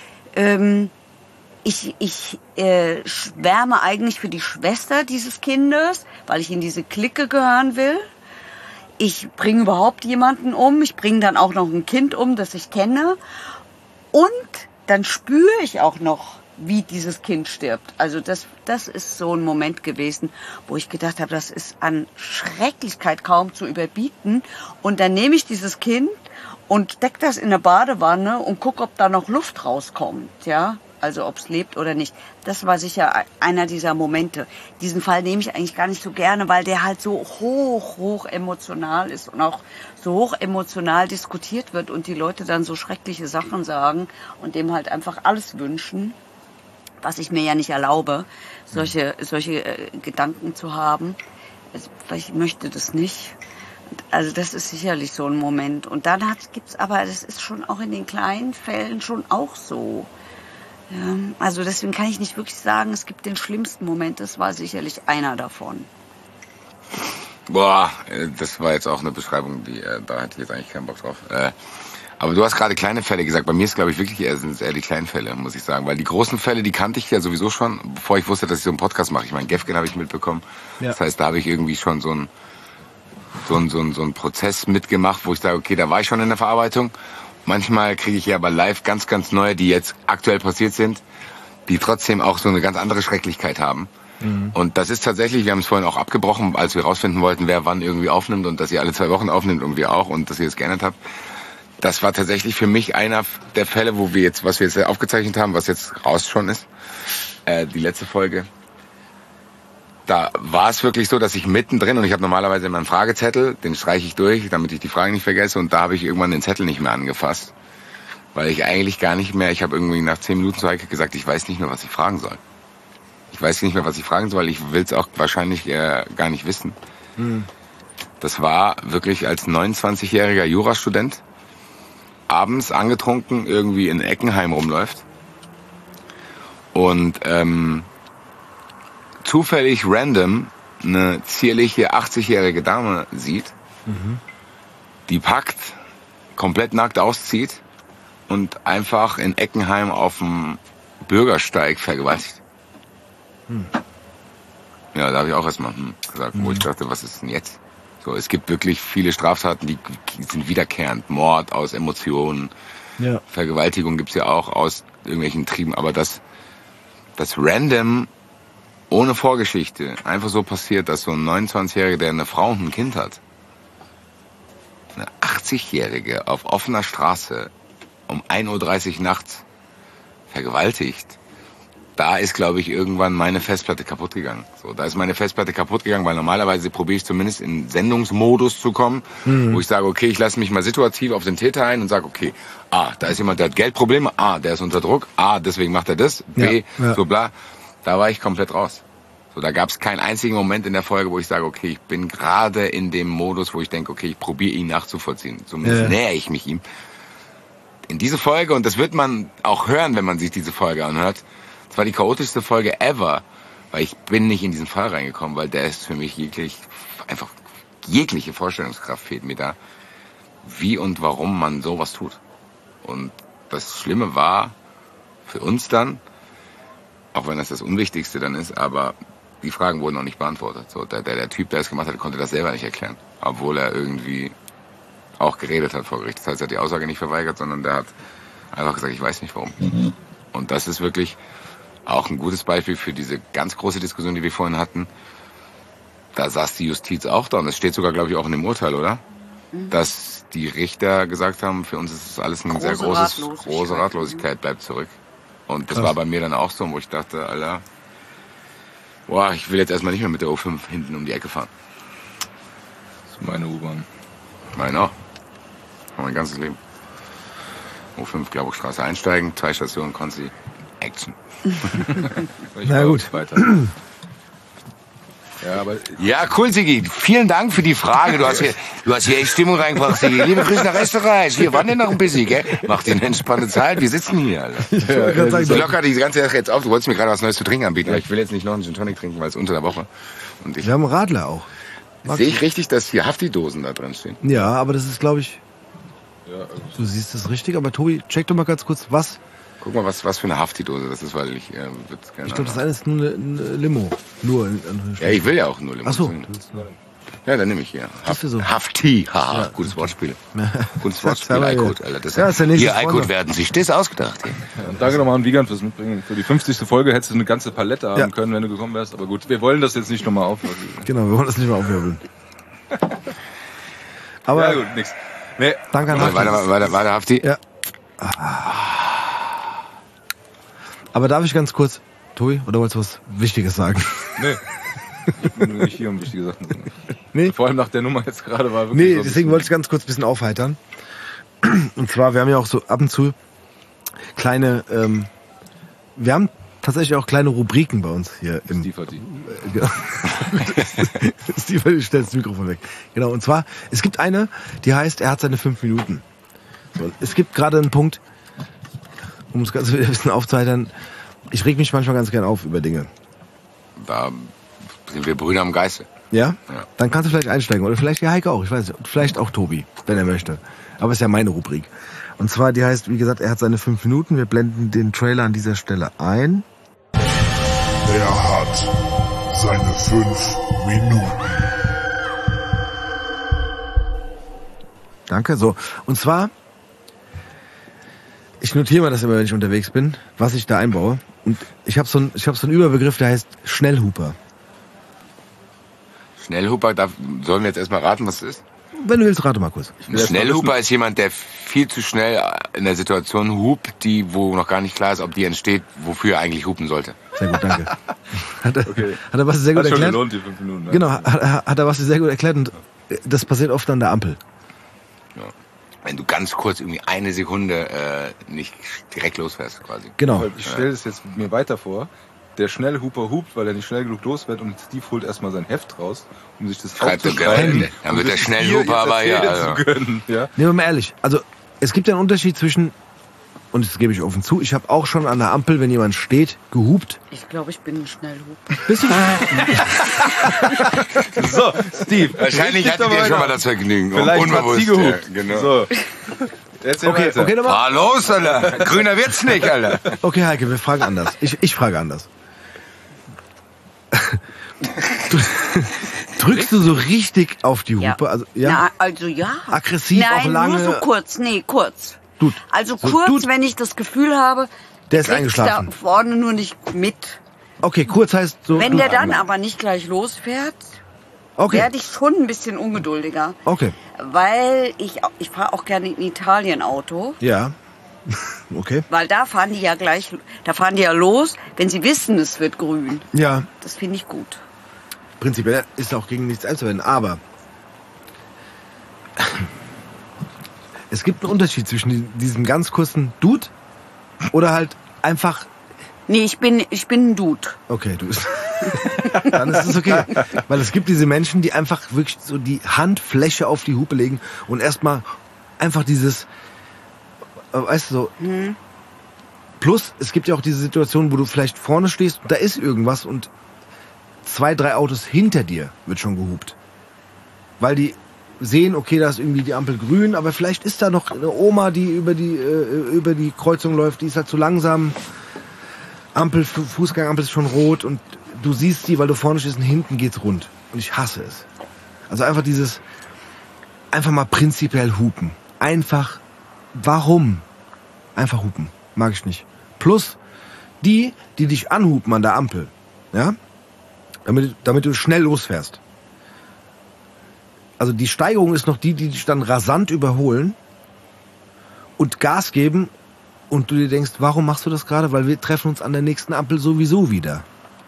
Ich schwärme eigentlich für die Schwester dieses Kindes, weil ich in diese Clique gehören will. Ich bringe überhaupt jemanden um. Ich bringe dann auch noch ein Kind um, das ich kenne. Und dann spüre ich auch noch, wie dieses Kind stirbt. Also das ist so ein Moment gewesen, wo ich gedacht habe, das ist an Schrecklichkeit kaum zu überbieten. Und dann nehme ich dieses Kind und stecke das in eine Badewanne und gucke, ob da noch Luft rauskommt, ja. Also ob es lebt oder nicht. Das war sicher einer dieser Momente. Diesen Fall nehme ich eigentlich gar nicht so gerne, weil der halt so hoch emotional ist und auch so hoch emotional diskutiert wird und die Leute dann so schreckliche Sachen sagen und dem halt einfach alles wünschen, was ich mir ja nicht erlaube, solche Gedanken zu haben. Weil ich möchte das nicht. Also das ist sicherlich so ein Moment. Und dann gibt's aber, das ist schon auch in den kleinen Fällen schon auch so. Ja, also deswegen kann ich nicht wirklich sagen, es gibt den schlimmsten Moment. Das war sicherlich einer davon. Boah, das war jetzt auch eine Beschreibung, da hatte ich jetzt eigentlich keinen Bock drauf. Aber du hast gerade kleine Fälle gesagt. Bei mir ist, glaube ich, wirklich sind es eher die kleinen Fälle, muss ich sagen. Weil die großen Fälle, die kannte ich ja sowieso schon, bevor ich wusste, dass ich so einen Podcast mache. Ich meine, Gefgen habe ich mitbekommen. Ja. Das heißt, da habe ich irgendwie schon so einen Prozess mitgemacht, wo ich sage, okay, da war ich schon in der Verarbeitung. Manchmal kriege ich ja aber live ganz, ganz neue, die jetzt aktuell passiert sind, die trotzdem auch so eine ganz andere Schrecklichkeit haben. Mhm. Und das ist tatsächlich, wir haben es vorhin auch abgebrochen, als wir rausfinden wollten, wer wann irgendwie aufnimmt und dass ihr alle 2 Wochen aufnimmt und wir auch und dass ihr es geändert habt. Das war tatsächlich für mich einer der Fälle, was wir jetzt aufgezeichnet haben, was jetzt raus schon ist, die letzte Folge. Da war es wirklich so, dass ich mittendrin, und ich habe normalerweise immer einen Fragezettel, den streiche ich durch, damit ich die Fragen nicht vergesse, und da habe ich irgendwann den Zettel nicht mehr angefasst, weil ich eigentlich gar nicht mehr, ich habe irgendwie nach 10 Minuten zu Heike gesagt, ich weiß nicht mehr, was ich fragen soll. Ich weiß nicht mehr, was ich fragen soll, ich will es auch wahrscheinlich gar nicht wissen. Das war wirklich als 29-jähriger Jurastudent, abends angetrunken, irgendwie in Eckenheim rumläuft und zufällig random eine zierliche 80-jährige Dame sieht, die packt, komplett nackt auszieht und einfach in Eckenheim auf dem Bürgersteig vergewaltigt. Ja, da habe ich auch erstmal gesagt, wo ich dachte, was ist denn jetzt? So, es gibt wirklich viele Straftaten, die sind wiederkehrend. Mord aus Emotionen, ja. Vergewaltigung gibt's ja auch aus irgendwelchen Trieben, aber das random ohne Vorgeschichte einfach so passiert, dass so ein 29-Jähriger, der eine Frau und ein Kind hat, eine 80-Jährige auf offener Straße um 1:30 Uhr nachts vergewaltigt, da ist, glaube ich, irgendwann meine Festplatte kaputt gegangen. So, da ist meine Festplatte kaputt gegangen, weil normalerweise probiere ich zumindest in Sendungsmodus zu kommen, wo ich sage, okay, ich lasse mich mal situativ auf den Täter ein und sage, okay, A, da ist jemand, der hat Geldprobleme, A, der ist unter Druck, A, deswegen macht er das, B, so bla. Da war ich komplett raus. So, da gab es keinen einzigen Moment in der Folge, wo ich sage, okay, ich bin gerade in dem Modus, wo ich denke, okay, ich probiere ihn nachzuvollziehen. Zumindest nähere ich mich ihm. In diese Folge, und das wird man auch hören, wenn man sich diese Folge anhört, das war die chaotischste Folge ever, weil ich bin nicht in diesen Fall reingekommen, weil der ist für mich jegliche Vorstellungskraft fehlt mir da, wie und warum man sowas tut. Und das Schlimme war für uns dann, auch wenn das Unwichtigste dann ist, aber die Fragen wurden noch nicht beantwortet. So, der Typ, der es gemacht hat, konnte das selber nicht erklären, obwohl er irgendwie auch geredet hat vor Gericht. Das heißt, er hat die Aussage nicht verweigert, sondern der hat einfach gesagt, ich weiß nicht warum. Und das ist wirklich auch ein gutes Beispiel für diese ganz große Diskussion, die wir vorhin hatten. Da saß die Justiz auch da und das steht sogar, glaube ich, auch in dem Urteil, oder? dass die Richter gesagt haben, für uns ist das alles eine sehr große Ratlosigkeit, bleibt zurück. Und das war bei mir dann auch so, wo ich dachte, Alter, boah, ich will jetzt erstmal nicht mehr mit der O5 hinten um die Ecke fahren. Das ist meine U-Bahn. Meine auch. Mein ganzes Leben. O5 Glauburgstraße einsteigen, 2 Stationen, Konzi, Action. Na gut. Weiter. Ja, aber Ja, cool, Sigi. Vielen Dank für die Frage. Du hast hier echt Stimmung reingebracht, Sigi. Liebe Grüße nach Österreich. Wir waren ja noch ein bisschen, gell? Mach dir eine entspannte Zeit. Wir sitzen hier, Alter. So locker die ganze Sache jetzt auf. Du wolltest mir gerade was Neues zu trinken anbieten. Aber ich will jetzt nicht noch einen Gin Tonic trinken, weil es unter der Woche. Und Wir haben einen Radler auch. sehe ich richtig, dass hier Hafti-Dosen da drin stehen? Ja, aber das ist, glaube ich, ja, du siehst es richtig. Aber Tobi, check doch mal ganz kurz, was. Guck mal, was für eine Hafti-Dose das ist, weil ich würde gerne. Ich glaube, das eine ist nur eine Limo. Nur. Ja, ich will ja auch nur Limon. Ach so. Ja, dann nehme ich hier. Siehst du so? Hafti. Haha, gutes Wortspiel. Gutes Wortspiel, Das haben wir iCode, Alter. Das Ja, ist der nächste hier, iCode Sponsor. werden sich das ausgedacht. Hier. und danke nochmal an Wiegand fürs Mitbringen. Für die 50. Folge hättest du eine ganze Palette haben Ja. können, wenn du gekommen wärst. Aber gut, wir wollen das jetzt nicht nochmal aufhören. Genau, wir wollen das nicht mehr aufwirbeln. Aber Ja gut, nix. Nee, danke an Hafti. Weiter, Hafti. Ja. Aber darf ich ganz kurz, Tobi, oder wolltest du was Wichtiges sagen? nee. Ich bin nur nicht hier, um wichtige Sachen zu sagen. Nee? Vor allem nach der Nummer jetzt gerade war wirklich Nee, so ein deswegen wollte ich ganz kurz ein bisschen aufheitern. Und zwar, wir haben ja auch so ab und zu kleine, wir haben tatsächlich auch kleine Rubriken bei uns hier im Steve hat die. Genau. Steve stellt das Mikrofon weg. Genau, und zwar, es gibt eine, die heißt, er hat seine 5 Minuten. So, es gibt gerade einen Punkt, um es ganz wieder ein bisschen aufzuheitern, ich reg mich manchmal ganz gern auf über Dinge. Da sind wir Brüder am Geiste. Ja? Ja. Dann kannst du vielleicht einsteigen. Oder vielleicht die Heike auch. Ich weiß nicht. Vielleicht auch Tobi, wenn er möchte. Aber es ist ja meine Rubrik. Und zwar, die heißt, wie gesagt, er hat seine 5 Minuten. Wir blenden den Trailer an dieser Stelle ein. Er hat seine 5 Minuten. Danke. So. Und zwar, ich notiere mal das immer, wenn ich unterwegs bin, was ich da einbaue. Und ich habe so einen Überbegriff, der heißt Schnellhuper. Schnellhuper, sollen wir jetzt erstmal raten, was das ist? Wenn du willst, rate mal kurz. Ein Schnellhuper ist jemand, der viel zu schnell in der Situation hupt, wo noch gar nicht klar ist, ob die entsteht, wofür er eigentlich hupen sollte. Sehr gut, danke. Hat er was sehr Hat gut schon erklärt? gelohnt, die 5 Minuten. Ne? Genau, hat er was sehr gut erklärt. Und das passiert oft an der Ampel. Ja. Wenn du ganz kurz irgendwie eine Sekunde nicht direkt losfährst, quasi. Genau. Ich stelle das jetzt mir weiter vor. Der Schnellhuper hupt, weil er nicht schnell genug los wird und Steve holt erstmal sein Heft raus, um sich das Schreibt er aufzuschreiben. gerne. Dann wird der das Schnellhuper aber hier ja. jetzt Also. erzählen zu können. Ja? Nehmen wir mal ehrlich. Also, es gibt ja einen Unterschied zwischen, und das gebe ich offen zu, ich habe auch schon an der Ampel, wenn jemand steht, gehupt. Ich glaube, ich bin ein Schnellhuper. Bist du? So, Steve. Wahrscheinlich hattet ihr schon mal das Vergnügen. Vielleicht hat sie gehupt. Ja, genau. So. Erzähl Okay, weiter. okay, nochmal. Los, Alter. Grüner wird's nicht, Alter. Okay, Heike, wir fragen anders. Ich frage anders. Drückst du so richtig auf die Hupe? Also, ja? Na, also ja. Aggressiv, Nein, auch lange? nur so kurz. Nee, kurz. Dude. Also So, kurz, Dude. wenn ich das Gefühl habe, Der ist kriegt's eingeschlafen. da vorne nur nicht mit. Okay, kurz heißt so. Wenn der dann aber nicht gleich losfährt, Okay, werde ich schon ein bisschen ungeduldiger. okay. Weil ich fahre auch gerne in Italien Auto. Ja. Okay. Weil da fahren die ja los, wenn sie wissen, es wird grün. Ja, Das finde ich gut. prinzipiell ist auch gegen nichts einzuwenden, aber es gibt einen Unterschied zwischen diesem ganz kurzen Dude oder halt einfach, Nee, ich bin ein Dude. okay, du bist, dann ist es okay. Weil es gibt diese Menschen, die einfach wirklich so die Handfläche auf die Hupe legen und erstmal einfach dieses, weißt du, so. Plus, es gibt ja auch diese Situation, wo du vielleicht vorne stehst und da ist irgendwas und 2, 3 Autos hinter dir wird schon gehupt. Weil die sehen, okay, da ist irgendwie die Ampel grün, aber vielleicht ist da noch eine Oma, die über die Kreuzung läuft, die ist halt zu langsam. Fußgängerampel ist schon rot und du siehst die, weil du vorne stehst und hinten geht's rund. Und ich hasse es. Also einfach mal prinzipiell hupen. Einfach, warum? Einfach hupen. Mag ich nicht. Plus, die dich anhupen an der Ampel, ja? Damit du schnell losfährst. Also die Steigerung ist noch die dich dann rasant überholen und Gas geben und du dir denkst, warum machst du das gerade? Weil wir treffen uns an der nächsten Ampel sowieso wieder.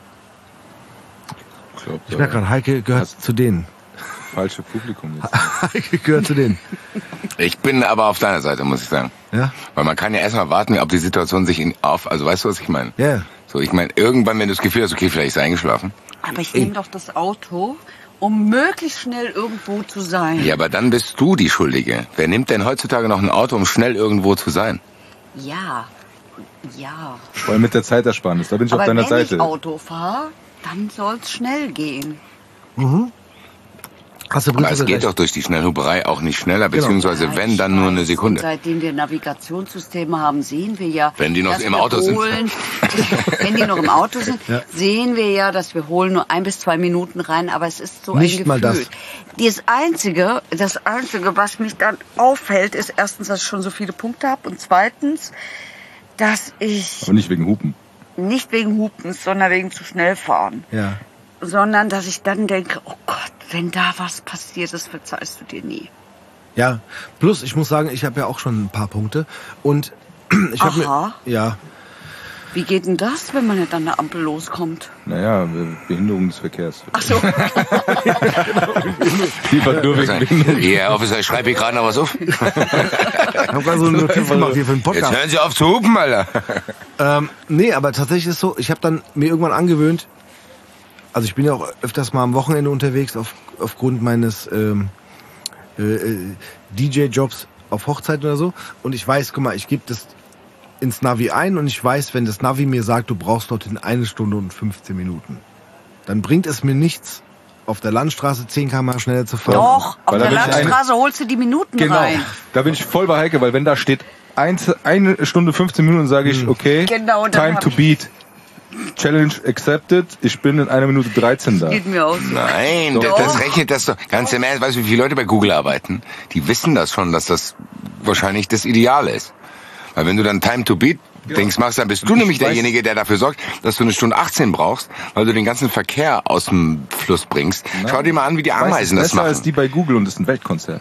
Ich merke gerade, Heike gehört zu denen. Falsche Publikum jetzt. Heike gehört zu denen. Ich bin aber auf deiner Seite, muss ich sagen. Ja? Weil man kann ja erstmal warten, ob die Situation sich also weißt du, was ich meine? Ja. So, ich meine, irgendwann, wenn du das Gefühl hast, okay, vielleicht ist er eingeschlafen. Aber ich nehme doch das Auto, um möglichst schnell irgendwo zu sein. Ja, aber dann bist du die Schuldige. Wer nimmt denn heutzutage noch ein Auto, um schnell irgendwo zu sein? Ja. Vor allem mit der Zeitersparnis, da bin ich Aber auf deiner wenn Seite. ich Auto fahre, dann soll's schnell gehen. Hast du Aber es geht doch durch die Schnellhuberei auch nicht schneller, beziehungsweise Ja, wenn, ich dann nur eine weiß. Sekunde. Und seitdem wir Navigationssysteme haben, sehen wir ja, Wenn die noch dass im wir Auto sind. Wenn die noch im Auto sind, Ja. sehen wir ja, dass wir holen nur 1 bis 2 Minuten rein, aber es ist so Nicht ein Gefühl. mal das. Das Einzige, was mich dann auffällt, ist erstens, dass ich schon so viele Punkte habe und zweitens, dass ich Aber nicht wegen Hupen. nicht wegen Hupens, sondern wegen zu schnell fahren. Ja. Sondern, dass ich dann denke, oh Gott, wenn da was passiert ist, verzeihst du dir nie. Ja, plus ich muss sagen, ich habe ja auch schon ein paar Punkte und ich habe Aha. mir ja, Wie geht denn das, wenn man nicht an der Ampel loskommt? Naja, Behinderung des Verkehrs. Ach so. Lieber nur wegen Behinderung. Ja, Officer, ich schreibe hier gerade noch was auf. ich habe gerade so eine Notiz gemacht hier für den Jetzt Podcast. hören Sie auf zu hupen, Alter. Nee, aber tatsächlich ist es so, ich habe dann mir irgendwann angewöhnt, also ich bin ja auch öfters mal am Wochenende unterwegs aufgrund meines DJ-Jobs auf Hochzeit oder so. Und ich weiß, guck mal, ich gebe das ins Navi ein und ich weiß, wenn das Navi mir sagt, du brauchst dorthin 1 Stunde und 15 Minuten, dann bringt es mir nichts, auf der Landstraße 10 km schneller zu fahren. Doch, auf Weil der da bin ich Landstraße holst du die Minuten Genau, rein. da bin ich voll bei Heike, weil wenn da steht 1 Stunde 15 Minuten, sage ich, okay, Genau, dann time hab to ich- beat. Challenge accepted, ich bin in 1 Minute 13 da. Geht mir aus. Nein, Doch. das rechnet das doch. Ganz im Ernst, weißt du, wie viele Leute bei Google arbeiten? Die wissen das schon, dass das wahrscheinlich das Ideale ist. Weil wenn du dann Time to Beat Dings machst, dann bist du nämlich derjenige, der dafür sorgt, dass du 1 Stunde 18 brauchst, weil du den ganzen Verkehr aus dem Fluss bringst. Schau dir mal an, wie die Ameisen das besser als machen. die bei Google und ist ein Weltkonzert.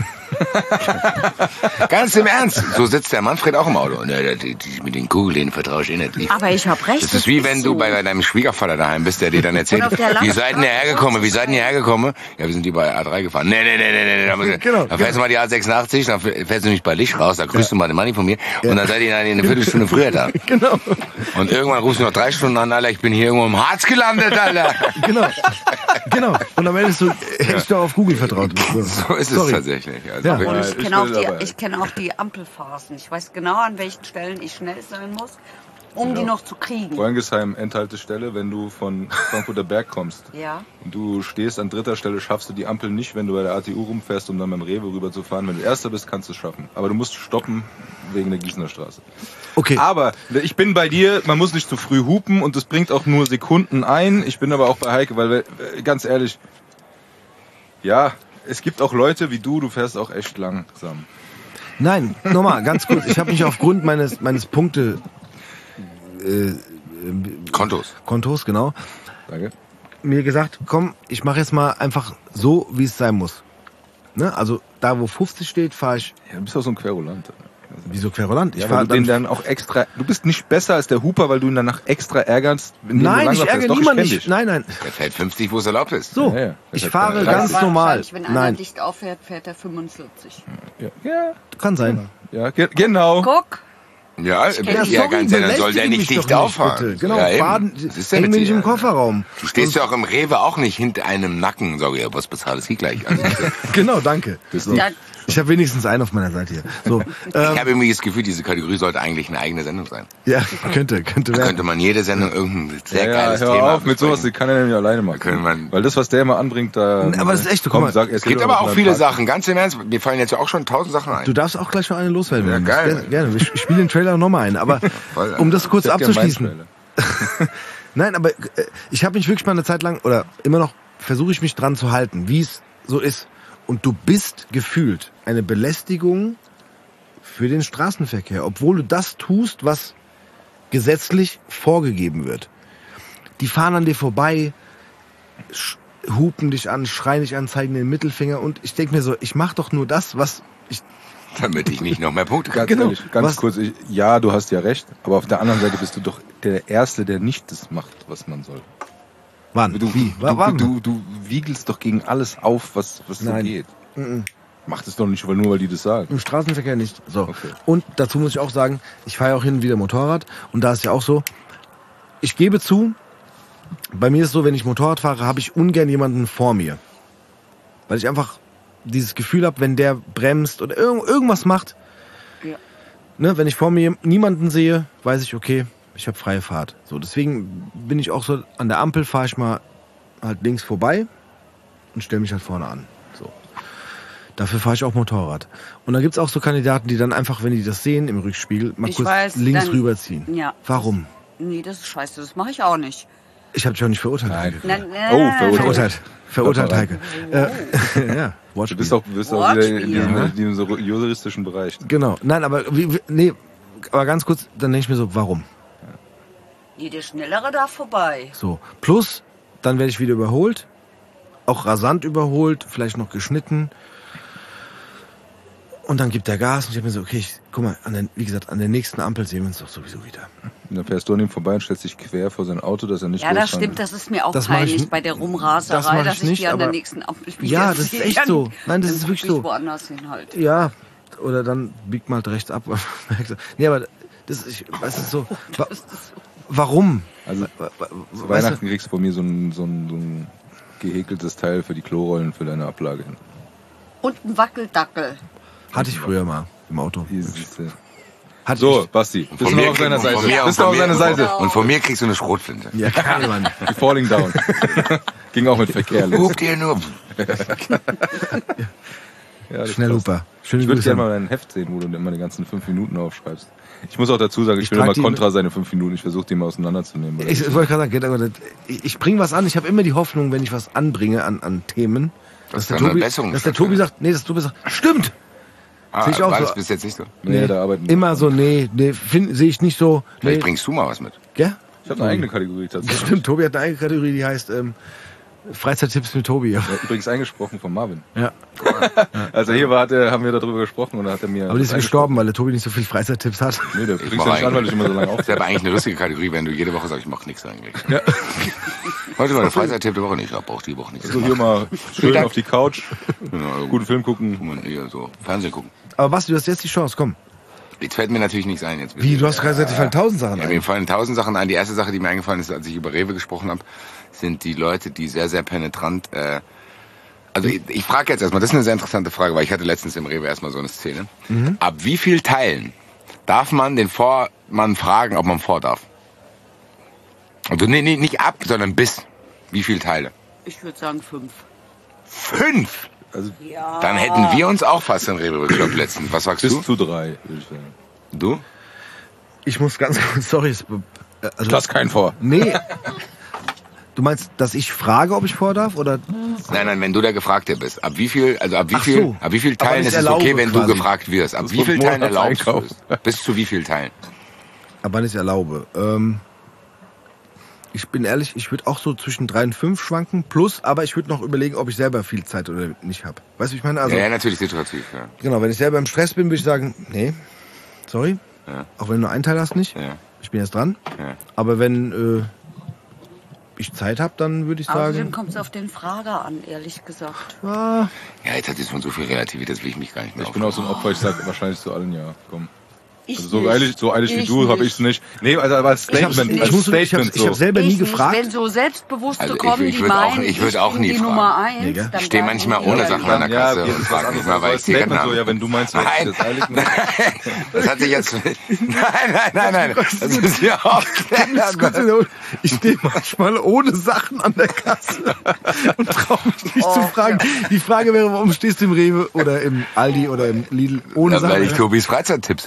Ganz im Ernst. So sitzt der Manfred auch im Auto. Ne, mit den Google, denen vertraue ich eh nicht. Aber ich habe recht. Das ist wie wenn du so. bei deinem Schwiegervater daheim bist, der dir dann erzählt, Und auf der wie seid ihr hergekommen, wie seid ihr hergekommen? Ja, wir sind die bei A3 gefahren. Nee. Genau, Dann fährst du mal die A86, dann fährst du nicht bei Licht raus, da grüßt du mal den Manni von mir und dann seid ihr eine Viertelstunde früher da. Genau, Und irgendwann rufst du noch 3 Stunden an, Alter, ich bin hier irgendwo im Harz gelandet, Alter. genau. Und am Ende ist so, hätte ich doch auf Google vertraut. So ist es Sorry. tatsächlich. Also Ja. wirklich. Ich kenne auch die Ampelphasen. Ich weiß genau, an welchen Stellen ich schnell sein muss, um die noch zu kriegen. Wolngesheim, Endhaltestelle, wenn du von Frankfurter Berg kommst. Ja. Und du stehst an 3. Stelle, schaffst du die Ampel nicht, wenn du bei der ATU rumfährst, um dann beim Rewe rüberzufahren. Wenn du Erster bist, kannst du es schaffen. Aber du musst stoppen wegen der Gießener Straße. Okay. Aber ich bin bei dir, man muss nicht zu früh hupen und das bringt auch nur Sekunden ein. Ich bin aber auch bei Heike, weil, ganz ehrlich, ja, es gibt auch Leute wie du fährst auch echt langsam. Nein, nochmal, ganz kurz. Ich habe mich aufgrund meines Punkte Kontos. genau, Danke. mir gesagt, komm, ich mache jetzt mal einfach so, wie es sein muss. Ne? Also da, wo 50 steht, fahre ich. Ja, du bist auch so ein Querulant. Wieso Querulant? Ich Ja, fahre weil du den dann auch extra. Du bist nicht besser als der Huper, weil du ihn danach extra ärgerst. Wenn du Nein, ich langsam fährst. ärgere Doch, niemanden kenn nicht. dich. Nein. Der fährt 50, wo es erlaubt ist. So, Ja. ich Das fahre hat ganz keine- normal. Wahrscheinlich, wenn einer Nein, dicht auffährt, fährt er 45. Ja, kann sein. ja, genau. Guck. Ja, Ja, ja, sorry, ganz ehrlich, dann soll der belästige nicht mich dicht doch nicht, auffahren. bitte. Genau, ja, eben. fahren, Das ist ja häng mir nicht im witzig, ja. Kofferraum. Du stehst ja auch im Rewe auch nicht hinter einem Nacken. Sag ich, was bezahlst du gleich? Also, Genau, danke. So. Da, Ich habe wenigstens einen auf meiner Seite hier. So, ich habe irgendwie das Gefühl, diese Kategorie sollte eigentlich eine eigene Sendung sein. ja, könnte Da werden. könnte man jede Sendung irgendein sehr Ja, geiles hör Thema auf mit sowas, die besprechen. kann er nämlich alleine machen. können wir- Weil das, was der immer anbringt, da. Aber das ist echt so, guck komm, mal, sag, Es gibt aber auch viele Sachen, ganz im Ernst, mir fallen jetzt ja auch schon 1000 Sachen ein. Du darfst auch gleich noch eine loswerden. Ja, wenn du geil. willst. Gerne. Ich spiele den Trailer nochmal ein. Aber Voll, um das kurz Ich hätte gern abzuschließen. meinen Trailer. Nein, aber ich habe mich wirklich mal eine Zeit lang, oder immer noch versuche ich mich dran zu halten, wie es so ist. Und du bist gefühlt eine Belästigung für den Straßenverkehr, obwohl du das tust, was gesetzlich vorgegeben wird. Die fahren an dir vorbei, hupen dich an, schreien dich an, zeigen den Mittelfinger und ich denke mir so, ich mache doch nur das, was ich... Damit ich nicht noch mehr Punkte Ganz kriege. ehrlich, ganz kurz, ja, du hast ja recht, aber auf der anderen Seite bist du doch der Erste, der nicht das macht, was man soll. Wann? Du wiegelst doch gegen alles auf, was so Nein. geht. Mach das doch nicht, nur weil die das sagen. Im Straßenverkehr nicht. So. Okay. Und dazu muss ich auch sagen, ich fahre auch hin und wieder Motorrad und da ist ja auch so, ich gebe zu, bei mir ist es so, wenn ich Motorrad fahre, habe ich ungern jemanden vor mir. Weil ich einfach dieses Gefühl habe, wenn der bremst oder irgendwas macht, Ja. ne, wenn ich vor mir niemanden sehe, weiß ich, okay, ich habe freie Fahrt. So, deswegen bin ich auch so, an der Ampel fahre ich mal halt links vorbei und stelle mich halt vorne an. So. Dafür fahre ich auch Motorrad. Und da gibt's auch so Kandidaten, die dann einfach, wenn die das sehen im Rückspiegel, mal Ich kurz weiß, links dann- rüberziehen. Ja. Warum? Nee, das ist scheiße, das mache ich auch nicht. Ich habe dich auch nicht verurteilt. Nein. Heike. Nein, Verurteilt, Heike. Ja, Du Wortspiel. bist auch wieder in diesem juristischen Bereich. Genau. Nein, aber aber ganz kurz, dann denke ich mir so, warum? Nee, der Schnellere darf vorbei. So. Plus, dann werde ich wieder überholt. Auch rasant überholt, vielleicht noch geschnitten. Und dann gibt der Gas und ich habe mir so, okay, guck mal, wie gesagt, an der nächsten Ampel sehen wir uns doch sowieso wieder. Und dann fährst du an ihm vorbei und stellst dich quer vor sein Auto, dass er nicht Ja, das losfahren stimmt, das ist mir auch Das mach ich peinlich nicht. bei der Das mach Rumraserei, ich dass ich nicht, die an der aber- nächsten Ampel Ja, das ist echt so. Nein, das ist wirklich so. Woanders hin halt. Ja, oder dann biegt man halt rechts ab. Nee, aber das ist so. Warum? Also Weißt zu Weihnachten kriegst du von mir so ein gehäkeltes Teil für die Klorollen für deine Ablage hin. Und ein Wackeldackel. Hatte ich früher mal im Auto. Hatte So, ich. Basti, bist du Von noch mir auf seiner krieg- von Seite? mir- Bist du von auf mir- seiner Seite? Und von mir kriegst du eine Schrotflinte. Ja, geil, Mann. Die Falling Down. Ging auch mit Verkehr los. Guck dir nur. Ja, das Schnellhuper. Schöne Ich würde Grüße. gerne mal dein Heft sehen, wo du immer die ganzen 5 Minuten aufschreibst. Ich muss auch dazu sagen, ich bin trag immer die- kontra seine 5 Minuten. Ich versuche die mal auseinanderzunehmen. weil Ich wollte gerade sagen, ich bringe was an. Ich habe immer die Hoffnung, wenn ich was anbringe an Themen, dass der dann eine Tobi, Besserung dass der stattfindet. Tobi sagt, stimmt. Sehe ich auch war so. das bis jetzt nicht so. nee, da arbeiten Immer so, nee, sehe ich nicht so. Vielleicht Nee. bringst du mal was mit. Ja? Ich habe eine eigene Kategorie tatsächlich. Stimmt, Tobi hat eine eigene Kategorie, die heißt Freizeittipps mit Tobi. Ja, übrigens eingesprochen von Marvin. Ja. Als er hier war, haben wir darüber gesprochen und da hat er mir... Aber die ist gestorben, weil der Tobi nicht so viel Freizeittipps hat. Nee, der bringt's mach ja nicht an, weil eigentlich- ich immer so lange Das auf. wäre aber eigentlich eine lustige Kategorie, wenn du jede Woche sagst, ich mach nichts eigentlich. Heute war der Freizeittipp der Woche nicht. Ich brauche die Woche nichts. So hier mal schön Dank. auf die Couch, Genau, guten Film gucken. Kann man eher so Fernsehen gucken. Aber Basti, du hast jetzt die Chance, komm. Jetzt fällt mir natürlich nichts ein. Jetzt Wie, du hast gerade gesagt, dir fallen 1000 Sachen Ja, ein. mir fallen 1000 Sachen ein. Die erste Sache, die mir eingefallen ist, als ich über Rewe gesprochen habe, sind die Leute, die sehr, sehr penetrant... Also ich frage jetzt erstmal, das ist eine sehr interessante Frage, weil ich hatte letztens im Rewe erstmal so eine Szene. Ab wie viel Teilen darf man den Vormann fragen, ob man vor darf? Also nee, nicht ab, sondern bis. Wie viele Teile? Ich würde sagen 5. 5! Also Ja. Dann hätten wir uns auch fast in Rewe geklappt letztens. Was sagst bis du? zu 3, würde ich sagen. Du? Ich muss ganz kurz, sorry. Also, Lass keinen vor. nee. Du meinst, dass ich frage, ob ich vor darf? Oder? Nein, wenn du der Gefragte bist. Ab wie viel Ach so. ab wie viel Aber wenn Teilen ich ist es erlaube okay, wenn du quasi. gefragt wirst? Ab Das wie ist viel vom Teilen erlaubst du Monatseinkauf. es? Bis zu wie viel Teilen? Aber wann ich es erlaube. Ich bin ehrlich, ich würde auch so zwischen 3 und 5 schwanken. Plus, aber ich würde noch überlegen, ob ich selber viel Zeit oder nicht habe. Weißt du, wie ich meine? Also, Ja, natürlich situativ. Ja. genau, wenn ich selber im Stress bin, würde ich sagen, nee, sorry. Ja. Auch wenn du nur einen Teil hast, nicht. Ja. Ich bin jetzt dran. Ja. Aber wenn ich Zeit habe, dann würde ich Außerdem sagen, kommt es auf den Frager an, ehrlich gesagt. ah, Ja, jetzt hat es von so viel Relativität, das will ich mich gar nicht mehr Ich bin auch so ein Opfer, ich sag wahrscheinlich zu allen ja. Komm. Ich Also nicht. so eilig wie Ich du habe nicht. ich es nicht. Nee, also aber als ich habe Statement, als ich hab Statement selber nie Ich nicht. gefragt. Wenn so Selbstbewusste Also ich- kommen, ich die würd auch- meinen, ich würd auch bin nie die fragen. Nummer 1, Nee, gell? dann Ich stehe sagen manchmal die ohne ja, Sachen ja. an der Kasse ja, und frage nicht mal, weil ich es die Statement habe. so, ja, wenn du meinst, jetzt Nein. ist das eilig, ne? Das hat sich jetzt... Nein. Das ist ja auch... Ich stehe manchmal ohne Sachen an der Kasse und traue mich nicht zu fragen. Die Frage wäre, warum stehst du im Rewe oder im Aldi oder im Lidl ohne Ja, weil ich Sachen? Tobis Freizeittipps höre.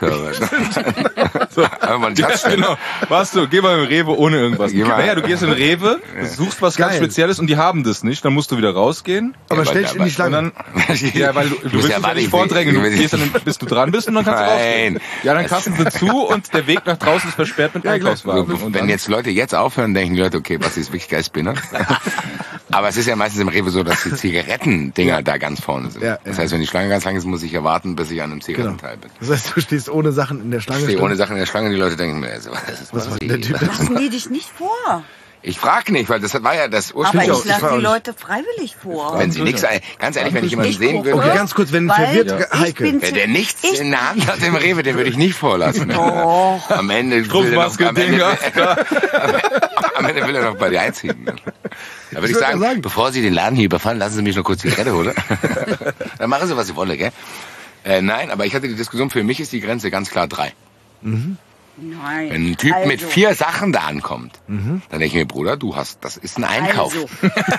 Aber man Schatz stellen. Genau. Warst du, geh mal im Rewe ohne irgendwas. Geh mal. Naja, du gehst in den Rewe, suchst was ganz Geil. Spezielles und die haben das nicht. Dann musst du wieder rausgehen. Aber Ja, stell dich in die Und Schlange. dann, ja, weil du willst ja dich ja nicht vordrängen. Du gehst dann, bis du dran bist und dann kannst du rausgehen. Nein. Ja, dann kassen sie zu und der Weg nach draußen ist versperrt mit Einkaufswagen. Und Wenn dann, jetzt Leute jetzt aufhören, denken die Leute, okay, was ist wirklich geil Spinner? Aber es ist ja meistens im Rewe so, dass die Zigarettendinger da ganz vorne sind. Ja, Das ja. heißt, wenn die Schlange ganz lang ist, muss ich ja warten, bis ich an einem Zigarettenteil bin. Das heißt, du stehst ohne Sachen in der Schlange. Ich stehe stimmt? ohne Sachen in der Schlange, die Leute denken mir, also, was macht der Typ? Lassen die dich nicht vor. Ich frage nicht, weil das war ja das Aber ursprüngliche. ich lasse frage die nicht. Leute freiwillig vor. Wenn sie nichts, ganz ehrlich, wenn ich jemanden Ich sehen gucke. würde, Okay, ganz kurz, wenn Weil verwirrt ich Heike. bin der nichts Ich- in der Hand hat im Rewe, den würde ich nicht vorlassen. Doch. Am Ende will Strumpfmaske, er noch, Dinger. am Ende will er noch bei dir einziehen. Da würde ich würd sagen, er sagen. bevor Sie den Laden hier überfallen, lassen Sie mich noch kurz die Zigarette holen. Dann machen Sie, was Sie wollen, gell? Nein, aber ich hatte die Diskussion, für mich ist die Grenze ganz klar 3. Nein. Wenn ein Typ mit Also. 4 Sachen da ankommt, dann denke ich mir, Bruder, das ist ein Einkauf. Also.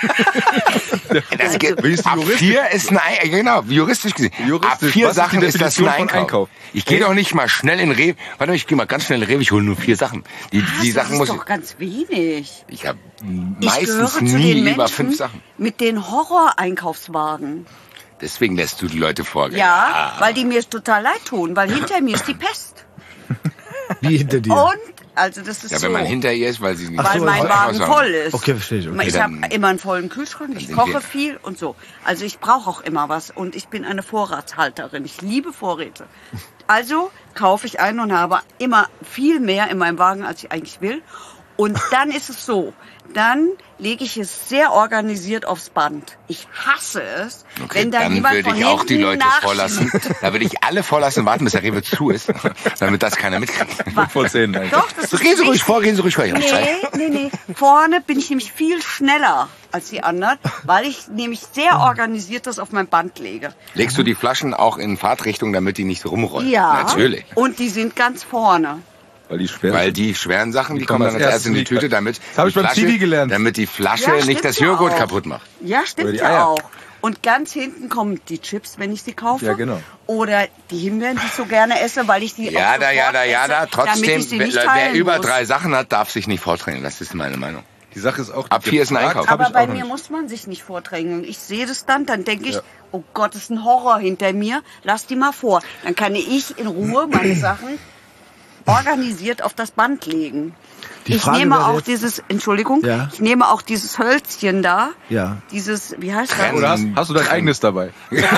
Das geht, Wie ist die ab Juristik? 4 ist ein Einkauf, genau, juristisch gesehen. Juristisch, Ab 4 was ist die Sachen ist das ein Definition von Einkauf. Einkauf? Ich gehe doch nicht mal schnell in Rewe. Warte mal, ich gehe mal ganz schnell in Rewe, ich hole nur 4 Sachen. Die Das Sachen ist muss doch ganz wenig. ich habe Ich meistens gehöre zu nie den über Menschen 5 Sachen. mit den Horror-Einkaufswagen. Deswegen lässt du die Leute vorgehen. Ja, weil die mir total leid tun, weil hinter mir ist die Pest. Wie hinter dir. Und, also das ist Ja, so, wenn man hinter ihr ist, weil sie Ach weil so, mein also Wagen voll ist. Okay, verstehe ich. Okay. Ich dann- habe immer einen vollen Kühlschrank, ich sind koche wir- viel und so. Also ich brauche auch immer was und ich bin eine Vorratshalterin. Ich liebe Vorräte. Also kaufe ich ein und habe immer viel mehr in meinem Wagen, als ich eigentlich will. Und dann ist es so, dann lege ich es sehr organisiert aufs Band. Ich hasse es, Okay, wenn da dann jemand würde von ich auch die hinten Leute nachschiebt. vorlassen. Da würde ich alle vorlassen, warten, bis der Rewe zu ist, damit das keiner mitkriegt. 5 vor 10 eigentlich. Doch, das ist Gehen Sie ruhig wichtig. vor, gehen Sie ruhig vor. Ich hab Zeit. Nee. Vorne bin ich nämlich viel schneller als die anderen, weil ich nämlich sehr organisiert das auf mein Band lege. Legst du die Flaschen auch in Fahrtrichtung, damit die nicht rumrollen? Ja. Natürlich. Und die sind ganz vorne. Weil die schwer Weil die schweren Sachen, die kommen kommen dann als als erstes in die erstes Tüte, damit Das habe ich die beim Flasche- Zivi gelernt. Damit die Flasche Ja, nicht stimmt das ja Joghurt auch. kaputt macht. Ja, Oder stimmt die ja Eier. auch. Und ganz hinten kommen die Chips, wenn ich sie kaufe. Ja, genau. Oder die Himbeeren, die ich so gerne esse, weil ich die auch Ja, sofort esse, damit Trotzdem, ich sie nicht wer teilen über muss. 3 Sachen hat, darf sich nicht vordrängen. Das ist meine Meinung. Die Sache ist auch... Ab 4 ist ein gefragt Einkauf. hab Aber ich bei auch noch mir nicht. muss man sich nicht vordrängen. Ich sehe das dann denke ich, Ja. oh Gott, ist ein Horror hinter mir. Lass die mal vor. Dann kann ich in Ruhe meine Sachen organisiert auf das Band legen. Die Ich Frage nehme wäre auch jetzt- dieses, Entschuldigung, Ja. ich nehme auch dieses Hölzchen da. Ja. Dieses, wie heißt das? Trennen. Oder hast du dein eigenes dabei?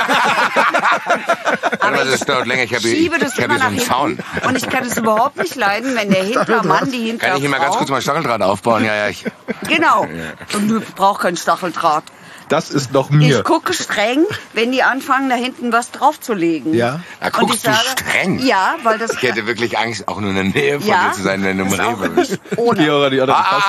Aber das dauert länger. Ich habe Schiebe das hier immer so nach einen hinten. Zaun. Und ich kann es überhaupt nicht leiden, wenn der Hintermann, die Hinterfrau... Kann ich hier mal ganz kurz mal Stacheldraht aufbauen? Ja, ich. Genau. Und du brauchst keinen Stacheldraht. Das ist doch mir. Ich gucke streng, wenn die anfangen, da hinten was draufzulegen. Ja? Da Und guckst ich du sage, streng. Ja, weil das... Ich hätte wirklich Angst, auch nur in der Nähe von Ja, dir zu sein, wenn du im das auch Rewe bist. nicht ohne. Die oder die andere Tasse.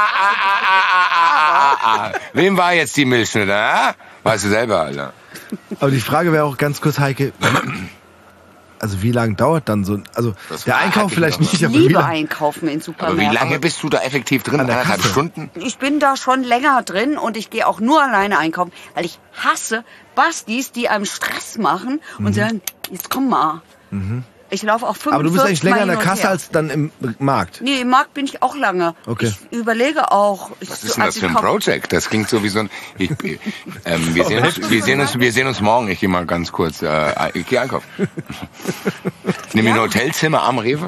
Wem war jetzt die Milchschnitte? Weißt du selber, Alter. Aber die Frage wäre auch ganz kurz, Heike, also wie lange dauert dann so, also Das der war Einkauf Heike vielleicht wieder. nicht, Ich aber wie liebe lange? Einkaufen in Aber Supermärkten. wie lange bist du da effektiv drin? An der 1,5 Kasse. Stunden? Ich bin da schon länger drin und ich gehe auch nur alleine einkaufen, weil ich hasse Bastis, die einem Stress machen und sagen, jetzt komm mal. Ich laufe auch 45 Aber du bist eigentlich länger Mal an der hin und Kasse her. als dann im Markt. Nee, im Markt bin ich auch lange. Okay. Ich überlege auch. Was ist denn das für ein Projekt? Das klingt so wie so ein... wir sehen uns morgen. Ich gehe mal ganz kurz... ich gehe einkaufen. Ich nehme mir ein Hotelzimmer am Rewe.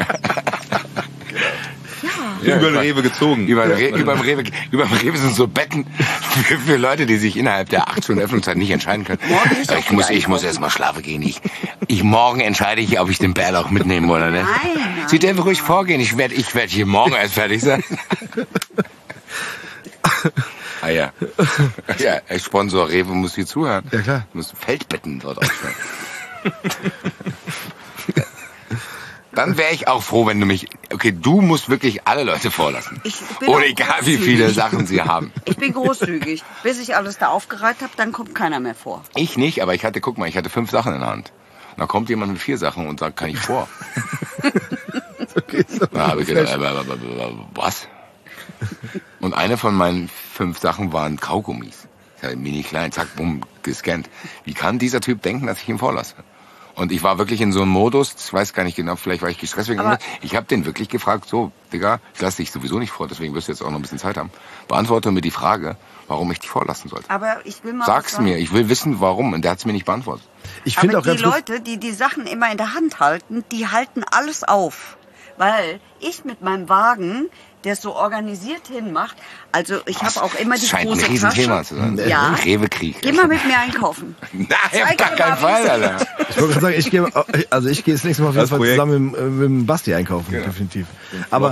Über den Rewe gezogen. Über dem Rewe sind so Betten für Leute, die sich innerhalb der 8 Stunden Öffnungszeit nicht entscheiden können. Ich muss erst mal schlafen gehen. Morgen entscheide ich, ob ich den Bärlauch mitnehme oder nicht. Nein. Sie dürfen ruhig vorgehen. Ich werd hier morgen erst fertig sein. Ah ja. Ja, Sponsor Rewe muss hier zuhören. Ja, klar. Du musst Feldbetten dort aufstellen. Dann wäre ich auch froh, wenn du mich... Okay, du musst wirklich alle Leute vorlassen. Ich bin Oder auch egal, wie großzügig. viele Sachen sie haben. Ich bin großzügig. Bis ich alles da aufgereiht habe, dann kommt keiner mehr vor. Ich nicht, aber ich hatte 5 Sachen in der Hand. Und dann kommt jemand mit 4 Sachen und sagt, kann ich vor? Da habe ich gedacht, was? Und eine von meinen 5 Sachen waren Kaugummis. Ja, mini klein, zack, bumm, gescannt. Wie kann dieser Typ denken, dass ich ihn vorlasse? Und ich war wirklich in so einem Modus, ich weiß gar nicht genau, vielleicht war ich gestresst wegen irgendwas. Ich habe den wirklich gefragt, so, Digga, ich lasse dich sowieso nicht vor, deswegen wirst du jetzt auch noch ein bisschen Zeit haben. Beantworte mir die Frage, warum ich dich vorlassen sollte. Aber ich will mal Sag's mir, ich will wissen, warum. Und der hat's mir nicht beantwortet. Ich finde auch die ganz gut, Leute, die die Sachen immer in der Hand halten, die halten alles auf. Weil ich mit meinem Wagen, der es so organisiert hinmacht, also ich habe auch immer die Das scheint ein große Riesenthema Tasche. zu sein. Ja. Rewe-Krieg. Geh mal mit mir einkaufen. Nein, auf Zeig gar mir keinen mal, Fall, wie Alter. ich wollte gerade sagen, ich gehe das nächste Mal auf jeden Das Fall Projekt. zusammen mit dem Basti einkaufen, definitiv. Aber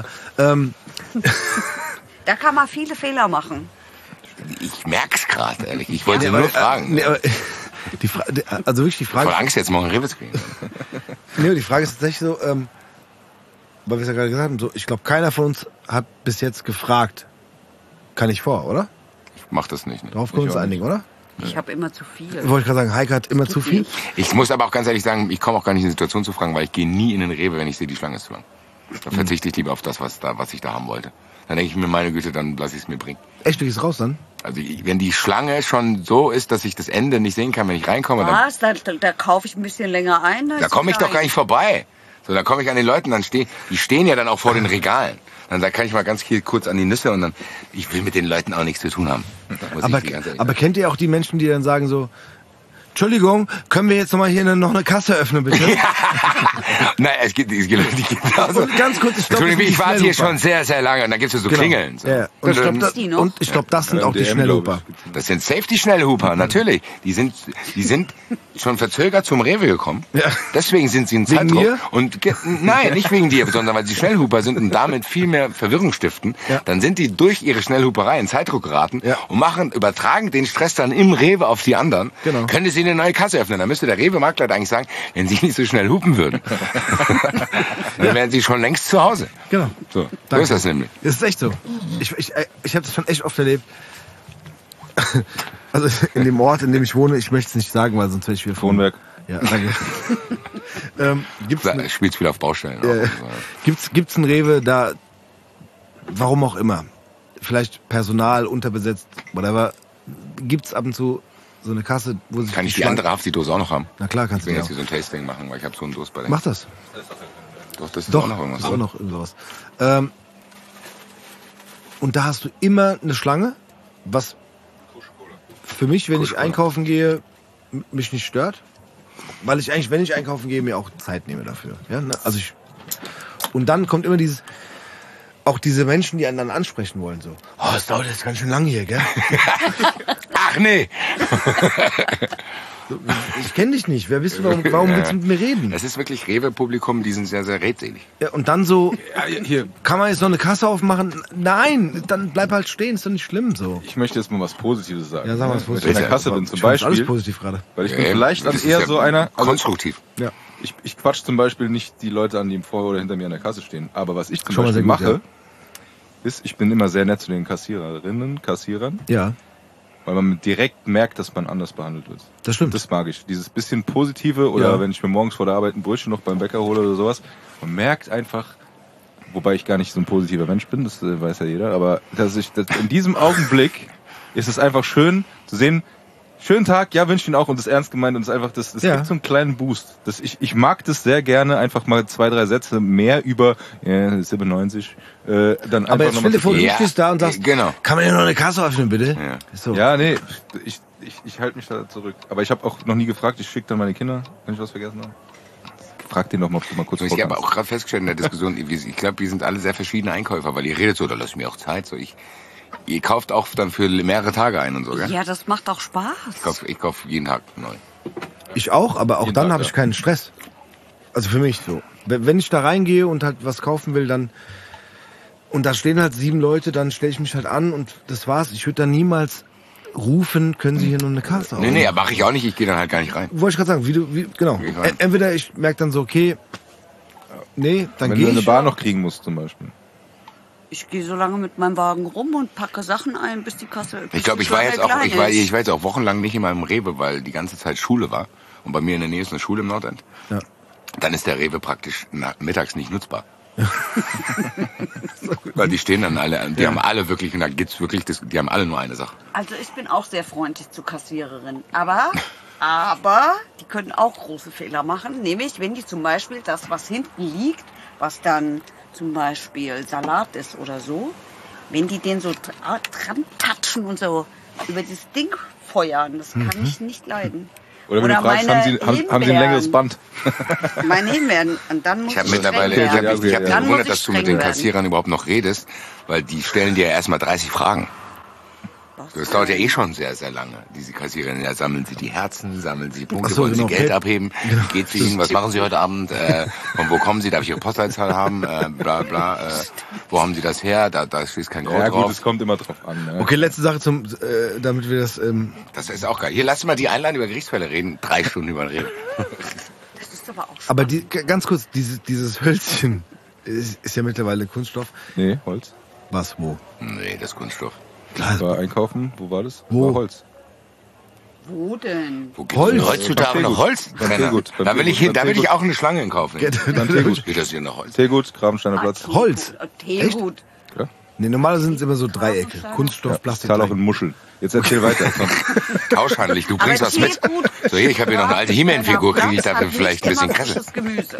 Da kann man viele Fehler machen. Ich merk's gerade, ehrlich. Ich wollte nur fragen. nee, aber, also wirklich die Frage. Voll Angst, jetzt morgen Rewe zu kriegen. Nee, die Frage ist tatsächlich so, weil wir es ja gerade gesagt haben, so, ich glaube, keiner von uns hat bis jetzt gefragt, kann ich vor, oder? Ich mach das nicht. Ne? Darauf können wir uns einigen, oder? Ich habe immer zu viel. Wollte ich gerade sagen, Heike hat immer zu viel. Ich muss aber auch ganz ehrlich sagen, ich komme auch gar nicht in die Situation zu fragen, weil ich gehe nie in den Rewe, wenn ich sehe, die Schlange ist zu lang. Da verzichte ich lieber auf das, was ich da haben wollte. Dann denke ich mir, meine Güte, dann lasse ich es mir bringen. Echt, du gehst raus dann? Also wenn die Schlange schon so ist, dass ich das Ende nicht sehen kann, wenn ich reinkomme, dann Was? Da kaufe ich ein bisschen länger ein. da komme ich doch gar nicht vorbei. So, dann komme ich an den Leuten, die stehen ja dann auch vor den Regalen. Dann kann ich mal ganz kurz an die Nüsse und dann, ich will mit den Leuten auch nichts zu tun haben. Muss ich die ganze Zeit Aber kennt ihr auch die Menschen, die dann sagen so, Entschuldigung, können wir jetzt noch mal hier noch eine Kasse öffnen, bitte? Nein, es gibt Leute, die genauso. Und ganz kurz, ich glaube, Entschuldigung, ich warte hier schon sehr, sehr lange und dann gibt's so Klingeln. So. Ja, und ich glaube, das sind auch die Schnellhuper. Das sind Safety-Schnellhuper, natürlich. Die sind schon verzögert zum Rewe gekommen. Ja. Deswegen sind sie in Wegen Zeitdruck. mir? Und nein, nicht wegen dir, sondern weil sie Schnellhuper sind und damit viel mehr Verwirrung stiften. Ja. Dann sind die durch ihre Schnellhuperei in Zeitdruck geraten Ja. und übertragen den Stress dann im Rewe auf die anderen. Genau. Könnte sie eine neue Kasse öffnen. Dann müsste der Rewe-Marktleiter eigentlich sagen, wenn sie nicht so schnell hupen würden, dann wären sie schon längst zu Hause. Genau. So Danke. ist das nämlich. Das ist echt so. Ich habe das schon echt oft erlebt. Also in dem Ort, in dem ich wohne, ich möchte es nicht sagen, weil sonst werde ich wieder Kronberg. Ja, danke. Da spielt viel auf Baustellen. Gibt's einen Rewe, da, warum auch immer, vielleicht Personal unterbesetzt, whatever, gibt's ab und zu so eine Kasse, wo sich Kann ich die andere Hafti-Dose auch noch haben? Na klar, Ich kannst du will die jetzt auch. hier so ein Tasting machen, weil ich habe so einen Durst bei Mach das. Doch, das ist Doch, auch noch irgendwas. ist auch noch irgendwas. Und da hast du immer eine Schlange, was für mich, wenn ich einkaufen gehe, mich nicht stört. Weil ich eigentlich, wenn ich einkaufen gehe, mir auch Zeit nehme dafür. Ja, ne? Und dann kommt immer auch diese Menschen, die einen dann ansprechen wollen, so. Oh, es dauert jetzt ganz schön lang hier, gell? Ach nee! Ich kenne dich nicht. Wer bist du? Warum willst du mit mir reden? Es ist wirklich Rewe-Publikum, die sind sehr, sehr redselig. Ja, und dann so, Hier, kann man jetzt noch eine Kasse aufmachen? Nein, dann bleib halt stehen, ist doch nicht schlimm so. ich möchte jetzt mal was Positives sagen. Ja, sag mal was Wenn ich in der Positives. Kasse bin zum Ich fand alles Beispiel, positiv gerade. weil ich bin vielleicht dann eher so einer, also konstruktiv. Ja. ich quatsch zum Beispiel nicht die Leute an, die vor oder hinter mir an der Kasse stehen. Aber was ich zum Schon mal Beispiel sehr gut, mache, ist, ich bin immer sehr nett zu den Kassierern, Ja, weil man direkt merkt, dass man anders behandelt wird. das stimmt. Das mag ich. Dieses bisschen Positive oder Ja. wenn ich mir morgens vor der Arbeit ein Brötchen noch beim Bäcker hole oder sowas. Man merkt einfach, wobei ich gar nicht so ein positiver Mensch bin, das weiß ja jeder, aber in diesem Augenblick ist es einfach schön zu sehen, schönen Tag, ja, wünsche ich Ihnen auch und das ist ernst gemeint und es ist einfach, das Ja. gibt so einen kleinen Boost. Ich mag das sehr gerne, einfach mal 2, 3 Sätze mehr über 97, dann einfach Aber jetzt noch stell dir mal vor, du Ja, stehst da und sagst, genau. kann man hier noch eine Kasse öffnen, bitte? Ja. So. Ja, nee, ich halte mich da zurück. Aber ich habe auch noch nie gefragt, ich schicke dann meine Kinder, wenn ich was vergessen habe. Frag den doch mal, ob du mal kurz Ich habe vorkommst. auch gerade festgestellt in der Diskussion, ich glaube, wir sind alle sehr verschiedene Einkäufer, weil ihr redet so, da lass ich mir auch Zeit. So, ihr kauft auch dann für mehrere Tage ein und so, gell? Ja, das macht auch Spaß. Ich kauf jeden Tag neu. Ich auch, aber auch Jeden dann Tag, habe ich ja. keinen Stress. Also für mich so. Wenn ich da reingehe und halt was kaufen will, dann und da stehen halt 7 Leute, dann stelle ich mich halt an und das war's. Ich würde da niemals rufen, können Sie hier noch eine Kasse aufmachen? Nee, mache ich auch nicht, ich gehe dann halt gar nicht rein. Wollte ich gerade sagen, genau. Geh rein. Entweder ich merke dann so, okay, nee, dann Wenn gehe du eine ich. Bar noch kriegen musst zum Beispiel. Ich gehe so lange mit meinem Wagen rum und packe Sachen ein, bis die Kasse. Ich glaube, ich war jetzt auch wochenlang nicht in meinem Rewe, weil die ganze Zeit Schule war. Und bei mir in der Nähe ist eine Schule im Nordend. Ja. Dann ist der Rewe praktisch mittags nicht nutzbar. Weil die stehen dann alle, die haben alle wirklich, und da gibt's wirklich, die haben alle nur eine Sache. Also ich bin auch sehr freundlich zur Kassiererin, aber Aber die können auch große Fehler machen, nämlich wenn die zum Beispiel das, was hinten liegt, was dann zum Beispiel Salat ist oder so, wenn die den so dran touchen und so über das Ding feuern, das kann ich nicht leiden. Oder wenn du fragst, haben Sie ein längeres Band? Meine Himbeeren. Und dann muss Ich habe mittlerweile, ich habe mich gewundert, dass du mit den Kassierern überhaupt noch redest, weil die stellen dir ja erstmal 30 Fragen. Das dauert ja eh schon sehr, sehr lange. Diese Kassierer, ja, sammeln sie die Herzen, sammeln sie die Punkte, wollen sie Geld abheben, wie geht's Ihnen, was machen Sie heute Abend, von wo kommen Sie, darf ich Ihre Postleitzahl haben, bla bla, wo haben Sie das her, da steht kein Code drauf. Ja gut, es kommt immer drauf an. Ne? Okay, letzte Sache damit wir das... Das ist auch geil. Hier, lass mal die Einladung über Gerichtsfälle reden, 3 Stunden über reden. Das ist aber auch Aber ganz kurz, dieses Hölzchen ist ja mittlerweile Kunststoff. Nee, Holz. Was, wo? Nee, das ist Kunststoff. Ich war einkaufen, wo war das? Wo? War Holz. Wo denn? Wo gibt's denn heutzutage noch Holz? Teegut. Da will ich auch eine Schlange in Kauf nehmen. Geht das hier noch Holz? Teegut, Grabensteiner Platz. Holz? Teegut. Ja. Nee, normalerweise sind es immer so Dreiecke. Kunststoff, Ich Plastik. zahle auch in Muscheln. Jetzt erzähl weiter. Tauschhandelig, du bringst Aber was mit. Teegut- So, hier, ich habe hier noch eine alte He-Man-Figur, kriege ich dafür vielleicht ein bisschen Kasse. Das Gemüse.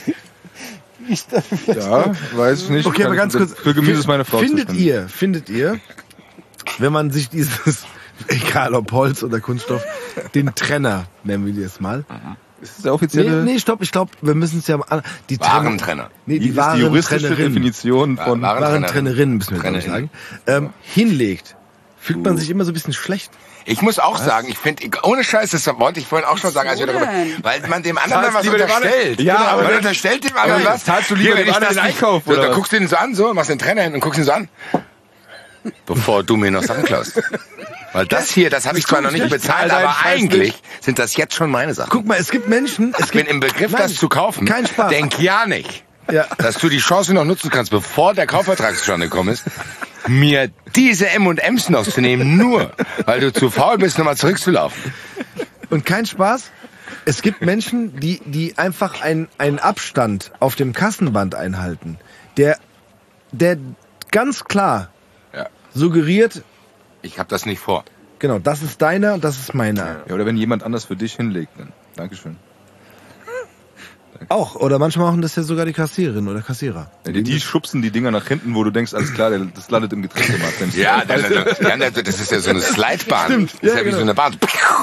Ja, weiß ich nicht. Okay, aber ganz kurz. Für Gemüse ist meine Frau Findet zuständig. ihr, wenn man sich dieses, egal ob Holz oder Kunststoff, den Trenner, nennen wir das mal. Ist das der offizielle? Nee, stopp, ich glaube, wir müssen es ja mal... Die Warentrenner. Nee, die die ist die juristische Warentrennerin. Definition von... Warentrennerin, müssen wir glaube ich sagen. Hinlegt. Fühlt man sich immer so ein bisschen schlecht. Ich muss auch sagen, ich finde, ohne Scheiß, das wollte ich vorhin auch schon sagen, als wir darüber, weil man dem anderen was unterstellt. Ja, aber man unterstellt dem anderen was. Zahlst du lieber Hier, dem wenn ich anderen das den nicht- Einkauf, oder Da was? guckst du ihn so an, so, machst den Trenner hin und guckst ihn so an. Bevor du mir noch Sachen klaust. Weil das hier, das habe ich zwar noch nicht bezahlt, aber eigentlich sind das jetzt schon meine Sachen. Guck mal, es gibt Menschen... Ich bin im Begriff, das zu kaufen. Kein Spaß. Denk ja nicht, Ja. dass du die Chance noch nutzen kannst, bevor der Kaufvertrag zustande gekommen ist, mir diese M&M's noch zu nehmen, nur weil du zu faul bist, nochmal zurückzulaufen. Und kein Spaß. Es gibt Menschen, die einfach einen Abstand auf dem Kassenband einhalten, der ganz klar suggeriert, Ich habe das nicht vor. genau, das ist deiner und das ist meiner. Ja, oder wenn jemand anders für dich hinlegt, dann. Dankeschön. Auch, oder manchmal machen das ja sogar die Kassiererin oder Kassierer. Ja, die schubsen die Dinger nach hinten, wo du denkst, alles klar, das landet im Getränkemarkt. Ja, das ist ja so eine Slidebahn. Das ist ja wie so eine Bahn.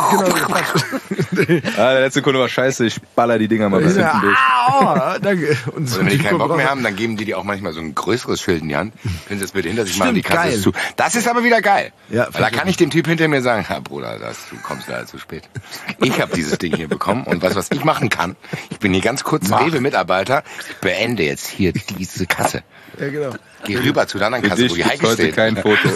Der letzte Kunde war scheiße, ich baller die Dinger mal bis hinten durch. Ah, danke. Und Und wenn die keinen Bock mehr haben, dann geben die auch manchmal so ein größeres Schild in die Hand. Können sie das bitte hinter sich machen, die Stimmt, Kasse geil. ist zu. Das ist aber wieder geil. Ja, Weil da kann ich dem Typ hinter mir sagen, ja, Bruder, du kommst leider zu spät. Ich habe dieses Ding hier bekommen und was ich machen kann, ich bin hier ganz kurz Rewe-Mitarbeiter, ich beende jetzt hier diese Kasse. Ja, genau. Geh rüber zu der anderen Für Kasse, dich wo die gibt's Heike heute steht. kein Foto.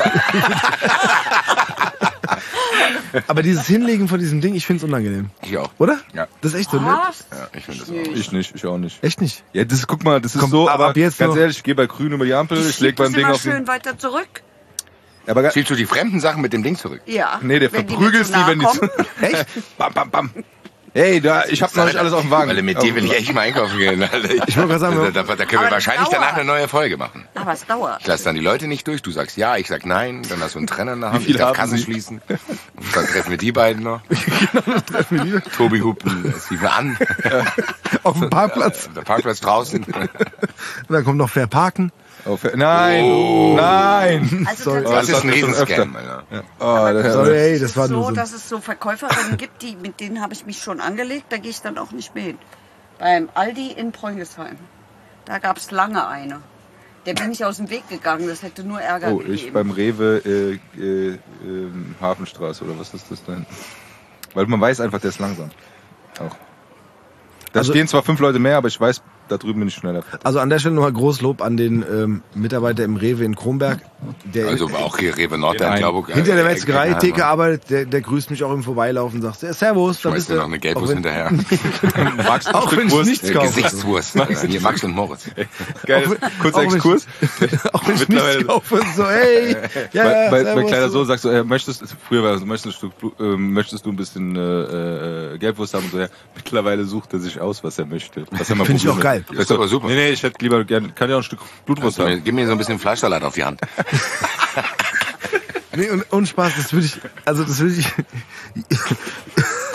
Aber dieses Hinlegen von diesem Ding, ich find's unangenehm. Ich auch. Oder? Ja. Das ist echt so, ne? Was? Ja, ich finde das auch. Ich nicht, ich auch nicht. Echt nicht? Ja, guck mal, das ist Komm, so, aber ab jetzt ganz noch- ehrlich, ich gehe bei Grün über die Ampel, ich leg das beim Ding immer auf den... schön weiter zurück. Aber Spielst du die fremden Sachen mit dem Ding zurück? Ja. nee, der Wenn verprügelst mir die, zu wenn die... nahe kommen. Echt? Bam, bam, bam. Hey, ich hab noch nicht alles auf dem Wagen. Weil mit dir will ich echt mal einkaufen gehen. Alter. Ich wollte gerade sagen, Da können wir Aber wahrscheinlich das dauert. danach eine neue Folge machen. Aber es dauert. Ich lasse dann die Leute nicht durch. Du sagst ja, ich sag nein. Dann hast du einen Trenner in der Hand. Wie viel Ich darf haben Kassen Sie? schließen. Und dann treffen wir die beiden noch. Tobi hupen Steven an. Auf dem Parkplatz. Der Parkplatz draußen. Und dann kommt noch Fair Parken. Nein, nein. Also Sorry. Das ist ein hatten wir schon Riesenscam. Alter. Oh, Sorry, ey, das war so, nur so. dass es so Verkäuferinnen gibt, mit denen habe ich mich schon angelegt, da gehe ich dann auch nicht mehr hin. Beim Aldi in Preungesheim, da gab es lange eine. Der bin ich aus dem Weg gegangen, das hätte nur Ärger Oh, gegeben. ich beim Rewe Hafenstraße oder was ist das denn? Weil man weiß einfach, der ist langsam. Auch. Da Also- stehen zwar 5 Leute mehr, aber ich weiß, da drüben bin ich schneller. Also an der Stelle nochmal Großlob an den Mitarbeiter im Rewe in Kronberg. Der Also auch hier Rewe Nordland, glaube ich. hinter der Metzgerei Theke arbeitet, der grüßt mich auch im Vorbeilaufen und sagt, Servus, da Schmeißt bist dir du. noch eine Gelbwurst Auch wenn- hinterher. Magst du ein Auch Stück wenn ich Wurst? nichts kaufe. Gesichtswurst. Hier Max und Moritz. Geiles, kurzer auch wenn ich- Exkurs. Auch wenn ich Mittlerweile- nichts kaufe, so, hey, ja, Mein servus, kleiner so. Sohn sagt so, früher war es, möchtest du ein bisschen Gelbwurst haben und so, ja. Mittlerweile sucht er sich aus, was er möchte. Was er mal Finde ich auch probieren geil. will. Das ist aber super. Nee, ich hätte lieber gerne, kann ja auch ein Stück Blutwurst haben. Gib mir so ein bisschen Fleischsalat auf die Hand. Nee, und Spaß, das würde ich,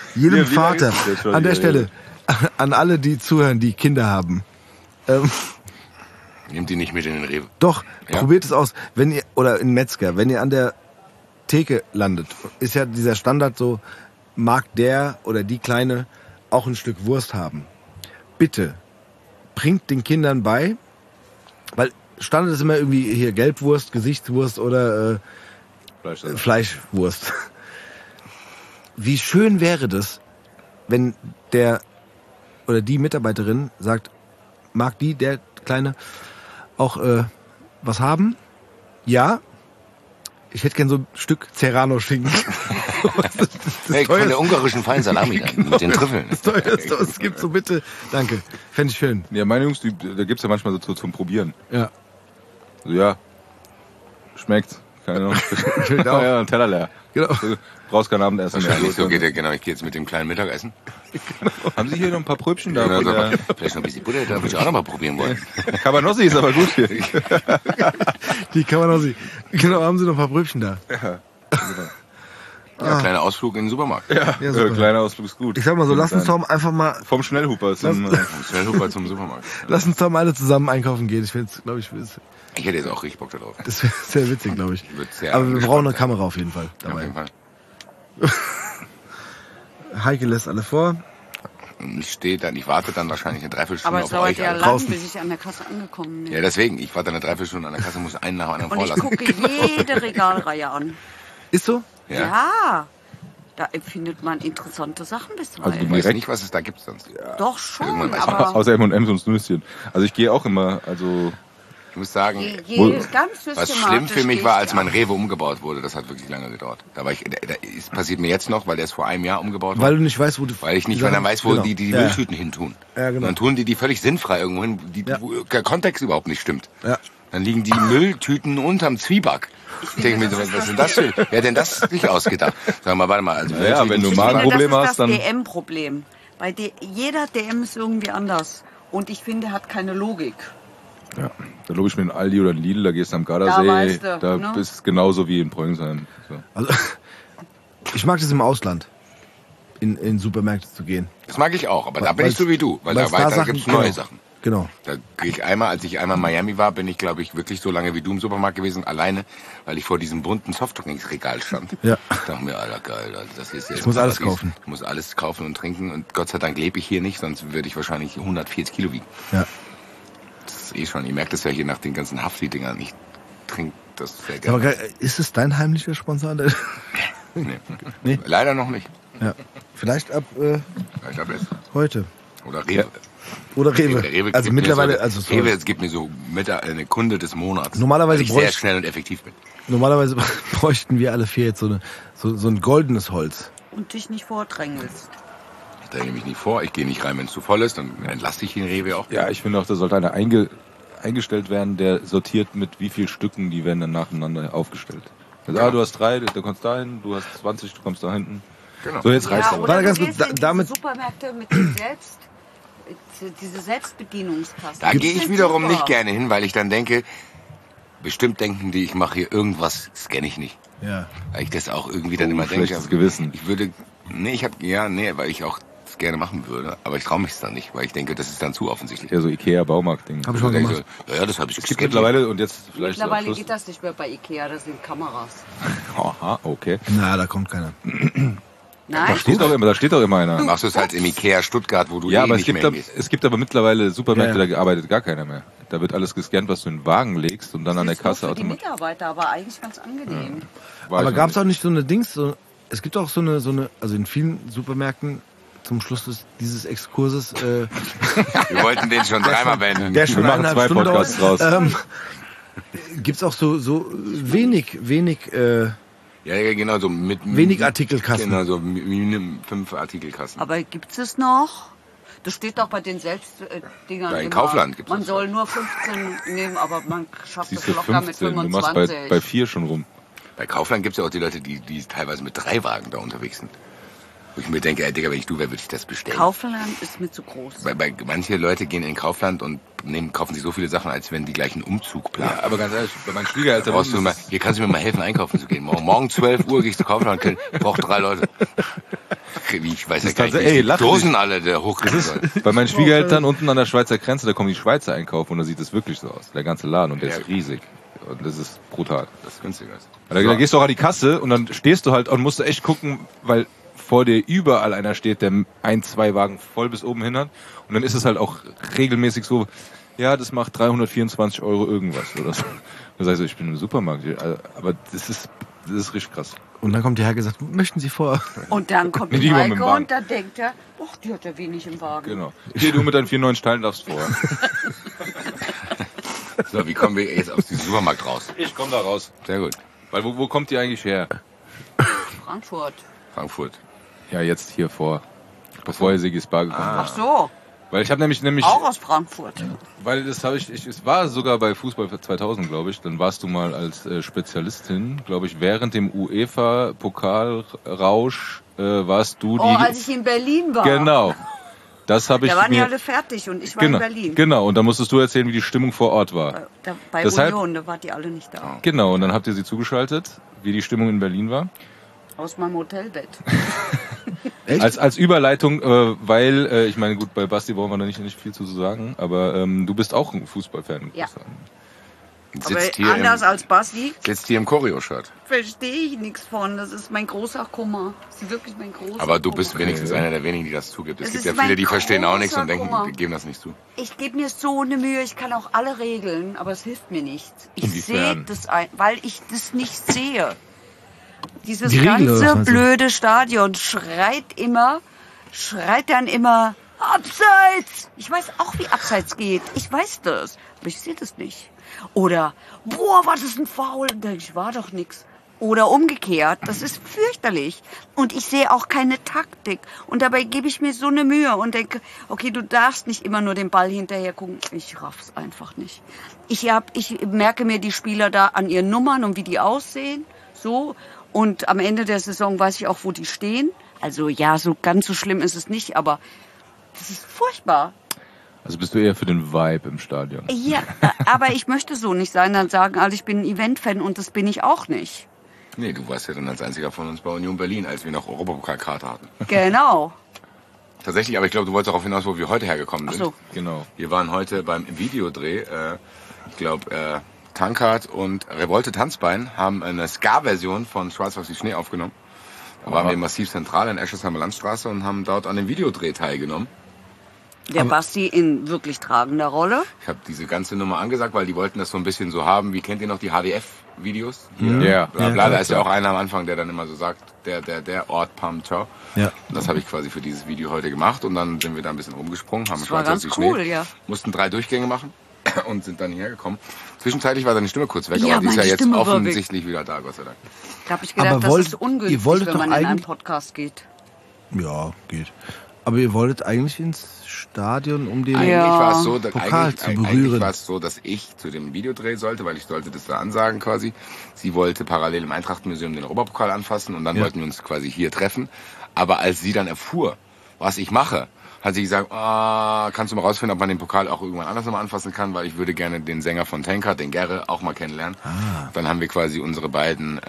jedem Wie Vater, lange ist das schon an der wieder? Stelle, an alle, die zuhören, die Kinder haben. Nehmt die nicht mit in den Rewe. Doch, Ja. probiert es aus. Wenn ihr, oder in Metzger, wenn ihr an der Theke landet, ist ja dieser Standard so, mag der oder die Kleine auch ein Stück Wurst haben. Bitte, bringt den Kindern bei, weil Standard ist immer irgendwie hier Gelbwurst, Gesichtswurst oder Fleischwurst. Wie schön wäre das, wenn der oder die Mitarbeiterin sagt, mag der Kleine auch was haben? Ja. Ich hätte gern so ein Stück Serrano-Schinken. Hey, von der ungarischen feinen Salami dann, mit den Trüffeln. Das teuerste, was es gibt, so bitte. Danke. Fände ich schön. Ja, meine Jungs, da gibt's ja manchmal so zum Probieren. Ja. Also, ja, schmeckt. Keine Ahnung. auch. Ja, ein Teller leer. Genau. Du brauchst kein Abendessen mehr. Wahrscheinlich so geht er, genau, ich gehe jetzt mit dem kleinen Mittagessen. Haben Sie hier noch ein paar Pröbchen da? Genau, Oder? vielleicht noch ein bisschen Butter, da würde ich auch noch mal probieren wollen. Cabanossi ist aber gut hier. Die kann man auch sehen. Genau, haben Sie noch ein paar Brötchen da? Ja, kleiner Ausflug in den Supermarkt. Ja, super. Kleiner Ausflug ist gut. Ich sag mal so, lass uns Tom einfach mal, Vom Schnellhuper zum... Schnellhuber zum Supermarkt. lass uns Tom alle zusammen einkaufen gehen. Ich find's, glaube ich, Ich hätte jetzt auch richtig Bock darauf. das wäre sehr witzig, glaube ich. Wird sehr Aber wir gespannt brauchen eine sein. Kamera auf jeden Fall Ja, auf dabei. jeden Fall. Heike lässt alle vor. Und ich warte dann wahrscheinlich eine Dreiviertelstunde Aber es auf dauert euch. ja alle. lang, draußen. bis ich an der Kasse angekommen bin. Ja, deswegen, ich warte eine Dreiviertelstunde an der Kasse, muss einen nach dem anderen Und ich vorlassen. gucke jede Regalreihe an. Ist so? Ja. Da findet man interessante Sachen bisweilen. Also Ich weiß nicht, was es da gibt sonst. Doch schon, Irgendwann weiß man aber Außer M&M's und Snüsschen. Also ich gehe auch immer, also... Ich muss sagen, ganz was systematisch schlimm für mich gehe war, ich als da. mein Rewe umgebaut wurde, das hat wirklich lange gedauert. Es passiert mir jetzt noch, weil der ist vor einem Jahr umgebaut Weil worden. du nicht weißt, wo du... Weil ich nicht die mehr Sachen- dann weiß, wo genau. die Ja. Mülltüten hin tun. Ja, genau. Und dann tun die völlig sinnfrei irgendwo hin, wo der Kontext überhaupt nicht stimmt. Ja. Dann liegen die Mülltüten unterm Zwieback. Ich denke mir so, was ist denn das für... Wer hat denn das sich ausgedacht? Sag mal, warte mal. Also Ja, wenn du Ich mal ein finde, Problem das hast, ist dann... das DM-Problem. Jeder DM ist irgendwie anders. Und ich finde, hat keine Logik. Ja, da logisch mit einem Aldi oder einem Lidl, da gehst du am Da Gardasee, weißt du, da ne? bist du genauso wie in Preungsheim. So. Also, ich mag das im Ausland, in Supermärkte zu gehen. Das mag ich auch, aber da bin Weil's- ich so wie du. Weil weil's da da weiter Sachen- gibt's neue genau. Sachen. Genau. Da gehe ich einmal, als ich einmal in Miami war, bin ich, glaube ich, wirklich so lange wie du im Supermarkt gewesen, alleine, weil ich vor diesem bunten Softdrinksregal stand. Ja. Ich dachte mir, Alter, geil, Alter, das hier ist Ich muss alles kaufen. Ich muss alles kaufen und trinken und Gott sei Dank lebe ich hier nicht, sonst würde ich wahrscheinlich 140 Kilo wiegen. Ja. Das ist eh schon, ihr merkt das ja hier nach den ganzen Hafti-Dingern, ich trinke das sehr Aber gerne. geil, ist es dein heimlicher Sponsor? Nee. Nee. Leider noch nicht. Ja. Vielleicht ab Ich habe jetzt. heute. Oder Rewe. Oder Rewe. Der Rewe Also gibt mir mittlerweile, so, also sorry. Rewe gibt mir so eine Kunde des Monats. Normalerweise weil ich sehr bräuchte- schnell und effektiv bin. Normalerweise bräuchten wir alle vier jetzt so ein goldenes Holz. Und dich nicht vordrängelst. Ich dränge mich nicht vor, ich gehe nicht rein, wenn es zu voll ist, dann entlasse ich den Rewe auch. Ja, ich finde auch, da sollte einer eingestellt werden, der sortiert mit wie viel Stücken, die werden dann nacheinander aufgestellt. Also, du hast 3, du kommst da hin, du hast 20, du kommst da hinten. Genau. So, jetzt reicht's aber. oder Warte, du ganz kurz, gehst in diese damit- Supermärkte mit dem diese Selbstbedienungskasse. Da Die gehe ich sind wiederum super. nicht gerne hin, weil ich dann denke, bestimmt denken die, ich mache hier irgendwas, das kenne ich nicht. Ja. Weil ich das auch irgendwie dann immer denke. Schlechtes Gewissen. Ich würde, weil ich auch das gerne machen würde, aber ich traue mich es dann nicht, weil ich denke, das ist dann zu offensichtlich. Ja, so Ikea-Baumarkt-Ding. Hab ich mal Dann denke gemacht. ich so, ja, das habe ich Es gibt mittlerweile, und jetzt vielleicht zum Mittlerweile Abschluss... geht das nicht mehr bei Ikea, das sind Kameras. Aha, okay. Na, da kommt keiner. Nein, Da steht doch immer einer. Machst du es halt im Ikea Stuttgart, wo du Ja, aber nicht mehr hingehst. es gibt aber mittlerweile Supermärkte, Ja, ja. da arbeitet gar keiner mehr. Da wird alles gescannt, was du in den Wagen legst und dann an der das ist nur Kasse für die automatisch... Mitarbeiter, aber eigentlich ganz angenehm. Aber gab es auch nicht so eine Dings, es gibt auch so eine, also in vielen Supermärkten zum Schluss dieses Exkurses, Wir wollten den schon dreimal beenden. der schon Wir machen 1,5 2 Stunden Podcasts dauert, raus. gibt's auch so wenig, Ja, genau, so mit... wenig Artikelkassen. Genau, so 5 Artikelkassen. Aber gibt es noch? Das steht doch bei den Selbstdingern. Bei immer. Kaufland gibt's Man das. soll nur 15 nehmen, aber man schafft Siehst es du, locker mit 15, du 25. machst bei 4 schon rum. Bei Kaufland gibt es ja auch die Leute, die teilweise mit 3 Wagen da unterwegs sind. Wo ich mir denke, ey, Digga, wenn ich du wäre, würde ich das bestellen. Kaufland ist mir zu groß. Weil manche Leute gehen in Kaufland und kaufen sich so viele Sachen, als wenn die gleich einen Umzug planen. Ja, aber ganz ehrlich, bei meinen Schwiegereltern... Hier kannst du mir mal helfen, einkaufen zu gehen. Morgen 12 Uhr gehe ich zu Kaufland und brauche 3 Leute. Ich weiß ja gar nicht, wie die Dosen alle da hochkriegen sollen. Bei meinen Schwiegereltern unten an der Schweizer Grenze, da kommen die Schweizer einkaufen und da sieht es wirklich so aus. Der ganze Laden und der ist riesig. Und das ist brutal. Das ist günstiger. Da gehst du auch an die Kasse und dann stehst du halt und musst du echt gucken, weil vor dir überall einer steht, der 1-2 Wagen voll bis oben hin hat. Und dann ist es halt auch regelmäßig so, ja, das macht 324 € irgendwas oder so. Dann sagst du, ich bin im Supermarkt. Aber das ist richtig krass. Und dann kommt der Herr gesagt, möchten Sie vor? Und dann kommt Nee, die die kommen im Maike Wagen. und da denkt er, ach, die hat ja wenig im Wagen. Genau. Hier, du mit deinen 4 neuen Steinen darfst vor. So, wie kommen wir jetzt aus diesem Supermarkt raus? Ich komme da raus. Sehr gut. Weil wo kommt ihr eigentlich her? Frankfurt. Frankfurt. Ja, jetzt hier bevor ihr Sigis Bar gekommen Ach so, Weil ich habe nämlich auch aus Frankfurt. weil das habe es war sogar bei Fußball 2000, glaube ich. Dann warst du mal als Spezialistin, glaube ich, während dem UEFA Pokalrausch warst du die. Oh, als ich in Berlin war. Genau. Das habe ich Da waren die mir alle fertig und ich war genau, in Berlin. Genau, und da musstest du erzählen, wie die Stimmung vor Ort war. Bei Deshalb- Union, da waren die alle nicht da. Genau, und dann habt ihr sie zugeschaltet, wie die Stimmung in Berlin war. Aus meinem Hotelbett. Echt? Als Überleitung, weil, ich meine, gut, bei Basti brauchen wir da nicht viel zu sagen, aber du bist auch ein Fußballfan. Ja. Sitzt Aber hier anders als Basti sitzt hier im Choreo-Shirt. verstehe ich nichts von. Das ist mein großer Kummer. Das ist wirklich mein großer Aber du bist Kummer. wenigstens einer der wenigen, die das zugibt. Es Es gibt ist ja viele, die mein verstehen auch nichts und großer denken, Kummer. die geben das nicht zu. Ich gebe mir so eine Mühe, ich kann auch alle Regeln, aber es hilft mir nichts. Ich sehe Inwiefern? das weil ich das nicht sehe. Dieses Die Regeln, oder was ganze meinst du? blöde Stadion schreit dann immer Abseits! Ich weiß auch, wie Abseits geht. Ich weiß das, aber ich sehe das nicht. Oder, boah, war das ein Foul? Und denke ich, war doch nix. Oder umgekehrt, das ist fürchterlich. Und ich sehe auch keine Taktik. Und dabei gebe ich mir so eine Mühe und denke, okay, du darfst nicht immer nur den Ball hinterher gucken. Ich raff's einfach nicht. Ich merke mir die Spieler da an ihren Nummern und wie die aussehen. So. Und am Ende der Saison weiß ich auch, wo die stehen. Also ja, so ganz so schlimm ist es nicht, aber das ist furchtbar. Also bist du eher für den Vibe im Stadion? Ja, aber ich möchte so nicht sein. Dann sagen alle, ich bin ein Event-Fan und das bin ich auch nicht. Nee, du warst ja dann als einziger von uns bei Union Berlin, als wir noch Europapokalkarte hatten. Genau. Tatsächlich, aber ich glaube, du wolltest darauf hinaus, wo wir heute hergekommen Ach sind. so. Genau. Wir waren heute beim Videodreh. Ich glaube, Tankard und Revolte Tanzbein haben eine Ska-Version von Schwarz auf die Schnee aufgenommen. Da waren wir massiv zentral in Eschesheimer Landstraße und haben dort an dem Videodreh teilgenommen. Der Basti in wirklich tragender Rolle. Ich habe diese ganze Nummer angesagt, weil die wollten das so ein bisschen so haben. Wie kennt ihr noch die HDF-Videos? Ja. Bla, bla, da ist ja auch einer am Anfang, der dann immer so sagt, der Ort Pam Ciao. Ja. Das habe ich quasi für dieses Video heute gemacht und dann sind wir da ein bisschen rumgesprungen, haben Das war Schwarz auf ganz die cool, Schnee, ja. mussten 3 Durchgänge machen und sind dann hierher gekommen. Zwischenzeitlich war deine Stimme kurz weg, Ja, aber die ist ja meine jetzt Stimme war weg. offensichtlich wieder da, Gott sei Dank. Da habe ich gedacht, Aber das ist ungünstig, ihr wolltet wenn doch man in einen eigentlich- Podcast geht. Ja, geht. Aber ihr wolltet eigentlich ins Stadion, um den Eigentlich Ja. war es so, dass, Pokal zu eigentlich berühren. war es so, dass ich zu dem Videodreh sollte, weil ich sollte das da ansagen quasi. Sie wollte parallel im Eintrachtmuseum den Europapokal anfassen und dann Ja. wollten wir uns quasi hier treffen. Aber als sie dann erfuhr, was ich mache, hat sie gesagt, kannst du mal rausfinden, ob man den Pokal auch irgendwann anders nochmal anfassen kann, weil ich würde gerne den Sänger von Tankard, den Gerre, auch mal kennenlernen. Dann haben wir quasi unsere beiden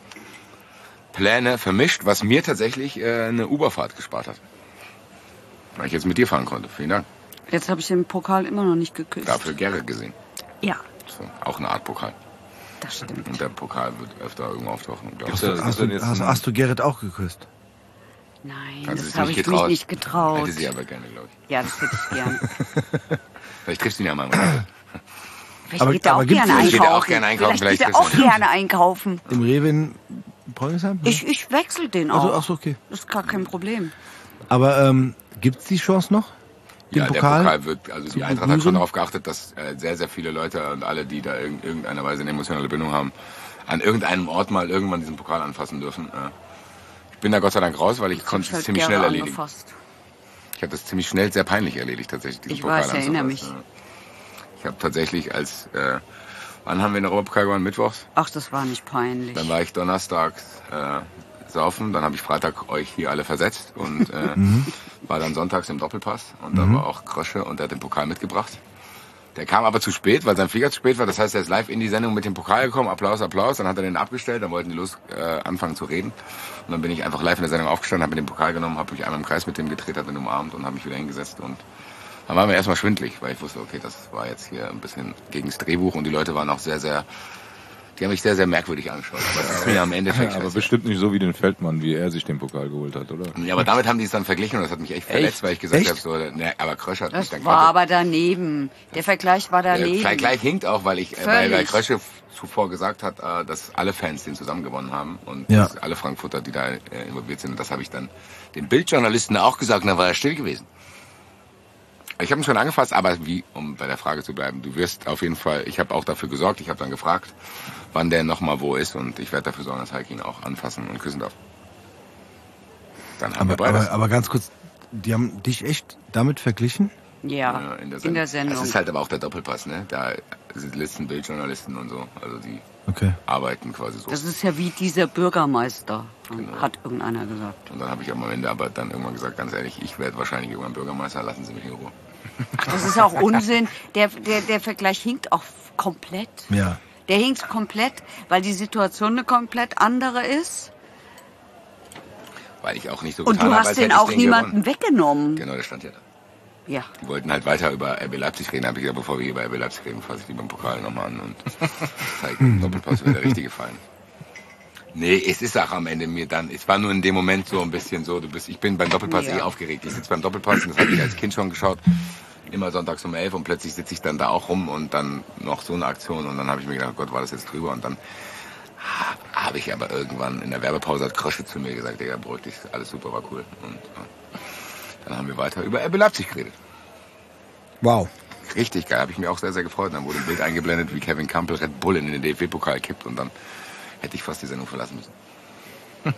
Pläne vermischt, was mir tatsächlich eine Uberfahrt gespart hat. Weil ich jetzt mit dir fahren konnte. Vielen Dank. Jetzt habe ich den Pokal immer noch nicht geküsst. Dafür Gerre gesehen. Ja, So, auch eine Art Pokal. das stimmt. Und der Pokal wird öfter irgendwo auftauchen, glaube Gibt's ich. da- Hast denn du, jetzt hast, ein- hast du Gerrit auch geküsst? Nein, Hat sie das sich habe nicht ich getraut? mich nicht getraut. Hätte sie aber gerne, glaube ich. Ja, das hätte ich gern. Vielleicht triffst du ihn ja mal. Vielleicht Vielleicht Aber- geht er aber auch gibt's gerne nicht- geht er auch einkaufen. gerne einkaufen, Vielleicht geht vielleicht er auch triffst du ihn. gerne einkaufen. Im Rewe in Preungsheim? Ich wechsle den auch. Also, ach so, okay. Das ist gar kein Problem. Aber gibt's die Chance noch? Den Ja, Pokal? der Pokal wird, also zu die Eintracht hat berühren? schon darauf geachtet, dass sehr, sehr viele Leute und alle, die da irgendeiner Weise eine emotionale Bindung haben, an irgendeinem Ort mal irgendwann diesen Pokal anfassen dürfen. Ich bin da Gott sei Dank raus, weil ich konnte es Halt ziemlich gerne schnell erledigen. angefasst. Ich habe das ziemlich schnell, sehr peinlich erledigt tatsächlich, diesen Ich Pokal weiß, erinnere anzufassen. Ich habe tatsächlich wann haben wir in der Europapokal gewonnen? Mittwochs? Ach, das war nicht peinlich. Dann war ich donnerstags saufen. Dann habe ich Freitag euch hier alle versetzt und war dann sonntags im Doppelpass. Und da war auch Krösche und der hat den Pokal mitgebracht. Der kam aber zu spät, weil sein Flieger zu spät war. Das heißt, er ist live in die Sendung mit dem Pokal gekommen. Applaus, Applaus. Dann hat er den abgestellt. Dann wollten die anfangen zu reden. Und dann bin ich einfach live in der Sendung aufgestanden, habe mir den Pokal genommen, habe mich einmal im Kreis mit dem gedreht, habe ihn umarmt und habe mich wieder hingesetzt. Und dann war mir erstmal schwindelig, weil ich wusste, okay, das war jetzt hier ein bisschen gegen das Drehbuch. Und die Leute waren auch die haben mich sehr, sehr merkwürdig angeschaut. Aber das ist mir am Endeffekt aber bestimmt nicht so wie den Feldmann, wie er sich den Pokal geholt hat, oder? Ja, aber damit haben die es dann verglichen und das hat mich echt verletzt, weil ich gesagt habe, so, ne, aber Krösche hat mich dann Das war aber daneben. Der Vergleich war daneben. Der Vergleich hinkt auch, weil weil Krösche zuvor gesagt hat, dass alle Fans den zusammen gewonnen haben und dass alle Frankfurter, die da involviert sind. Und das habe ich dann den Bildjournalisten auch gesagt und dann war er still gewesen. Ich habe ihn schon angefasst, aber um bei der Frage zu bleiben, du wirst auf jeden Fall, ich habe auch dafür gesorgt, ich habe dann gefragt, wann der nochmal wo ist und ich werde dafür sorgen, dass Heike ihn auch anfassen und küssen darf. Dann haben wir beides. Aber ganz kurz, die haben dich echt damit verglichen? Ja, in der Sendung. Das ist halt aber auch der Doppelpass, ne? Da sind Listen, Bildjournalisten und so, also die arbeiten quasi so. Das ist ja wie dieser Bürgermeister, hat irgendeiner gesagt. Und dann habe ich am Ende aber dann irgendwann gesagt, ganz ehrlich, ich werde wahrscheinlich irgendwann Bürgermeister, lassen Sie mich in Ruhe. Das ist auch Unsinn. Der Vergleich hinkt auch komplett. Ja. Der hinkt komplett, weil die Situation eine komplett andere ist. Weil ich auch nicht so Und getan du habe, hast als den hätte ich auch niemanden weggenommen. Genau, der stand ja da. Ja. Die wollten halt weiter über RB Leipzig reden. Da habe ich gesagt, bevor wir über RB Leipzig reden, fasse ich lieber den Pokal nochmal an und zeige den Doppelpass, wäre der richtige Fallen. Nee, es ist auch am Ende mir dann, es war nur in dem Moment so ein bisschen so, ich bin beim Doppelpass aufgeregt. Ich sitze beim Doppelpass und das habe ich als Kind schon geschaut, immer sonntags um 11 und plötzlich sitze ich dann da auch rum und dann noch so eine Aktion und dann habe ich mir gedacht, oh Gott, war das jetzt drüber und dann habe ich aber irgendwann in der Werbepause hat Krösche zu mir gesagt, Digga, beruhig dich, alles super, war cool und dann haben wir weiter über RB Leipzig geredet. Wow. Richtig geil, habe ich mir auch sehr, sehr gefreut. Dann wurde ein Bild eingeblendet, wie Kevin Campbell Red Bull in den DFB-Pokal kippt und dann hätte ich fast die Sendung verlassen müssen.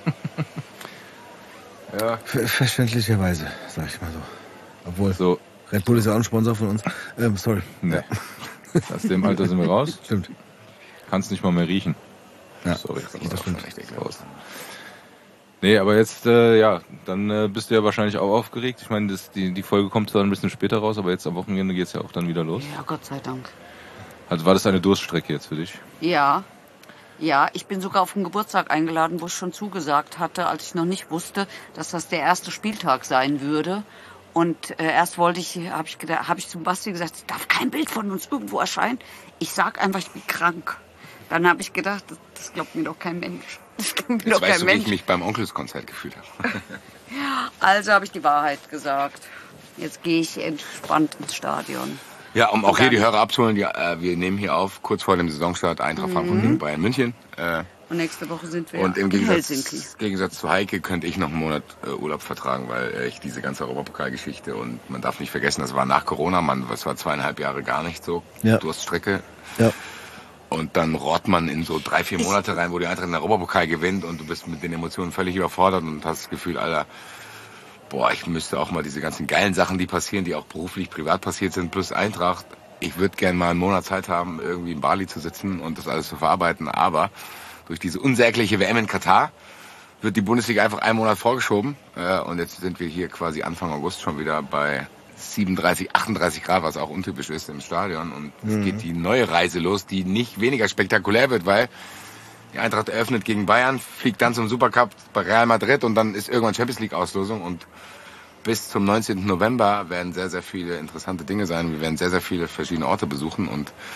Ja. Verständlicherweise, sag ich mal so. Obwohl, so Red Bull ist ja auch ein Sponsor von uns. Sorry. Nee. Aus dem Alter sind wir raus. Stimmt. Kannst nicht mal mehr riechen. Ja, sorry. Das stimmt. Echt raus. Nee, aber jetzt, dann bist du ja wahrscheinlich auch aufgeregt. Ich meine, die Folge kommt zwar ein bisschen später raus, aber jetzt am Wochenende geht's ja auch dann wieder los. Ja, Gott sei Dank. Also war das eine Durststrecke jetzt für dich? Ja. Ja, ich bin sogar auf den Geburtstag eingeladen, wo ich schon zugesagt hatte, als ich noch nicht wusste, dass das der erste Spieltag sein würde. Und erst habe ich zum Basti gesagt, es darf kein Bild von uns irgendwo erscheinen. Ich sag einfach, ich bin krank. Dann habe ich gedacht, das glaubt mir doch kein Mensch. Das glaubt mir Jetzt doch kein weißt du, Mensch. wie ich mich beim Onkelskonzert gefühlt habe. Also habe ich die Wahrheit gesagt. Jetzt gehe ich entspannt ins Stadion. Ja, um auch hier die Hörer abzuholen, wir nehmen hier auf, kurz vor dem Saisonstart, Eintracht Frankfurt gegen Bayern München. Und nächste Woche sind wir und im in Helsinki. Gegensatz zu Heike könnte ich noch einen Monat Urlaub vertragen, weil ich diese ganze Europapokalgeschichte und man darf nicht vergessen, das war nach Corona, das war 2,5 Jahre gar nicht so, Durststrecke. Ja. Und dann rohrt man in so 3-4 Monate rein, wo die Eintracht den Europapokal gewinnt und du bist mit den Emotionen völlig überfordert und hast das Gefühl, Alter, ich müsste auch mal diese ganzen geilen Sachen, die passieren, die auch beruflich, privat passiert sind, plus Eintracht. Ich würde gerne mal einen Monat Zeit haben, irgendwie in Bali zu sitzen und das alles zu verarbeiten, aber durch diese unsägliche WM in Katar wird die Bundesliga einfach einen Monat vorgeschoben und jetzt sind wir hier quasi Anfang August schon wieder bei 37, 38 Grad, was auch untypisch ist im Stadion. Und es geht die neue Reise los, die nicht weniger spektakulär wird, weil die Eintracht eröffnet gegen Bayern, fliegt dann zum Supercup bei Real Madrid und dann ist irgendwann Champions League Auslosung. Und bis zum 19. November werden sehr, sehr viele interessante Dinge sein. Wir werden sehr, sehr viele verschiedene Orte besuchen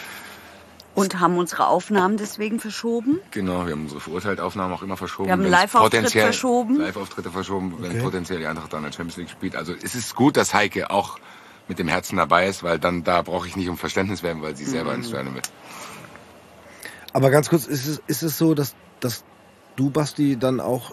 und haben unsere Aufnahmen deswegen verschoben? Genau, wir haben unsere Verurteilt-Aufnahmen auch immer verschoben. Wir haben Live-Auftritte verschoben. Live-Auftritte verschoben, wenn potenziell die Eintracht dann in der Champions League spielt. Also es ist gut, dass Heike auch mit dem Herzen dabei ist, weil dann da brauche ich nicht um Verständnis werben, weil sie selber ins Stadion will. Aber ganz kurz, ist es so, dass du, Basti, dann auch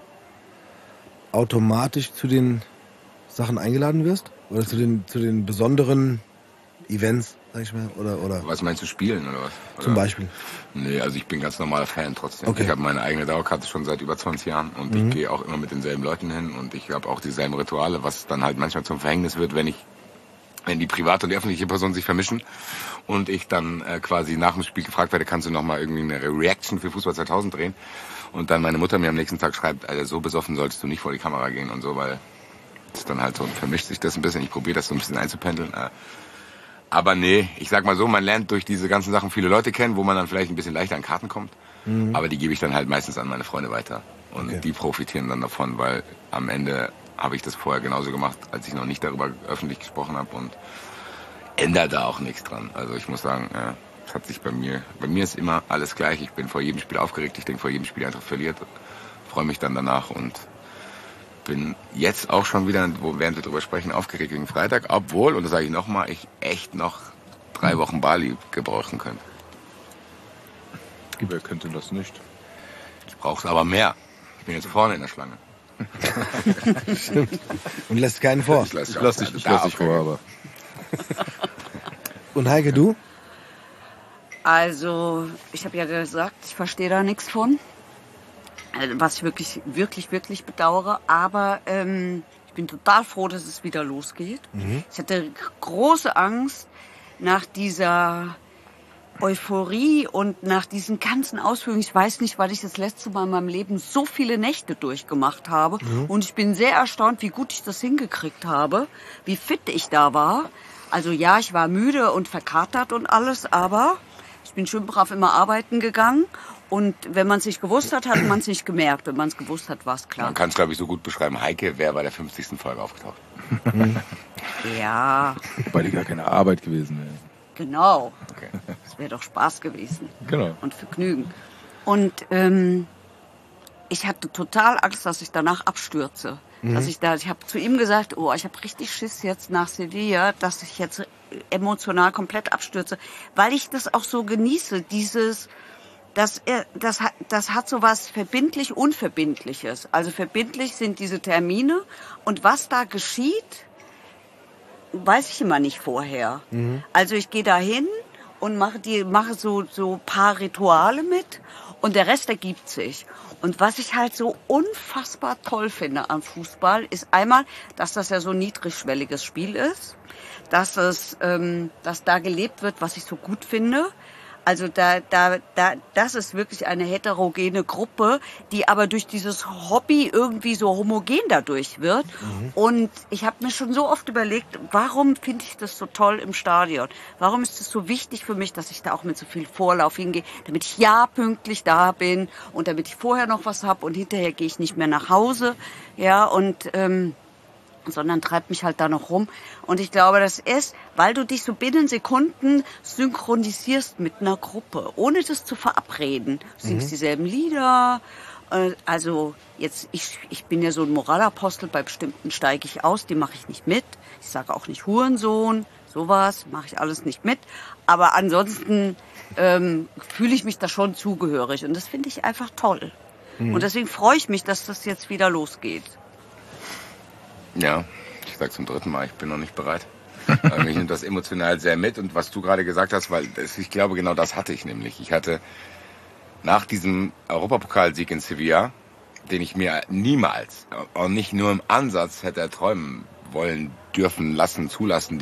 automatisch zu den Sachen eingeladen wirst? Oder zu den besonderen Events, sag ich mal? Oder? Was meinst du, spielen oder was? Oder? Zum Beispiel. Nee, also ich bin ganz normaler Fan trotzdem. Okay. Ich habe meine eigene Dauerkarte schon seit über 20 Jahren und ich gehe auch immer mit denselben Leuten hin und ich habe auch dieselben Rituale, was dann halt manchmal zum Verhängnis wird, wenn ich wenn die private und die öffentliche Person sich vermischen und ich dann quasi nach dem Spiel gefragt werde, kannst du noch mal irgendwie eine Reaction für Fußball 2000 drehen? Und dann meine Mutter mir am nächsten Tag schreibt, Alter, so besoffen solltest du nicht vor die Kamera gehen und so, weil ist dann halt so, vermischt sich das ein bisschen. Ich probiere das so ein bisschen einzupendeln. Aber nee, ich sag mal so, man lernt durch diese ganzen Sachen viele Leute kennen, wo man dann vielleicht ein bisschen leichter an Karten kommt. Aber die gebe ich dann halt meistens an meine Freunde weiter. Und die profitieren dann davon, weil am Ende habe ich das vorher genauso gemacht, als ich noch nicht darüber öffentlich gesprochen habe und ändert da auch nichts dran. Also ich muss sagen, es hat sich bei mir ist immer alles gleich. Ich bin vor jedem Spiel aufgeregt. Ich denke vor jedem Spiel einfach verliert. Freue mich dann danach und bin jetzt auch schon wieder, während wir drüber sprechen, aufgeregt gegen Freitag. Obwohl, und das sage ich nochmal, ich echt noch 3 Wochen Bali gebrauchen könnte. Wer könnte das nicht? Ich brauche aber mehr. Ich bin jetzt vorne in der Schlange. Und lässt keinen vor. Ich lass Ich lass dich vor, aber. Und Heike, du? Also, ich habe ja gesagt, ich verstehe da nichts von. Was ich wirklich, wirklich, wirklich bedauere. Aber ich bin total froh, dass es wieder losgeht. Ich hatte große Angst nach dieser Euphorie und nach diesen ganzen Ausführungen. Ich weiß nicht, weil ich das letzte Mal in meinem Leben so viele Nächte durchgemacht habe. Und ich bin sehr erstaunt, wie gut ich das hingekriegt habe, wie fit ich da war. Also ja, ich war müde und verkatert und alles, aber ich bin schön brav immer arbeiten gegangen. Und wenn man es nicht gewusst hat, hat man es nicht gemerkt. Wenn man es gewusst hat, war es klar. Man kann es, glaube ich, so gut beschreiben. Heike wäre bei der 50. Folge aufgetaucht. Ja, Wobei die gar keine Arbeit gewesen wäre. genau. Okay. Das wäre doch Spaß gewesen. Genau. Und Vergnügen. Und ich hatte total Angst, dass ich danach abstürze. Ich habe zu ihm gesagt, ich habe richtig Schiss jetzt nach Sevilla, dass ich jetzt emotional komplett abstürze, weil ich das auch so genieße, das hat so was verbindlich Unverbindliches. Also verbindlich sind diese Termine und was da geschieht, weiß ich immer nicht vorher. Also ich gehe da hin und mache so paar Rituale mit und der Rest ergibt sich. Und was ich halt so unfassbar toll finde am Fußball, ist einmal, dass das ja so ein niedrigschwelliges Spiel ist, dass da gelebt wird, was ich so gut finde. Also das ist wirklich eine heterogene Gruppe, die aber durch dieses Hobby irgendwie so homogen dadurch wird. Und ich habe mir schon so oft überlegt, warum finde ich das so toll im Stadion? Warum ist es so wichtig für mich, dass ich da auch mit so viel Vorlauf hingehe, damit ich ja pünktlich da bin und damit ich vorher noch was habe und hinterher gehe ich nicht mehr nach Hause, ja, und sondern treibt mich halt da noch rum. Und ich glaube, das ist, weil du dich so binnen Sekunden synchronisierst mit einer Gruppe, ohne das zu verabreden. Du singst dieselben Lieder. Also jetzt, ich bin ja so ein Moralapostel, bei bestimmten steige ich aus, die mache ich nicht mit. Ich sage auch nicht Hurensohn, sowas mache ich alles nicht mit. Aber ansonsten fühle ich mich da schon zugehörig. Und das finde ich einfach toll. Und deswegen freue ich mich, dass das jetzt wieder losgeht. Ja, ich sag zum 3. Mal, ich bin noch nicht bereit. Mich nimmt das emotional sehr mit und was du gerade gesagt hast, ich glaube, genau das hatte ich nämlich. Ich hatte nach diesem Europapokalsieg in Sevilla, den ich mir niemals, auch nicht nur im Ansatz hätte erträumen wollen, dürfen, zulassen,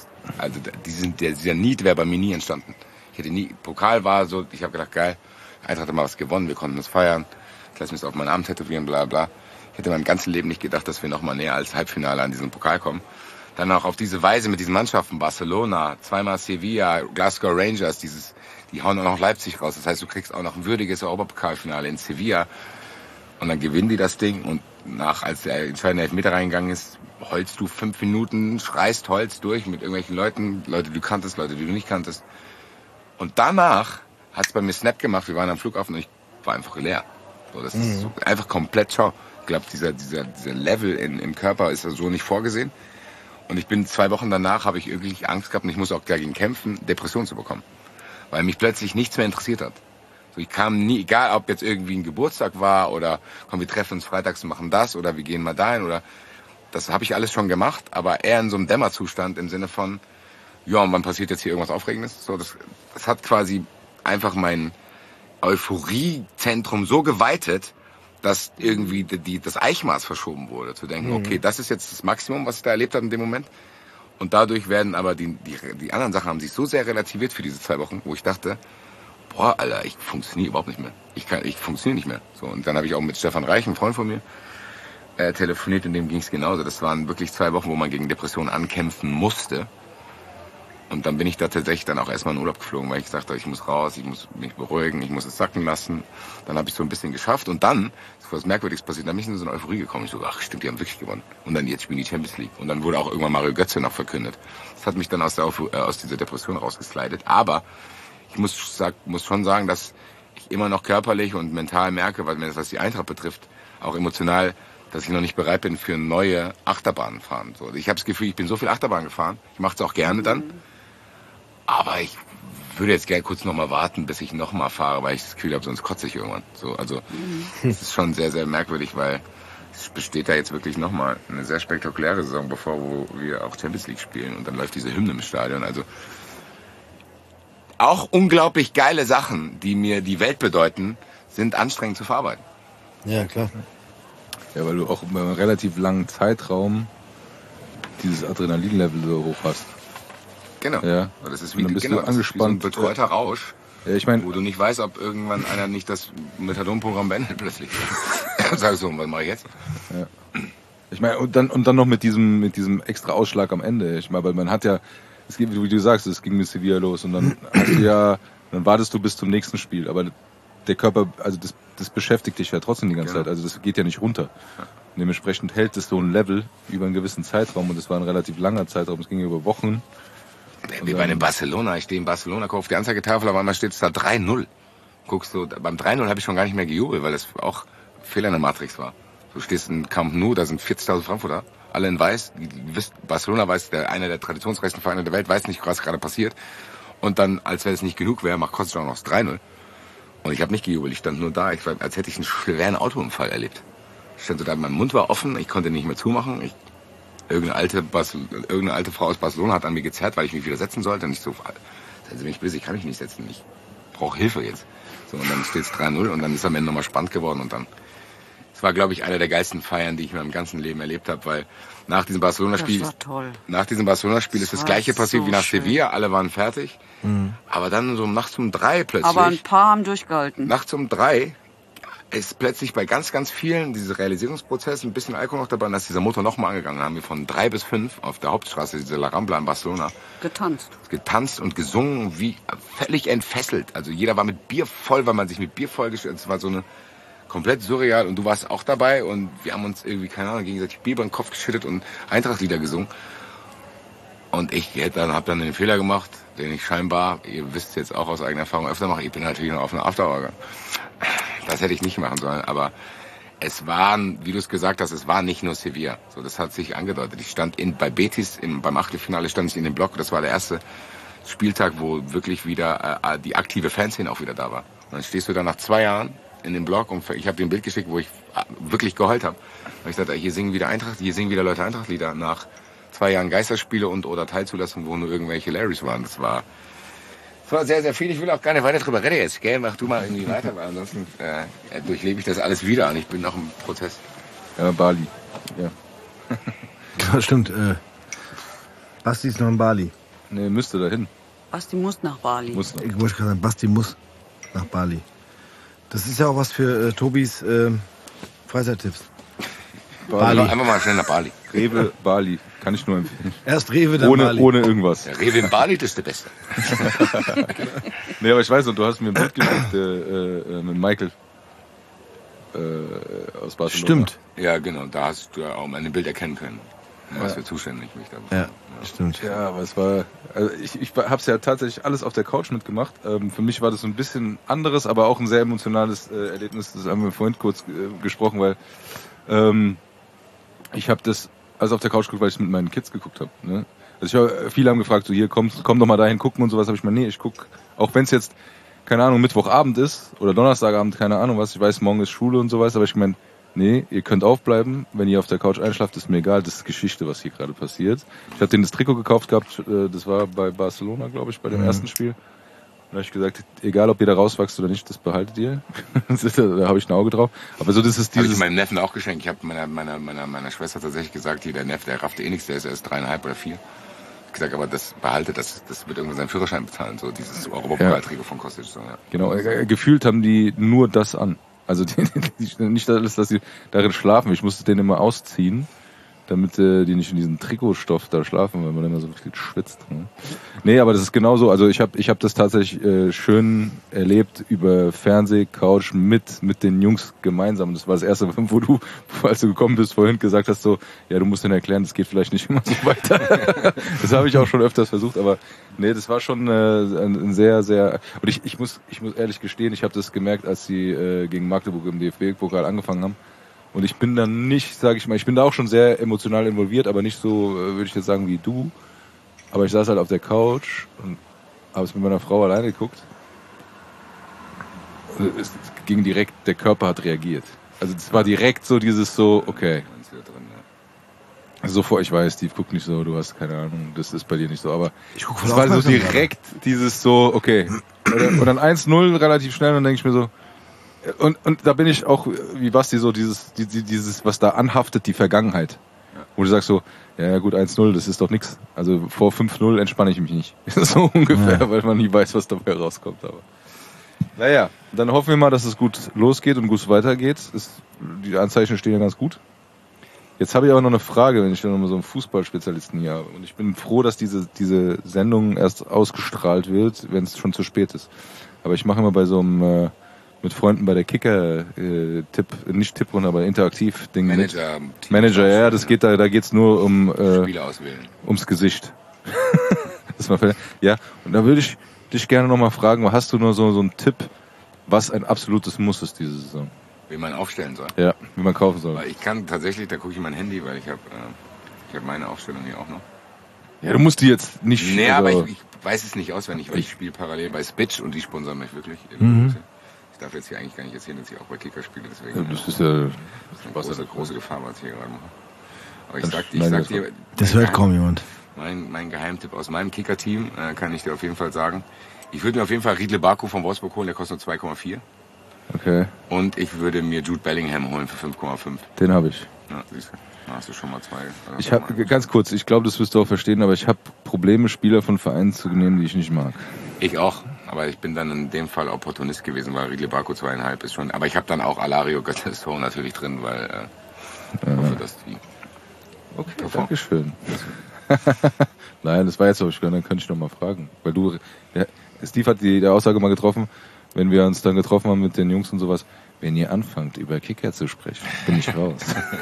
dieser Need wäre bei mir nie entstanden. Pokal war so, ich habe gedacht, geil, Eintracht hat mal was gewonnen, wir konnten das feiern, ich lasse mich auf meinen Arm tätowieren, bla bla. Ich hätte in meinem ganzen Leben nicht gedacht, dass wir noch mal näher als Halbfinale an diesen Pokal kommen. Dann auch auf diese Weise mit diesen Mannschaften, Barcelona, zweimal Sevilla, Glasgow Rangers, die hauen auch noch Leipzig raus. Das heißt, du kriegst auch noch ein würdiges Europapokalfinale in Sevilla. Und dann gewinnen die das Ding und als der entscheidende Elfmeter reingegangen ist, heulst du 5 Minuten, schreist Holz durch mit irgendwelchen Leuten, Leute, die du kanntest, Leute, die du nicht kanntest. Und danach hat es bei mir Snap gemacht, wir waren am Flughafen und ich war einfach leer. So, das ist so einfach komplett ciao. Ich glaube, dieser Level im Körper ist so nicht vorgesehen. Und ich bin 2 Wochen danach, habe ich wirklich Angst gehabt und ich muss auch dagegen kämpfen, Depression zu bekommen. Weil mich plötzlich nichts mehr interessiert hat. So, ich kam nie, egal ob jetzt irgendwie ein Geburtstag war oder komm, wir treffen uns freitags und machen das oder wir gehen mal dahin oder das habe ich alles schon gemacht, aber eher in so einem Dämmerzustand im Sinne von, ja, und wann passiert jetzt hier irgendwas Aufregendes? So, das hat quasi einfach mein Euphoriezentrum so geweitet, dass irgendwie das Eichmaß verschoben wurde. Zu denken, okay, das ist jetzt das Maximum, was ich da erlebt habe in dem Moment. Und dadurch werden aber die anderen Sachen haben sich so sehr relativiert für diese 2 Wochen, wo ich dachte, boah, Alter, ich funktioniere überhaupt nicht mehr. Ich funktioniere nicht mehr. So, und dann habe ich auch mit Stefan Reich, einem Freund von mir, telefoniert, in dem ging es genauso. Das waren wirklich 2 Wochen, wo man gegen Depressionen ankämpfen musste. Und dann bin ich da tatsächlich dann auch erstmal in Urlaub geflogen, weil ich gesagt habe, ich muss raus, ich muss mich beruhigen, ich muss es sacken lassen. Dann habe ich so ein bisschen geschafft und dann ist was Merkwürdiges passiert. Dann bin ich in so eine Euphorie gekommen. Ich so, ach stimmt, die haben wirklich gewonnen. Und dann jetzt spielen die Champions League. Und dann wurde auch irgendwann Mario Götze noch verkündet. Das hat mich dann aus dieser Depression rausgeslidet. Aber ich muss schon sagen, dass ich immer noch körperlich und mental merke, weil mir das, was die Eintracht betrifft, auch emotional, dass ich noch nicht bereit bin für neue Achterbahnen fahren. So, ich habe das Gefühl, ich bin so viel Achterbahn gefahren. Ich mache es auch gerne dann. Aber ich würde jetzt gerne kurz noch mal warten, bis ich noch mal fahre, weil ich das Gefühl habe, sonst kotze ich irgendwann. So, also es ist schon sehr, sehr merkwürdig, weil es besteht da jetzt wirklich noch mal eine sehr spektakuläre Saison bevor, wo wir auch Champions League spielen und dann läuft diese Hymne im Stadion. Also auch unglaublich geile Sachen, die mir die Welt bedeuten, sind anstrengend zu verarbeiten. Ja, klar. Ja, weil du auch über einen relativ langen Zeitraum dieses Adrenalinlevel so hoch hast. Genau. Ja. Das ist Und wie, dann bist genau, du das ist wie so ein angespannt. betreuter Rausch, Ja, ich meine, wo du nicht weißt, ob irgendwann einer nicht das Methadon-Programm beendet plötzlich. Sag ich so, was mache ich jetzt? ich meine, und dann noch mit diesem extra Ausschlag am Ende. Ich meine, weil man hat ja, es geht, wie du sagst, es ging mit Sevilla los und dann hast du ja, dann wartest du bis zum nächsten Spiel, aber der Körper, also das beschäftigt dich ja trotzdem die ganze Zeit, also das geht ja nicht runter. Und dementsprechend hält es so ein Level über einen gewissen Zeitraum und es war ein relativ langer Zeitraum, es ging über Wochen. Wie bei einem Barcelona. Ich stehe in Barcelona, gucke auf die Anzeigetafel, aber einmal steht es da 3-0. Guckst du, beim 3-0 habe ich schon gar nicht mehr gejubelt, weil das auch Fehler in der Matrix war. Du stehst in Camp Nou, da sind 40.000 Frankfurter, alle in weiß. Barcelona weiß, einer der traditionsreichsten Vereine der Welt, weiß nicht, was gerade passiert. Und dann, als wenn es nicht genug wäre, macht Kostic auch noch das 3-0. Und ich habe nicht gejubelt, ich stand nur da, als hätte ich einen schweren Autounfall erlebt. Ich stand so da, mein Mund war offen, ich konnte nicht mehr zumachen. Irgendeine alte Frau aus Barcelona hat an mir gezerrt, weil ich mich wieder setzen sollte. Und ich so, seien Sie mich böse, ich kann mich nicht setzen, ich brauche Hilfe jetzt. So, und dann steht es 3-0 und dann ist am Ende nochmal spannend geworden. Und dann, es war, glaube ich, eine der geilsten Feiern, die ich in meinem ganzen Leben erlebt habe, weil nach diesem Barcelona-Spiel ist das Gleiche passiert wie nach Sevilla. Alle waren fertig. Aber dann so nachts um 3 plötzlich. Aber ein paar haben durchgehalten. Nachts um 3 ist plötzlich bei ganz, ganz vielen dieser Realisierungsprozess ein bisschen Alkohol noch dabei, und da ist dieser Motor nochmal angegangen. Da haben wir von 3 bis 5 auf der Hauptstraße, diese La Rambla in Barcelona, getanzt und gesungen, wie völlig entfesselt. Also jeder war mit Bier voll, weil man sich mit Bier vollgestellt hat. Es war so eine komplett surreal und du warst auch dabei und wir haben uns irgendwie, keine Ahnung, gegenseitig Bier über den Kopf geschüttet und Eintracht-Lieder gesungen. Und ich habe dann den Fehler gemacht, den ich scheinbar, ihr wisst jetzt auch aus eigener Erfahrung, öfter mache. Ich bin natürlich noch auf einer Afterhour. Das hätte ich nicht machen sollen, aber es waren, wie du es gesagt hast, es war nicht nur Sevilla. So, das hat sich angedeutet. Ich stand bei Betis, beim Achtelfinale stand ich in dem Block. Das war der erste Spieltag, wo wirklich wieder die aktive Fanszene auch wieder da war. Und dann stehst du da nach 2 Jahren in dem Block und ich habe dir ein Bild geschickt, wo ich wirklich geheult habe. Weil ich dachte, hier singen wieder Eintracht, hier singen wieder Leute Eintracht-Lieder nach 2 Jahren Geisterspiele oder Teilzulassung, wo nur irgendwelche Larrys waren. Das war sehr, sehr viel. Ich will auch gar nicht weiter drüber reden jetzt, gell? Mach du mal irgendwie weiter, weil ansonsten durchlebe ich das alles wieder und ich bin noch im Prozess. Ja, Bali. Ja. Ja, stimmt. Basti ist noch in Bali. Nee, müsste dahin. Basti muss nach Bali. Ich wollte gerade sagen, Basti muss nach Bali. Das ist ja auch was für Tobis Freizeittipps. Bali. Einfach mal schnell nach Bali. Rewe, Bali. Kann ich nur empfehlen. Erst Rewe, dann Bali. Ohne irgendwas. Der Rewe in Bali, das ist der Beste. Nee, aber ich weiß noch, du hast mir ein Bild geschickt mit Michael aus Barcelona. Stimmt. Ja, genau. Da hast du ja auch mein Bild erkennen können. Was für zuständig mich da war. Ja, stimmt. Ja, aber es war, also ich hab's ja tatsächlich alles auf der Couch mitgemacht. Für mich war das so ein bisschen anderes, aber auch ein sehr emotionales Erlebnis. Das haben wir vorhin kurz gesprochen, weil ich habe das alles auf der Couch geguckt, weil ich mit meinen Kids geguckt habe. Ne? Also viele haben gefragt, so hier komm doch mal dahin gucken und sowas. Habe ich mal, nee, ich guck, auch wenn es jetzt, keine Ahnung, Mittwochabend ist oder Donnerstagabend, keine Ahnung was. Ich weiß, morgen ist Schule und sowas, aber ich meine, nee, ihr könnt aufbleiben, wenn ihr auf der Couch einschlaft, ist mir egal, das ist Geschichte, was hier gerade passiert. Ich habe denen das Trikot gekauft gehabt, das war bei Barcelona, glaube ich, bei dem ersten Spiel. Da habe ich gesagt, egal ob ihr da rauswachst oder nicht, das behaltet ihr. Da habe ich ein Auge drauf. Aber so, das ist dieses... Habe ich meinem Neffen auch geschenkt. Ich habe meiner Schwester tatsächlich gesagt, hier, der Neffe, der rafft eh nichts, der ist erst 3,5 oder 4. Ich gesagt, aber das behalte, das wird irgendwann seinen Führerschein bezahlen, so dieses Europapokaltrikot von Kostic. So, ja. Genau, gefühlt haben die nur das an. Also nicht alles, dass sie darin schlafen. Ich musste den immer ausziehen, damit die nicht in diesem Trikotstoff da schlafen, weil man immer so viel schwitzt. Ne? Nee, aber das ist genauso. Also ich hab das tatsächlich schön erlebt über Fernsehcouch mit den Jungs gemeinsam. Das war das erste, wo du, als du gekommen bist, vorhin gesagt hast, so, ja, du musst denen erklären, das geht vielleicht nicht immer so weiter. Das habe ich auch schon öfters versucht, aber nee, das war schon ein sehr, sehr... Und ich muss ehrlich gestehen, ich habe das gemerkt, als sie gegen Magdeburg im DFB-Pokal angefangen haben. Und ich bin dann nicht, sage ich mal, ich bin da auch schon sehr emotional involviert, aber nicht so, würde ich jetzt sagen, wie du. Aber ich saß halt auf der Couch und habe es mit meiner Frau alleine geguckt. Und es ging direkt, der Körper hat reagiert. Also es war direkt so dieses so, okay. Sofort, ich weiß, Steve guckt nicht so, du hast keine Ahnung, das ist bei dir nicht so, aber es war so direkt dieses so, okay. Und dann 1-0 relativ schnell und dann denke ich mir so, und da bin ich auch, wie Basti, so dieses, was da anhaftet, die Vergangenheit. Ja. Wo du sagst so, ja gut, 1-0, das ist doch nix. Also vor 5-0 entspanne ich mich nicht. So ungefähr, weil man nie weiß, was dabei rauskommt. Aber naja, dann hoffen wir mal, dass es gut losgeht und gut weitergeht. Die Anzeichen stehen ja ganz gut. Jetzt habe ich aber noch eine Frage, wenn ich dann nochmal so einen Fußballspezialisten hier habe. Und ich bin froh, dass diese Sendung erst ausgestrahlt wird, wenn es schon zu spät ist. Aber ich mache immer bei so einem mit Freunden bei der Kicker nicht Tipprunde, aber Interaktiv-Ding Manager, ja, das geht da geht's nur um Spieler auswählen. Ums Gesicht. Ja, und da würde ich dich gerne nochmal fragen, hast du nur so einen Tipp, was ein absolutes Muss ist diese Saison? Wie man aufstellen soll. Ja, wie man kaufen soll. Weil ich kann tatsächlich, da gucke ich in mein Handy, weil ich habe meine Aufstellung hier auch noch. Ja, du musst die jetzt nicht... Nee, aber ich weiß es nicht auswendig, weil ich spiele parallel bei Spitch und die sponsern mich wirklich. Ich darf jetzt hier eigentlich gar nicht erzählen, dass ich auch bei Kicker spiele, deswegen. Ja, das ist ja eine große Gefahr, was ich hier gerade mache. Aber ich sag dir, das hört kaum jemand. Mein Geheimtipp aus meinem Kicker-Team kann ich dir auf jeden Fall sagen. Ich würde mir auf jeden Fall Riedle Baku von Wolfsburg holen, der kostet nur 2,4. Okay. Und ich würde mir Jude Bellingham holen für 5,5. Den habe ich. Ja, siehst du. Da hast du schon mal zwei. Ich habe ganz kurz, ich glaube, das wirst du auch verstehen, aber ich habe Probleme, Spieler von Vereinen zu nehmen, die ich nicht mag. Ich auch, aber ich bin dann in dem Fall Opportunist gewesen, weil Riedle Baku 2,5 ist schon. Aber ich habe dann auch Alario Götze-Tor natürlich drin, weil hoffe, dass die. Okay, Dankeschön. Nein, das war jetzt aber schon, dann könnte ich noch mal fragen. Weil Steve hat die Aussage mal getroffen, wenn wir uns dann getroffen haben mit den Jungs und sowas, wenn ihr anfangt, über Kicker zu sprechen, bin ich raus.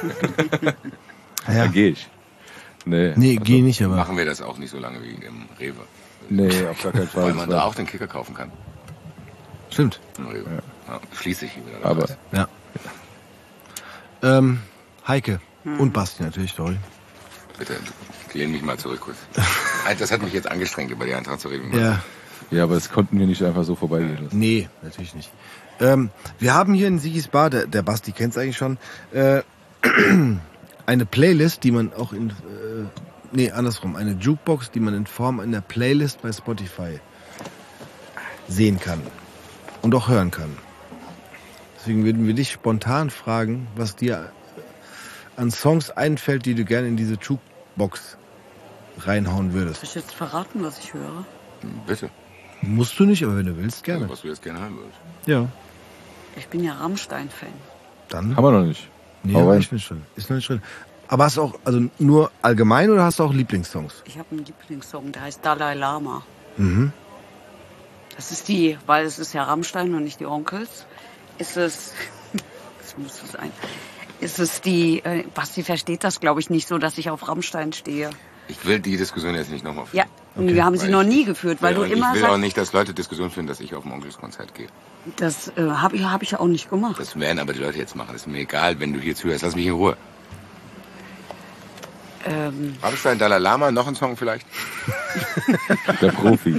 Dann gehe ich. Nee, geh nicht, aber... Machen wir das auch nicht so lange wie im Rewe. Nee, auf gar keinen Fall. Weil man da auch den Kicker kaufen kann. Stimmt. Im Rewe. Ja, schließe ich wieder. Aber, ja. Heike und Basti natürlich, sorry. Bitte, lehn mich mal zurück kurz. Das hat mich jetzt angestrengt, über die Eintracht zu reden. Ja, aber das konnten wir nicht einfach so vorbeigehen lassen. Nee, natürlich nicht. Wir haben hier in Sigis Bar, der Basti kennt's eigentlich schon, eine Playlist, die man auch eine Jukebox, die man in Form einer Playlist bei Spotify sehen kann und auch hören kann. Deswegen würden wir dich spontan fragen, was dir an Songs einfällt, die du gerne in diese Jukebox reinhauen würdest. Soll ich jetzt verraten, was ich höre? Bitte. Musst du nicht, aber wenn du willst, gerne. Also, was du jetzt gerne hören würdest. Ja. Ich bin ja Rammstein-Fan. Dann? Haben wir noch nicht. Nee, aber ist nicht drin. Aber hast du auch, also nur allgemein oder hast du auch Lieblingssongs? Ich habe einen Lieblingssong, der heißt Dalai Lama. Mhm. Das ist weil es ist ja Rammstein und nicht die Onkels, das muss es sein. Basti versteht das, glaube ich, nicht so, dass ich auf Rammstein stehe. Ich will die Diskussion jetzt nicht nochmal führen. Ja, okay. Wir haben sie noch nie geführt, weil du immer sagst... Ich will auch nicht, dass Leute Diskussionen führen, dass ich auf ein Onkelskonzert gehe. Das habe ich ja auch nicht gemacht. Das werden aber die Leute jetzt machen. Das ist mir egal, wenn du hier zuhörst. Lass mich in Ruhe. Rammstein, Dalai Lama, noch ein Song vielleicht? Der Profi.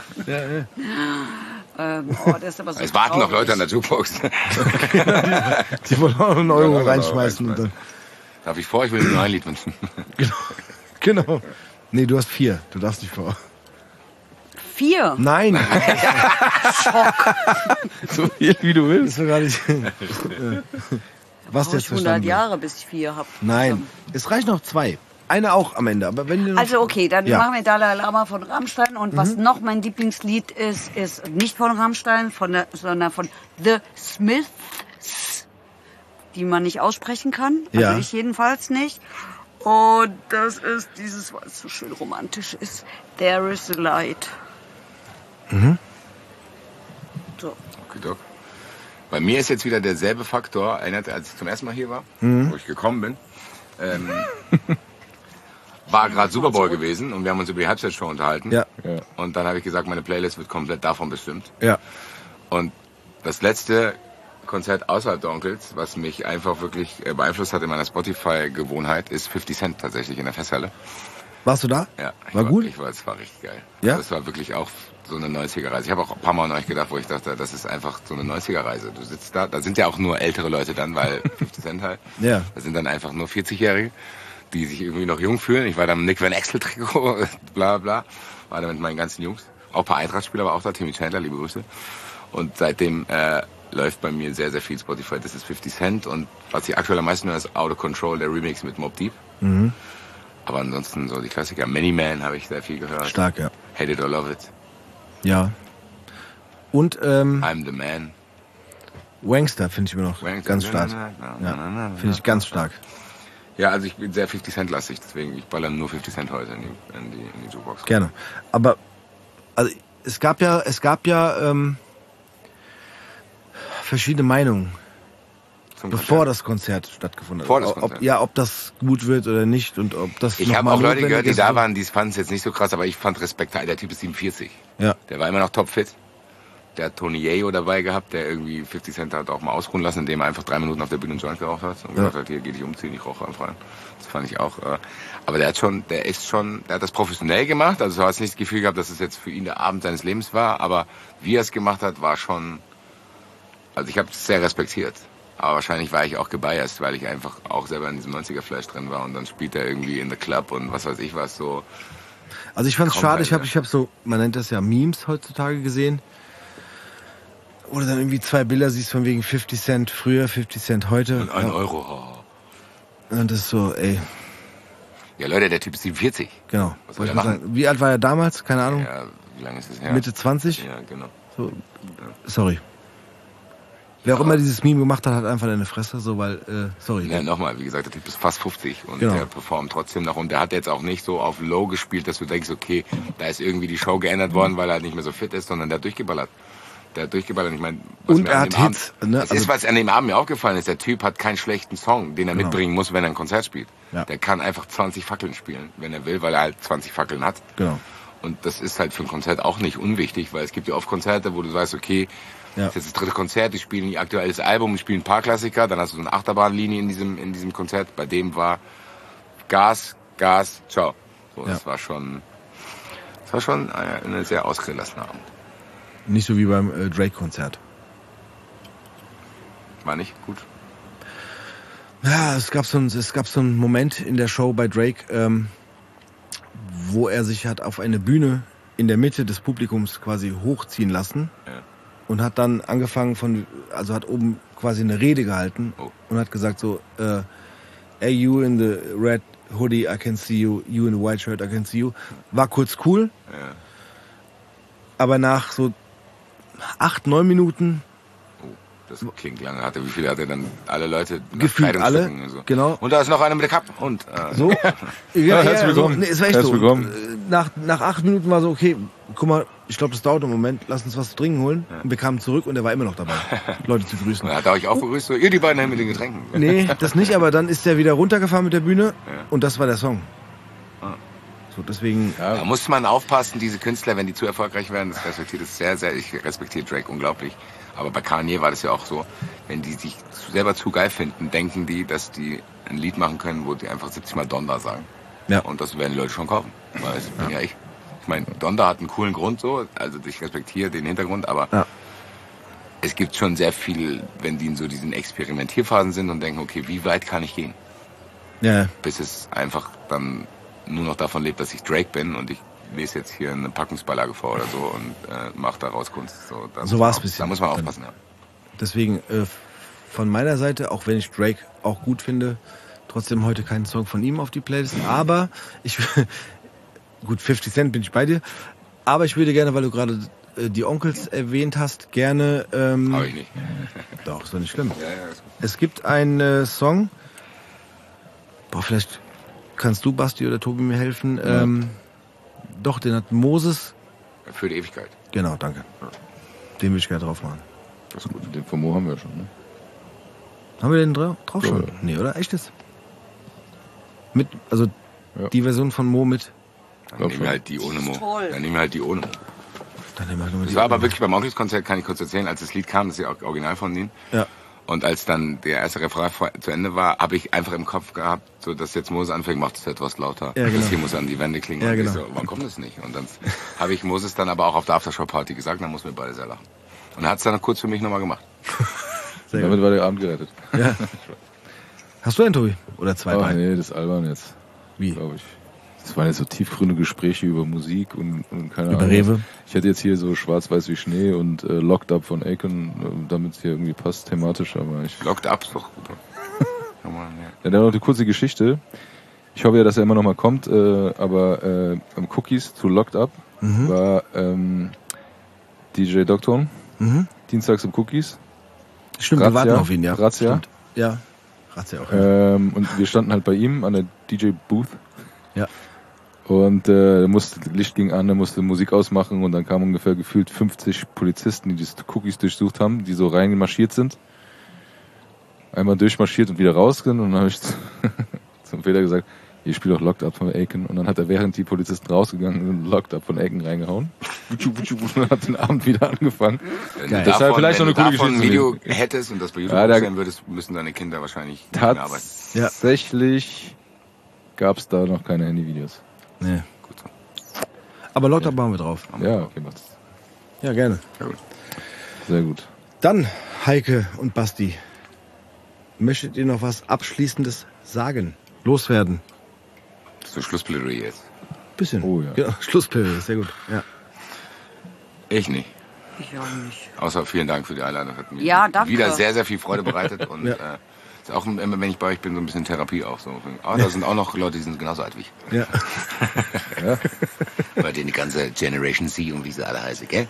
Das ist aber so es warten noch Leute an der Jukebox. Die wollen auch einen Euro reinschmeißen. Und dann. Darf ich vor? Ich will nur ein Lied wünschen. Genau. Nee, du hast 4. Du darfst nicht vor. 4? Nein. Schock. So viel wie du willst. Das war gar nicht. Was jetzt 100 Jahre, bis ich 4 habe. Nein, es reichen noch 2. Eine auch am Ende. Aber wenn du noch, Also okay, dann Ja. machen wir Dalai Lama von Rammstein. Und was noch mein Lieblingslied ist nicht von Rammstein, sondern von The Smiths, die man nicht aussprechen kann. Also Ja. ich jedenfalls nicht. Und das ist dieses, weil es so schön romantisch ist, There is a Light. So. Okay, Doc. Bei mir ist jetzt wieder derselbe Faktor, erinnert, als ich zum ersten Mal hier war, wo ich gekommen bin. War gerade Super Bowl gewesen und wir haben uns über die Halbzeitshow unterhalten. Ja. Und dann habe ich gesagt, meine Playlist wird komplett davon bestimmt. Ja. Und das letzte Konzert außerhalb der Onkels, was mich einfach wirklich beeinflusst hat in meiner Spotify-Gewohnheit, ist 50 Cent tatsächlich in der Festhalle. Warst du da? Ja, War gut? Es war richtig geil. Ja? Das war wirklich auch so eine 90er-Reise. Ich habe auch ein paar Mal an euch gedacht, wo ich dachte, das ist einfach so eine 90er-Reise. Du sitzt da sind ja auch nur ältere Leute dann, weil 50 Cent halt. Ja. Das sind dann einfach nur 40-Jährige, die sich irgendwie noch jung fühlen. Ich war da im Nick Van Exel-Trikot, bla bla. War da mit meinen ganzen Jungs. Auch ein paar Eintracht-Spieler, aber auch da Timmy Chandler, liebe Grüße. Und seitdem läuft bei mir sehr, sehr viel Spotify. Das ist 50 Cent. Und was ich aktuell am meisten höre, ist Out of Control, der Remix mit Mobb Deep. Aber ansonsten so die Klassiker. Many Man habe ich sehr viel gehört. Stark, ja. Hate It or Love It. Ja. Und I'm the Man. Wangster finde ich immer noch Wangster. ganz stark. Ja. Finde ich ganz stark. Ja, also ich bin sehr 50 Cent lastig, deswegen ich baller nur 50 Cent heute in die Jukebox. Gerne. Aber also es gab ja verschiedene Meinungen, Zum bevor Konzert. das Konzert stattgefunden Vor das hat. Konzert. Ob das gut wird oder nicht und ob das Ich noch habe mal auch Leute notwendig gehört, die ist. da waren, die fanden es jetzt nicht so krass, aber ich fand Respekt. Der Typ ist 47. Ja. Der war immer noch topfit. Der hat Tony Yayo dabei gehabt, der irgendwie 50 Cent hat auch mal ausruhen lassen, indem er einfach 3 Minuten auf der Bühne einen Joint geraucht hat und gesagt hat, hier geh dich umziehen, ich rauche einfach rein. Das fand ich auch. Aber der hat das professionell gemacht. Also du hast nicht das Gefühl gehabt, dass es jetzt für ihn der Abend seines Lebens war, aber wie er es gemacht hat, war schon. Also ich habe es sehr respektiert. Aber wahrscheinlich war ich auch gebiased, weil ich einfach auch selber in diesem 90er-Flash drin war und dann spielt er irgendwie in the Club und was weiß ich was so. Also ich fand es Kaum schade, Teil, ich hab so, man nennt das ja Memes heutzutage gesehen. Oder dann irgendwie 2 Bilder siehst von wegen 50 Cent früher, 50 Cent heute. Und 1 Euro. Oh. Und das ist so, ey, Ja Leute, der Typ ist 47. genau. Was soll Wollte der ich mal sagen. Wie alt war er damals? Keine Ahnung. Ja, wie lange ist es her? Mitte 20? Ja, genau. So, sorry. Wer auch immer dieses Meme gemacht hat, hat einfach eine Fresse, so, weil, sorry. Ja, nochmal, wie gesagt, der Typ ist fast 50 und Genau. der performt trotzdem noch und der hat jetzt auch nicht so auf Low gespielt, dass du denkst, okay, da ist irgendwie die Show geändert worden, weil er halt nicht mehr so fit ist, sondern der hat durchgeballert. Ich meine, was Und mir er an hat dem Abend- Hits, ne? Das ist, Also- was an dem Abend mir aufgefallen ist. Der Typ hat keinen schlechten Song, den er Genau. mitbringen muss, wenn er ein Konzert spielt. Ja. Der kann einfach 20 Fackeln spielen, wenn er will, weil er halt 20 Fackeln hat. Genau. Und das ist halt für ein Konzert auch nicht unwichtig, weil es gibt ja oft Konzerte, wo du sagst, okay, Ja. das ist jetzt das 3. Konzert, die spielen ihr aktuelles Album, die spielen ein paar Klassiker, dann hast du so eine Achterbahnlinie in diesem Konzert. Bei dem war Gas, ciao. So, Ja. das war schon eine sehr ausgelassene Abend. Nicht so wie beim Drake-Konzert. War nicht gut. Ja, es gab so einen Moment in der Show bei Drake, wo er sich hat auf eine Bühne in der Mitte des Publikums quasi hochziehen lassen Ja. und hat dann angefangen hat oben quasi eine Rede gehalten Oh. und hat gesagt so, hey, you in the red hoodie, I can see you, you in the white shirt, I can see you. War kurz cool, Ja. aber nach so 8, 9 Minuten Das klingt lange. Wie viele hatte dann alle Leute? nach Gefühlt Kleidungsstücken alle, und so. genau. Und da ist noch einer mit der Kappe. Und So? herzlich willkommen. Nee, es war echt Herzlich so. willkommen. Nach 8 Minuten war so, okay, guck mal, ich glaube, das dauert einen Moment, lass uns was zu trinken holen. Und wir kamen zurück und er war immer noch dabei, Leute zu grüßen. Und hat er euch auch begrüßt, so, ihr die beiden mit den Getränken. Nee, das nicht, aber dann ist er wieder runtergefahren mit der Bühne und das war der Song. So, deswegen, Da muss man aufpassen, diese Künstler, wenn die zu erfolgreich werden, das respektiert es sehr, sehr. Ich respektiere Drake unglaublich. Aber bei Kanye war das ja auch so, wenn die sich selber zu geil finden, denken die, dass die ein Lied machen können, wo die einfach 70 Mal Donda sagen. Ja. Und das werden die Leute schon kaufen. Weil das bin ja ich. Ich meine, Donda hat einen coolen Grund so, also ich respektiere den Hintergrund, aber Ja. es gibt schon sehr viel, wenn die in so diesen Experimentierphasen sind und denken, okay, wie weit kann ich gehen? ja, Bis es einfach dann nur noch davon lebt, dass ich Drake bin und ich lese jetzt hier eine Packungsbeilage vor oder so und mache daraus Kunst. So, So war's bisschen. Da muss man aufpassen, ja. deswegen von meiner Seite, auch wenn ich Drake auch gut finde, Trotzdem heute keinen Song von ihm auf die Playlist. Aber gut, 50 Cent bin ich bei dir. Aber ich würde gerne, weil du gerade die Onkels erwähnt hast, gerne... Habe ich nicht. Doch, ist doch nicht schlimm. Ja, ist gut. Es gibt einen Song, vielleicht kannst du, Basti oder Tobi, mir helfen. Doch, den hat Moses. Für die Ewigkeit. Genau, danke. Den will ich gerne drauf machen. Das ist gut. Den von Mo haben wir schon, ne? Haben wir den drauf schon? Ja. Nee, oder? Echtes? Also Ja. die Version von Mo mit. Dann Glaub nehmen wir schon. halt die ohne Mo. toll. Dann nehmen wir halt die ohne Mo. Dann nehmen wir nur Das die- war aber wirklich beim Onkelskonzert, kann ich kurz erzählen, als das Lied kam, das ist ja auch original von denen. Ja. Und als dann der erste Refrain zu Ende war, habe ich einfach im Kopf gehabt, so dass jetzt Moses anfängt, macht es etwas lauter. Ja, genau. Das hier muss an die Wände klingen. Ja, und ich genau. so, warum kommt das nicht? Und dann habe ich Moses dann aber auch auf der Aftershow-Party gesagt, dann mussten wir beide sehr lachen. Und er hat es dann kurz für mich nochmal gemacht. Sehr Damit gut. war der Abend gerettet. Ja. Hast du einen, Tobi? Oder zwei, Oh, drei? nee, das ist albern jetzt. Wie? Glaube ich. Das waren jetzt so tiefgründige Gespräche über Musik und keine Über Ahnung. Rewe? Ich hätte jetzt hier so Schwarz-Weiß wie Schnee und Locked Up von Akon, damit es hier irgendwie passt thematisch, aber ich... Locked up ist doch gut. Kann man, ja. Ja, dann noch eine kurze Geschichte. Ich hoffe ja, dass er immer noch mal kommt, aber am Cookies zu Locked Up war DJ Dokton, dienstags im Cookies. Stimmt, wir Razzia. warten auf ihn, ja. Razzia. Stimmt. Ja. Razzia auch. Und wir standen halt bei ihm an der DJ-Booth. Ja. Und Licht ging an, er musste Musik ausmachen und dann kamen ungefähr gefühlt 50 Polizisten, die die Cookies durchsucht haben, die so reinmarschiert sind. Einmal durchmarschiert und wieder raus sind und dann habe ich zum Fehler gesagt, hier spielt doch Locked Up von Akon. Und dann hat er, während die Polizisten rausgegangen sind, Locked Up von Akon reingehauen. Und hat den Abend wieder angefangen. Wenn Geil. du Deshalb vielleicht noch eine coole davon ein Geschichte Video zu hättest und das bei YouTube Ja, da- aufstellen würdest, müssen deine Kinder wahrscheinlich nicht mehr arbeiten. Tatsächlich gab es da noch keine Handyvideos. Nee. Gut so. Aber Locked Up machen wir drauf. Ja, okay, macht's. Ja, gerne. Ja, gut. Sehr gut. Dann, Heike und Basti, möchtet ihr noch was Abschließendes sagen? Loswerden? So Schlussplädoyer jetzt. Bisschen. Oh ja. Genau, Schlussplädoyer, sehr gut. Ja. Ich nicht. Ich auch nicht. Außer vielen Dank für die Einladung. Hat mir Ja, danke. wieder sehr, sehr viel Freude bereitet. Und Ja. ist auch immer, wenn ich bei euch bin, so ein bisschen Therapie auch. So. Aber da sind auch noch Leute, die sind genauso alt wie ich. Ja. Bei denen die ganze Generation C und wie sie alle heißen, gell?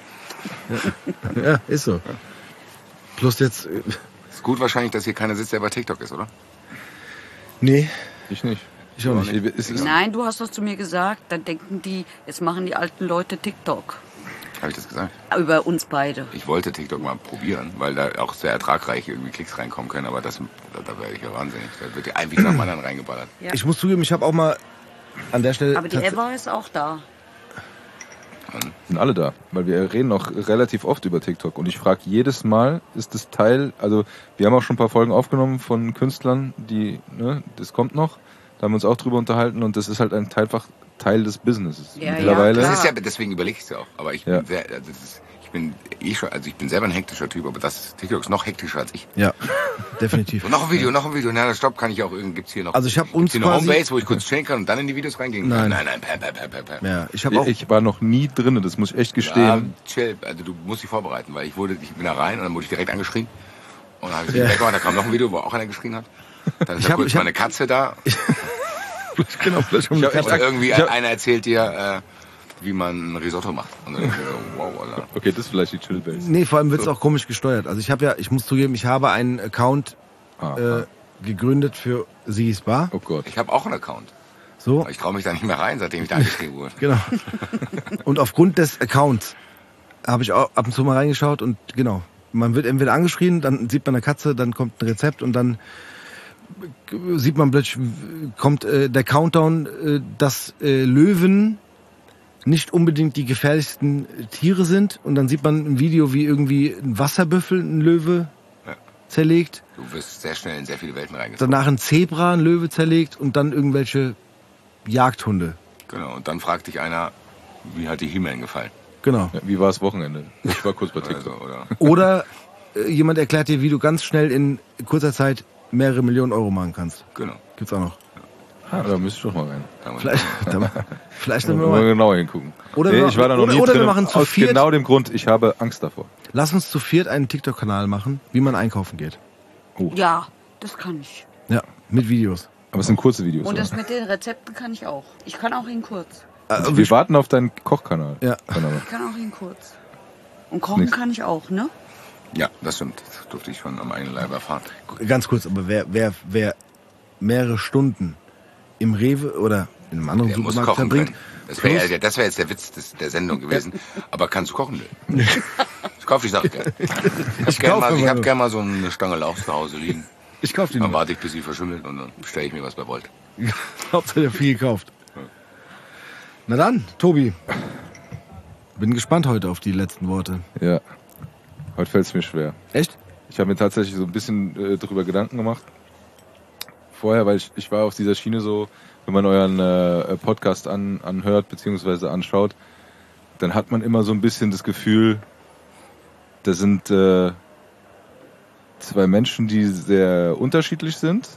Ja, ist so. Plus jetzt, Ist gut wahrscheinlich, dass hier keiner sitzt, der bei TikTok ist, oder? nee, Ich nicht. ich auch nicht. Es ist, Nein, du hast das zu mir gesagt. Dann denken die, jetzt machen die alten Leute TikTok. Habe ich das gesagt? Über uns beide. Ich wollte TikTok mal probieren, weil da auch sehr ertragreich irgendwie Klicks reinkommen können. Aber da werde ich ja wahnsinnig. Da wird ja ein Video nach dem anderen reingeballert. Ja. Ich muss zugeben, ich habe auch mal an der Stelle... Aber die Eva ist auch da. sind alle da, weil wir reden auch relativ oft über TikTok und ich frage jedes Mal, ist das Teil, also wir haben auch schon ein paar Folgen aufgenommen von Künstlern, die, ne, das kommt noch, da haben wir uns auch drüber unterhalten und das ist halt einfach Teil des Businesses. Ja, Mittlerweile. ja, Das ist ja, deswegen überlege ich es ja auch. Aber ich Ja. bin sehr, ich bin selber ein hektischer Typ, aber TikTok ist noch hektischer als ich. Ja, definitiv. Und noch ein Video. Na, stopp, kann ich auch gibt's hier noch. Also ich habe uns gibt's hier eine quasi... Homebase, wo ich kurz chillen kann und dann in die Videos reingehen Nein. kann? Nein, pam. Ja, ich habe auch... Ich war noch nie drin, das muss ich echt Ja, gestehen. chill, also du musst dich vorbereiten, weil ich bin da rein und dann wurde ich direkt angeschrien. Und dann habe ich weggemacht, da kam noch ein Video, wo auch einer geschrien hat. Dann ist Ich da hab- kurz ich hab- meine Katze da. genau, vielleicht um die Katze- Und irgendwie ich hab- einer erzählt dir, wie man ein Risotto macht. Und dann denke ich mir, wow, Alter. Okay, das ist vielleicht die Chill-Base. Nee, vor allem wird's auch komisch gesteuert. Also ich muss zugeben, ich habe einen Account gegründet für Sigis Bar. Oh Gott. Ich habe auch einen Account. So, Aber ich traue mich da nicht mehr rein, seitdem ich da angeschrieben wurde. genau. Und aufgrund des Accounts habe ich auch ab und zu mal reingeschaut und genau. Man wird entweder angeschrien, dann sieht man eine Katze, dann kommt ein Rezept und dann sieht man plötzlich, kommt der Countdown, dass Löwen nicht unbedingt die gefährlichsten Tiere sind. Und dann sieht man ein Video, wie irgendwie ein Wasserbüffel ein Löwe Ja. zerlegt. Du wirst sehr schnell in sehr viele Welten reingezogen. Danach ein Zebra ein Löwe zerlegt und dann irgendwelche Jagdhunde. Genau, und dann fragt dich einer, wie hat die He-Man gefallen? Genau. Ja, wie war das Wochenende? Ich war kurz bei Also, TikTok. oder Oder jemand erklärt dir, wie du ganz schnell in kurzer Zeit mehrere Millionen Euro machen kannst. genau. Gibt's auch noch. Da müsste ich doch mal rein. Vielleicht Da nehmen wir wollen wir mal. genauer hingucken. Oder nee, wir- ich war da noch oder- nie oder wir drin. machen zu Aus viert. genau dem Grund, ich habe Angst davor. Lass uns zu viert einen TikTok-Kanal machen, wie man einkaufen geht. Ja, das kann ich. Ja, mit Videos. Aber es sind kurze Videos. Und das oder? mit den Rezepten kann ich auch. Ich kann auch in kurz. Wir warten auf deinen Kochkanal. Ja. Ich kann auch in kurz. Und kochen kann ich auch, ne? Ja, das stimmt. Das durfte ich schon am eigenen Leib erfahren. Ganz kurz, aber wer mehrere Stunden im Rewe oder in einem anderen Der muss Supermarkt kochen verbringt, können. Das wäre jetzt der Witz der Sendung gewesen. Aber kannst du kochen? Ich kaufe die Sache gerne. Ich hab gerne mal so eine Stange Lauch zu Hause liegen. ich kaufe die Dann nur. warte ich, bis sie verschimmelt und dann bestelle ich mir was bei Volt. Hauptsache der viel gekauft. Na dann, Tobi. Bin gespannt heute auf die letzten Worte. Ja. Heute fällt es mir schwer. Echt? Ich habe mir tatsächlich so ein bisschen drüber Gedanken gemacht. Vorher, weil ich war auf dieser Schiene so, wenn man euren Podcast anhört bzw. anschaut, dann hat man immer so ein bisschen das Gefühl, da sind zwei Menschen, die sehr unterschiedlich sind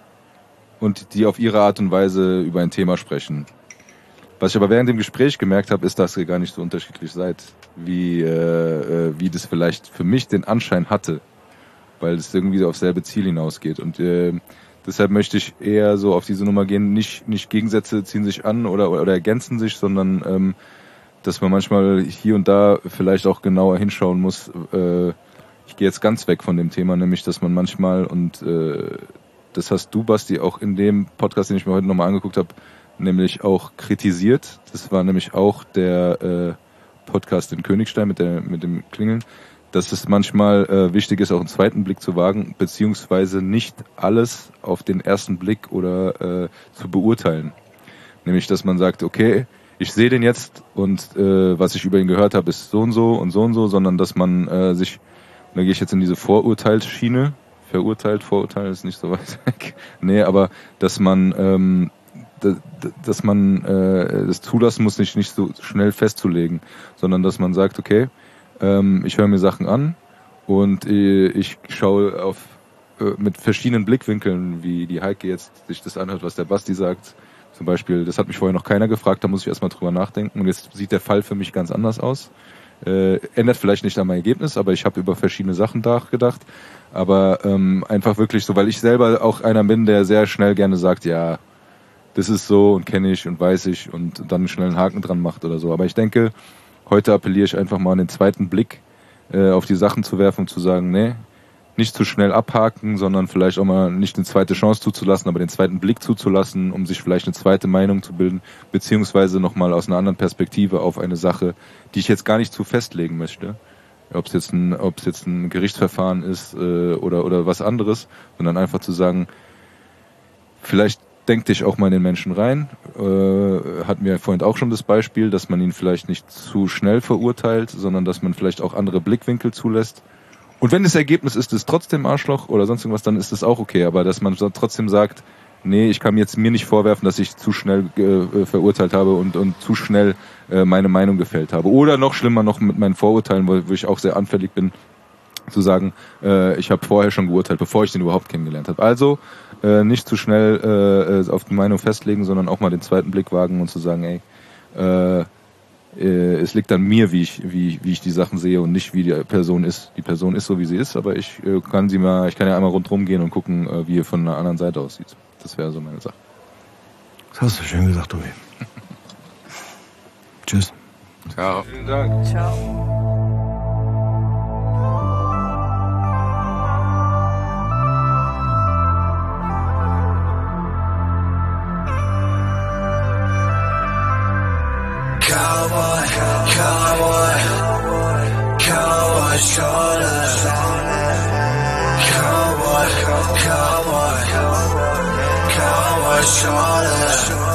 und die auf ihre Art und Weise über ein Thema sprechen. Was ich aber während dem Gespräch gemerkt habe, ist, dass ihr gar nicht so unterschiedlich seid, wie das vielleicht für mich den Anschein hatte, weil es irgendwie aufs selbe Ziel hinausgeht. Und deshalb möchte ich eher so auf diese Nummer gehen, nicht Gegensätze ziehen sich an oder ergänzen sich, sondern dass man manchmal hier und da vielleicht auch genauer hinschauen muss. Ich gehe jetzt ganz weg von dem Thema, nämlich, dass man manchmal, und das hast du, Basti, auch in dem Podcast, den ich mir heute nochmal angeguckt habe, nämlich auch kritisiert. Das war nämlich auch der Podcast in Königstein mit dem Klingeln, dass es manchmal wichtig ist, auch einen zweiten Blick zu wagen, beziehungsweise nicht alles auf den ersten Blick oder zu beurteilen. Nämlich, dass man sagt, okay, ich sehe den jetzt und was ich über ihn gehört habe, ist so und so und so und so, sondern dass man sich, und da gehe ich jetzt in diese Vorurteilsschiene, Vorurteil ist nicht so weit weg, nee, aber dass man das zulassen muss, nicht so schnell festzulegen, sondern dass man sagt, okay, ich höre mir Sachen an und ich schaue mit verschiedenen Blickwinkeln, wie die Heike jetzt sich das anhört, was der Basti sagt. Zum Beispiel, das hat mich vorher noch keiner gefragt, da muss ich erstmal drüber nachdenken. Und jetzt sieht der Fall für mich ganz anders aus. Ändert vielleicht nicht an mein Ergebnis, aber ich habe über verschiedene Sachen nachgedacht. Aber einfach wirklich so, weil ich selber auch einer bin, der sehr schnell gerne sagt, ja, das ist so und kenne ich und weiß ich und dann schnell einen Haken dran macht oder so. Aber ich denke, heute appelliere ich einfach mal an den zweiten Blick auf die Sachen zu werfen und zu sagen, nee, nicht zu schnell abhaken, sondern vielleicht auch mal nicht eine zweite Chance zuzulassen, aber den zweiten Blick zuzulassen, um sich vielleicht eine zweite Meinung zu bilden, beziehungsweise nochmal aus einer anderen Perspektive auf eine Sache, die ich jetzt gar nicht zu festlegen möchte. Ob es jetzt ein Gerichtsverfahren ist oder was anderes, sondern einfach zu sagen, vielleicht denk dich auch mal in den Menschen rein. Hatten wir vorhin auch schon das Beispiel, dass man ihn vielleicht nicht zu schnell verurteilt, sondern dass man vielleicht auch andere Blickwinkel zulässt. Und wenn das Ergebnis ist, es trotzdem Arschloch oder sonst irgendwas, dann ist das auch okay. Aber dass man trotzdem sagt, nee, ich kann jetzt mir nicht vorwerfen, dass ich zu schnell verurteilt habe und zu schnell meine Meinung gefällt habe. Oder noch schlimmer noch mit meinen Vorurteilen, wo ich auch sehr anfällig bin, zu sagen, ich habe vorher schon geurteilt, bevor ich den überhaupt kennengelernt habe. Also nicht zu schnell auf die Meinung festlegen, sondern auch mal den zweiten Blick wagen und zu sagen, ey, es liegt an mir, wie ich die Sachen sehe und nicht wie die Person ist. Die Person ist so, wie sie ist, aber ich kann ja einmal rundherum gehen und gucken, wie er von einer anderen Seite aussieht. Das wäre so meine Sache. Das hast du schön gesagt, Tobi. Tschüss. Ciao. Vielen Dank. Ciao. Cowboy shoulders. Cowboy shoulders.